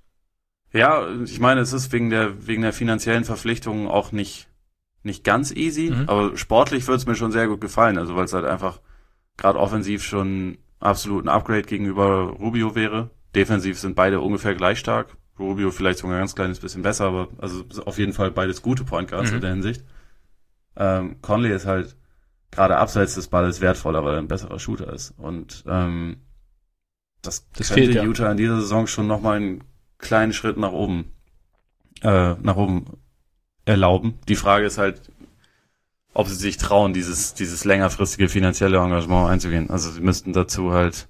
Ja, ich meine, es ist wegen der, wegen der finanziellen Verpflichtungen auch nicht, nicht ganz easy, mhm. aber sportlich wird es mir schon sehr gut gefallen, also weil es halt einfach gerade offensiv schon absolut ein Upgrade gegenüber Rubio wäre. Defensiv sind beide ungefähr gleich stark. Rubio vielleicht sogar ein ganz kleines bisschen besser, aber also auf jeden Fall beides gute Point Guards mhm. in der Hinsicht. Ähm, Conley ist halt gerade abseits des Balles wertvoller, weil er ein besserer Shooter ist. Und ähm, das, das könnte fehlt, ja. Utah in dieser Saison schon nochmal einen kleinen Schritt nach oben äh, nach oben erlauben. Die Frage ist halt, ob sie sich trauen, dieses dieses längerfristige finanzielle Engagement einzugehen. Also sie müssten dazu halt,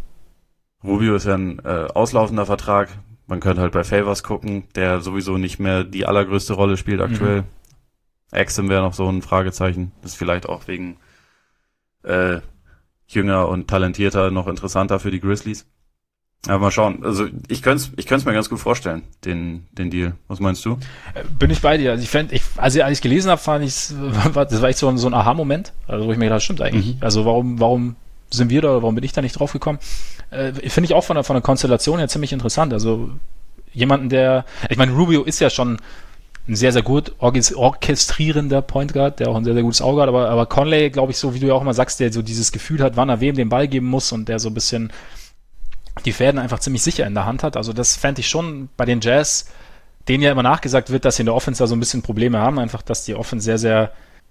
Rubio ist ja ein äh, auslaufender Vertrag. Man könnte halt bei Favors gucken, der sowieso nicht mehr die allergrößte Rolle spielt aktuell. Mhm. Exum wäre noch so ein Fragezeichen. Das ist vielleicht auch wegen äh, jünger und talentierter noch interessanter für die Grizzlies. Aber mal schauen. Also ich könnte es ich könnte es mir ganz gut vorstellen, den den Deal. Was meinst du? Bin ich bei dir. Also ich fand, ich, als ich gelesen habe, fand ich, das war echt so ein, so ein Aha-Moment, also wo ich mir gedacht, stimmt eigentlich. Mhm. Also warum warum sind wir da oder warum bin ich da nicht drauf gekommen? Äh, Finde ich auch von der von der Konstellation her ziemlich interessant. Also jemanden, der, ich meine, Rubio ist ja schon ein sehr, sehr gut orchestrierender Point Guard, der auch ein sehr, sehr gutes Auge hat, aber, aber Conley, glaube ich, so wie du ja auch immer sagst, der so dieses Gefühl hat, wann er wem den Ball geben muss und der so ein bisschen die Fäden einfach ziemlich sicher in der Hand hat. Also das fände ich schon bei den Jazz, denen ja immer nachgesagt wird, dass sie in der Offense da so ein bisschen Probleme haben, einfach, dass die Offense sehr, sehr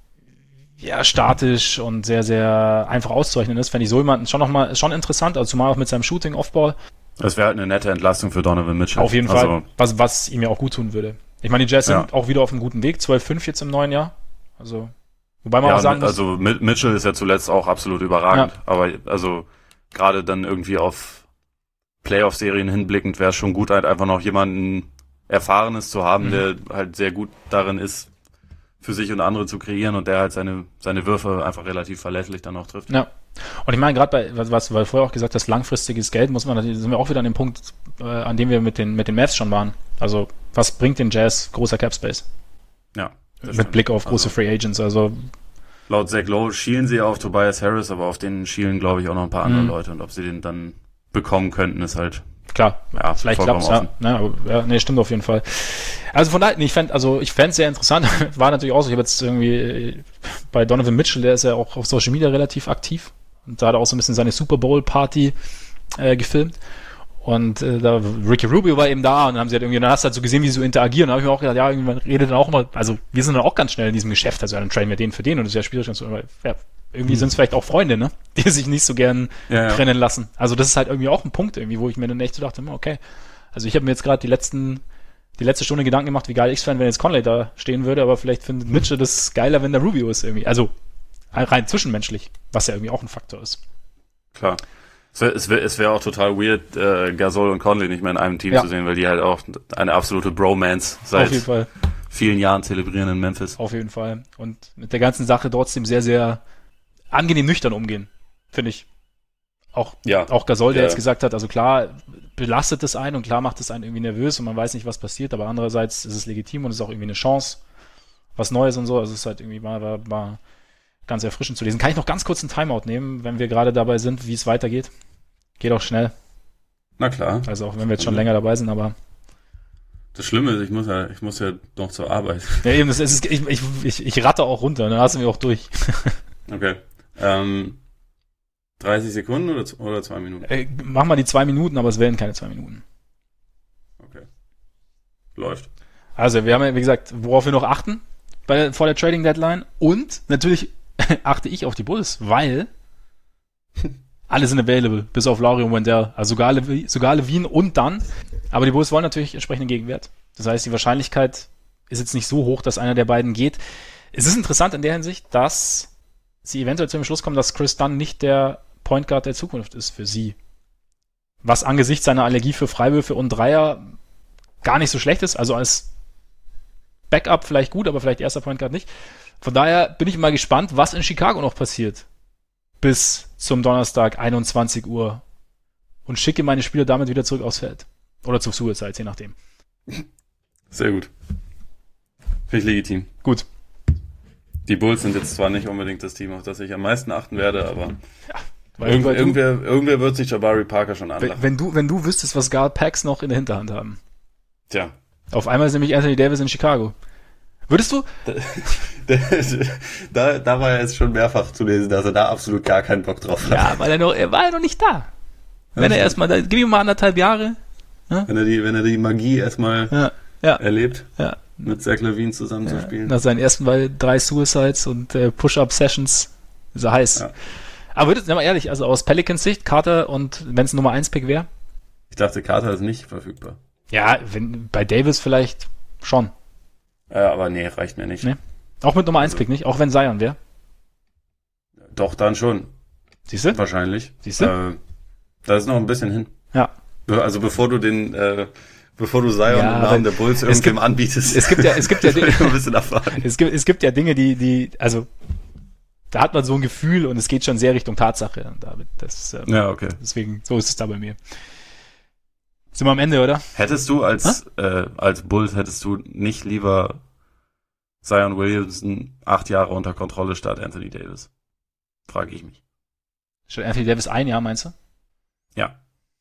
ja, statisch und sehr, sehr einfach auszurechnen ist, fände ich so jemanden schon nochmal, schon interessant, also zumal auch mit seinem Shooting Offball. Das wäre halt eine nette Entlastung für Donovan Mitchell. Auf jeden also, Fall, was, was ihm ja auch gut tun würde. Ich meine, die Jazz ja. sind auch wieder auf einem guten Weg, zwölf fünf jetzt im neuen Jahr. Also, wobei man ja, auch sagen muss, also Mitchell ist ja zuletzt auch absolut überragend, ja. aber also gerade dann irgendwie auf Playoff-Serien hinblickend wäre es schon gut, halt einfach noch jemanden Erfahrenes zu haben, mhm. der halt sehr gut darin ist, für sich und andere zu kreieren und der halt seine seine Würfe einfach relativ verlässlich dann auch trifft. Ja. Und ich meine, gerade bei, was, was, weil vorher auch gesagt hast, langfristiges Geld, muss man natürlich, sind wir auch wieder an dem Punkt, äh, an dem wir mit den mit den Mavs schon waren. Also, was bringt den Jazz großer Cap Space? Ja. Mit stimmt. Blick auf große also, Free Agents, also. Laut Zach Lowe schielen sie auf Tobias Harris, aber auf den schielen, glaube ich, auch noch ein paar andere Leute und ob sie den dann bekommen könnten, ist halt. Klar, ja, vielleicht klappt's, ja, ja, aber, ja, nee, stimmt auf jeden Fall. Also von daher, nee, ich fände, also ich fände es sehr interessant, war natürlich auch so, ich habe jetzt irgendwie bei Donovan Mitchell, der ist ja auch auf Social Media relativ aktiv und da hat er auch so ein bisschen seine Super Bowl Party äh, gefilmt und äh, da Ricky Rubio war eben da und dann haben sie halt irgendwie, dann hast du halt so gesehen, wie sie so interagieren, da habe ich mir auch gedacht, ja, irgendwann redet dann auch immer, also wir sind dann auch ganz schnell in diesem Geschäft, also dann traden wir den für den und das ist ja schwierig, und so, ja, irgendwie mhm. sind es vielleicht auch Freunde, ne, die sich nicht so gern ja, ja. trennen lassen. Also das ist halt irgendwie auch ein Punkt irgendwie, wo ich mir dann echt so dachte, okay, also ich habe mir jetzt gerade die letzten, die letzte Stunde Gedanken gemacht, wie geil ich es fände, wenn jetzt Conley da stehen würde, aber vielleicht findet Mitchell das geiler, wenn der Rubio ist irgendwie. Also rein zwischenmenschlich, was ja irgendwie auch ein Faktor ist. Klar. Es wäre es wär, es wär auch total weird, äh, Gasol und Conley nicht mehr in einem Team Ja. zu sehen, weil die halt auch eine absolute Bromance seit Auf jeden Fall. vielen Jahren zelebrieren in Memphis. Auf jeden Fall. Und mit der ganzen Sache trotzdem sehr, sehr angenehm nüchtern umgehen, finde ich. Auch, Ja. auch Gasol, der Ja. jetzt gesagt hat, also klar belastet es einen und klar macht es einen irgendwie nervös und man weiß nicht, was passiert, aber andererseits ist es legitim und es ist auch irgendwie eine Chance, was Neues und so. Also es ist halt irgendwie mal, war, war ganz erfrischend zu lesen. Kann ich noch ganz kurz einen Timeout nehmen, wenn wir gerade dabei sind, wie es weitergeht? Geht auch schnell. Na klar. Also auch wenn wir jetzt schon länger dabei sind, aber Das Schlimme ist, ich muss ja, ich muss ja noch zur Arbeit. ja, eben, das ist, ich, ich, ich, ich ratte auch runter, dann lassen wir auch durch. Okay. Ähm, dreißig Sekunden oder, z- oder zwei Minuten? Äh, mach mal die zwei Minuten, aber es werden keine zwei Minuten. Okay. Läuft. Also wir haben ja, wie gesagt, worauf wir noch achten bei, vor der Trading Deadline und natürlich achte ich auf die Bulls, weil alle sind available, bis auf Lauri und Wendell, also sogar, Levi, sogar Levine und dann, aber die Bulls wollen natürlich entsprechenden Gegenwert. Das heißt, die Wahrscheinlichkeit ist jetzt nicht so hoch, dass einer der beiden geht. Es ist interessant in der Hinsicht, dass sie eventuell zu dem Schluss kommen, dass Chris Dunn nicht der Point Guard der Zukunft ist für sie. Was angesichts seiner Allergie für Freiwürfe und Dreier gar nicht so schlecht ist, also als Backup vielleicht gut, aber vielleicht erster Point Guard nicht. Von daher bin ich mal gespannt, was in Chicago noch passiert. Bis zum Donnerstag einundzwanzig Uhr. Und schicke meine Spieler damit wieder zurück aufs Feld. Oder zu Suicide, je nachdem. Sehr gut. Finde ich legitim. Gut. Die Bulls sind jetzt zwar nicht unbedingt das Team, auf das ich am meisten achten werde, aber Weil, irgend, weil du, irgendwer, irgendwer wird sich Jabari Parker schon anlachen. wenn, wenn du, wenn du wüsstest, was Garl Packs noch in der Hinterhand haben. Tja. Auf einmal ist nämlich Anthony Davis in Chicago. Würdest du? da, da war ja jetzt schon mehrfach zu lesen, dass er da absolut gar keinen Bock drauf hat. Ja, weil er noch, er war ja noch nicht da. Wenn er erstmal, da, gib ihm mal anderthalb Jahre. Wenn er die, wenn er die Magie erstmal Ja, ja, erlebt, ja. mit Zach LaVine zusammen zu spielen. Nach seinen ersten bei drei Suicides und äh, Push-Up-Sessions ist er heiß. Ja. Aber würdest du mal ehrlich, also aus Pelicans Sicht, Carter und wenn es Nummer eins Pick wäre? Ich dachte, Carter ist nicht verfügbar. Ja, wenn, bei Davis vielleicht schon. Ja, aber nee, reicht mir nicht. Nee. Auch mit Nummer eins Pick nicht, auch wenn Zion wäre. Doch, dann schon. Siehst du? Wahrscheinlich. Siehst du? Äh, da ist noch ein bisschen hin. Ja. Be- Also bevor du den, äh, bevor du Zion Ja, im Namen aber der Bulls es irgendwem gibt- anbietest. Es gibt ja, es gibt ja Dinge, ein bisschen erfahren. es gibt, es gibt ja Dinge, die, die, also, da hat man so ein Gefühl und es geht schon sehr Richtung Tatsache, David. Das, ähm, Ja, okay. deswegen, so ist es da bei mir. Sind wir am Ende, oder? Hättest du als, äh, als Bulls, hättest du nicht lieber Zion Williamson acht Jahre unter Kontrolle statt Anthony Davis? Frage ich mich. Statt Anthony Davis ein Jahr, meinst du? Ja.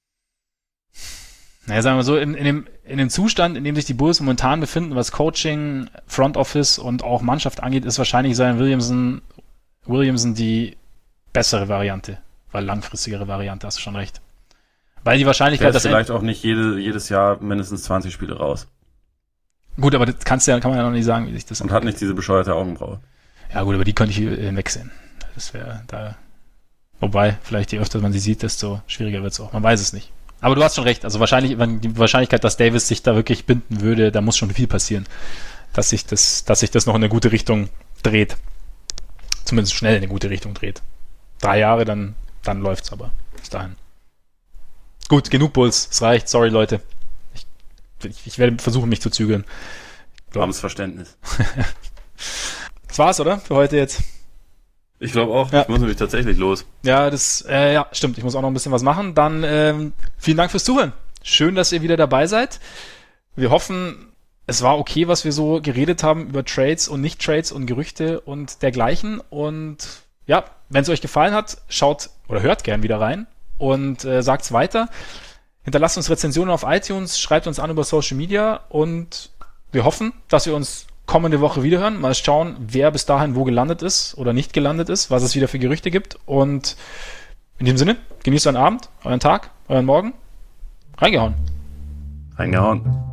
Naja, sagen wir so, in, in, dem, in dem Zustand, in dem sich die Bulls momentan befinden, was Coaching, Front Office und auch Mannschaft angeht, ist wahrscheinlich Zion Williamson, Williamson die bessere Variante, weil langfristigere Variante, hast du schon recht. Weil die Der Wahrscheinlichkeit, ist dass er, vielleicht auch nicht jede, jedes Jahr mindestens zwanzig Spiele raus. gut, aber das kannst du ja, kann man ja noch nicht sagen, wie sich das Und hat nicht diese bescheuerte Augenbraue. Ja gut, aber die könnte ich hinwegsehen. Das wäre da. Wobei, vielleicht je öfter man sie sieht, desto schwieriger wird es auch. Man weiß es nicht. Aber du hast schon recht. Also wahrscheinlich, wenn die Wahrscheinlichkeit, dass Davis sich da wirklich binden würde, da muss schon viel passieren, dass sich das, dass sich das noch in eine gute Richtung dreht. Zumindest schnell in eine gute Richtung dreht. Drei Jahre, dann, dann läuft's aber bis dahin. Gut, genug Bulls. Es reicht. Sorry, Leute. Ich, ich, ich werde versuchen, mich zu zügeln. Armes Verständnis. Das war's, oder? Für heute jetzt. Ich glaube auch. Ja. Ich muss nämlich tatsächlich los. Ja, das, äh, ja, stimmt. Ich muss auch noch ein bisschen was machen. Dann ähm, vielen Dank fürs Zuhören. Schön, dass ihr wieder dabei seid. Wir hoffen, es war okay, was wir so geredet haben über Trades und Nicht-Trades und Gerüchte und dergleichen. Und ja, wenn es euch gefallen hat, schaut oder hört gern wieder rein und äh, sagt's weiter. Hinterlasst uns Rezensionen auf iTunes, schreibt uns an über Social Media und wir hoffen, dass wir uns kommende Woche wiederhören. Mal schauen, wer bis dahin wo gelandet ist oder nicht gelandet ist, was es wieder für Gerüchte gibt. Und in diesem Sinne, genießt euren Abend, euren Tag, euren Morgen. Reingehauen. Reingehauen.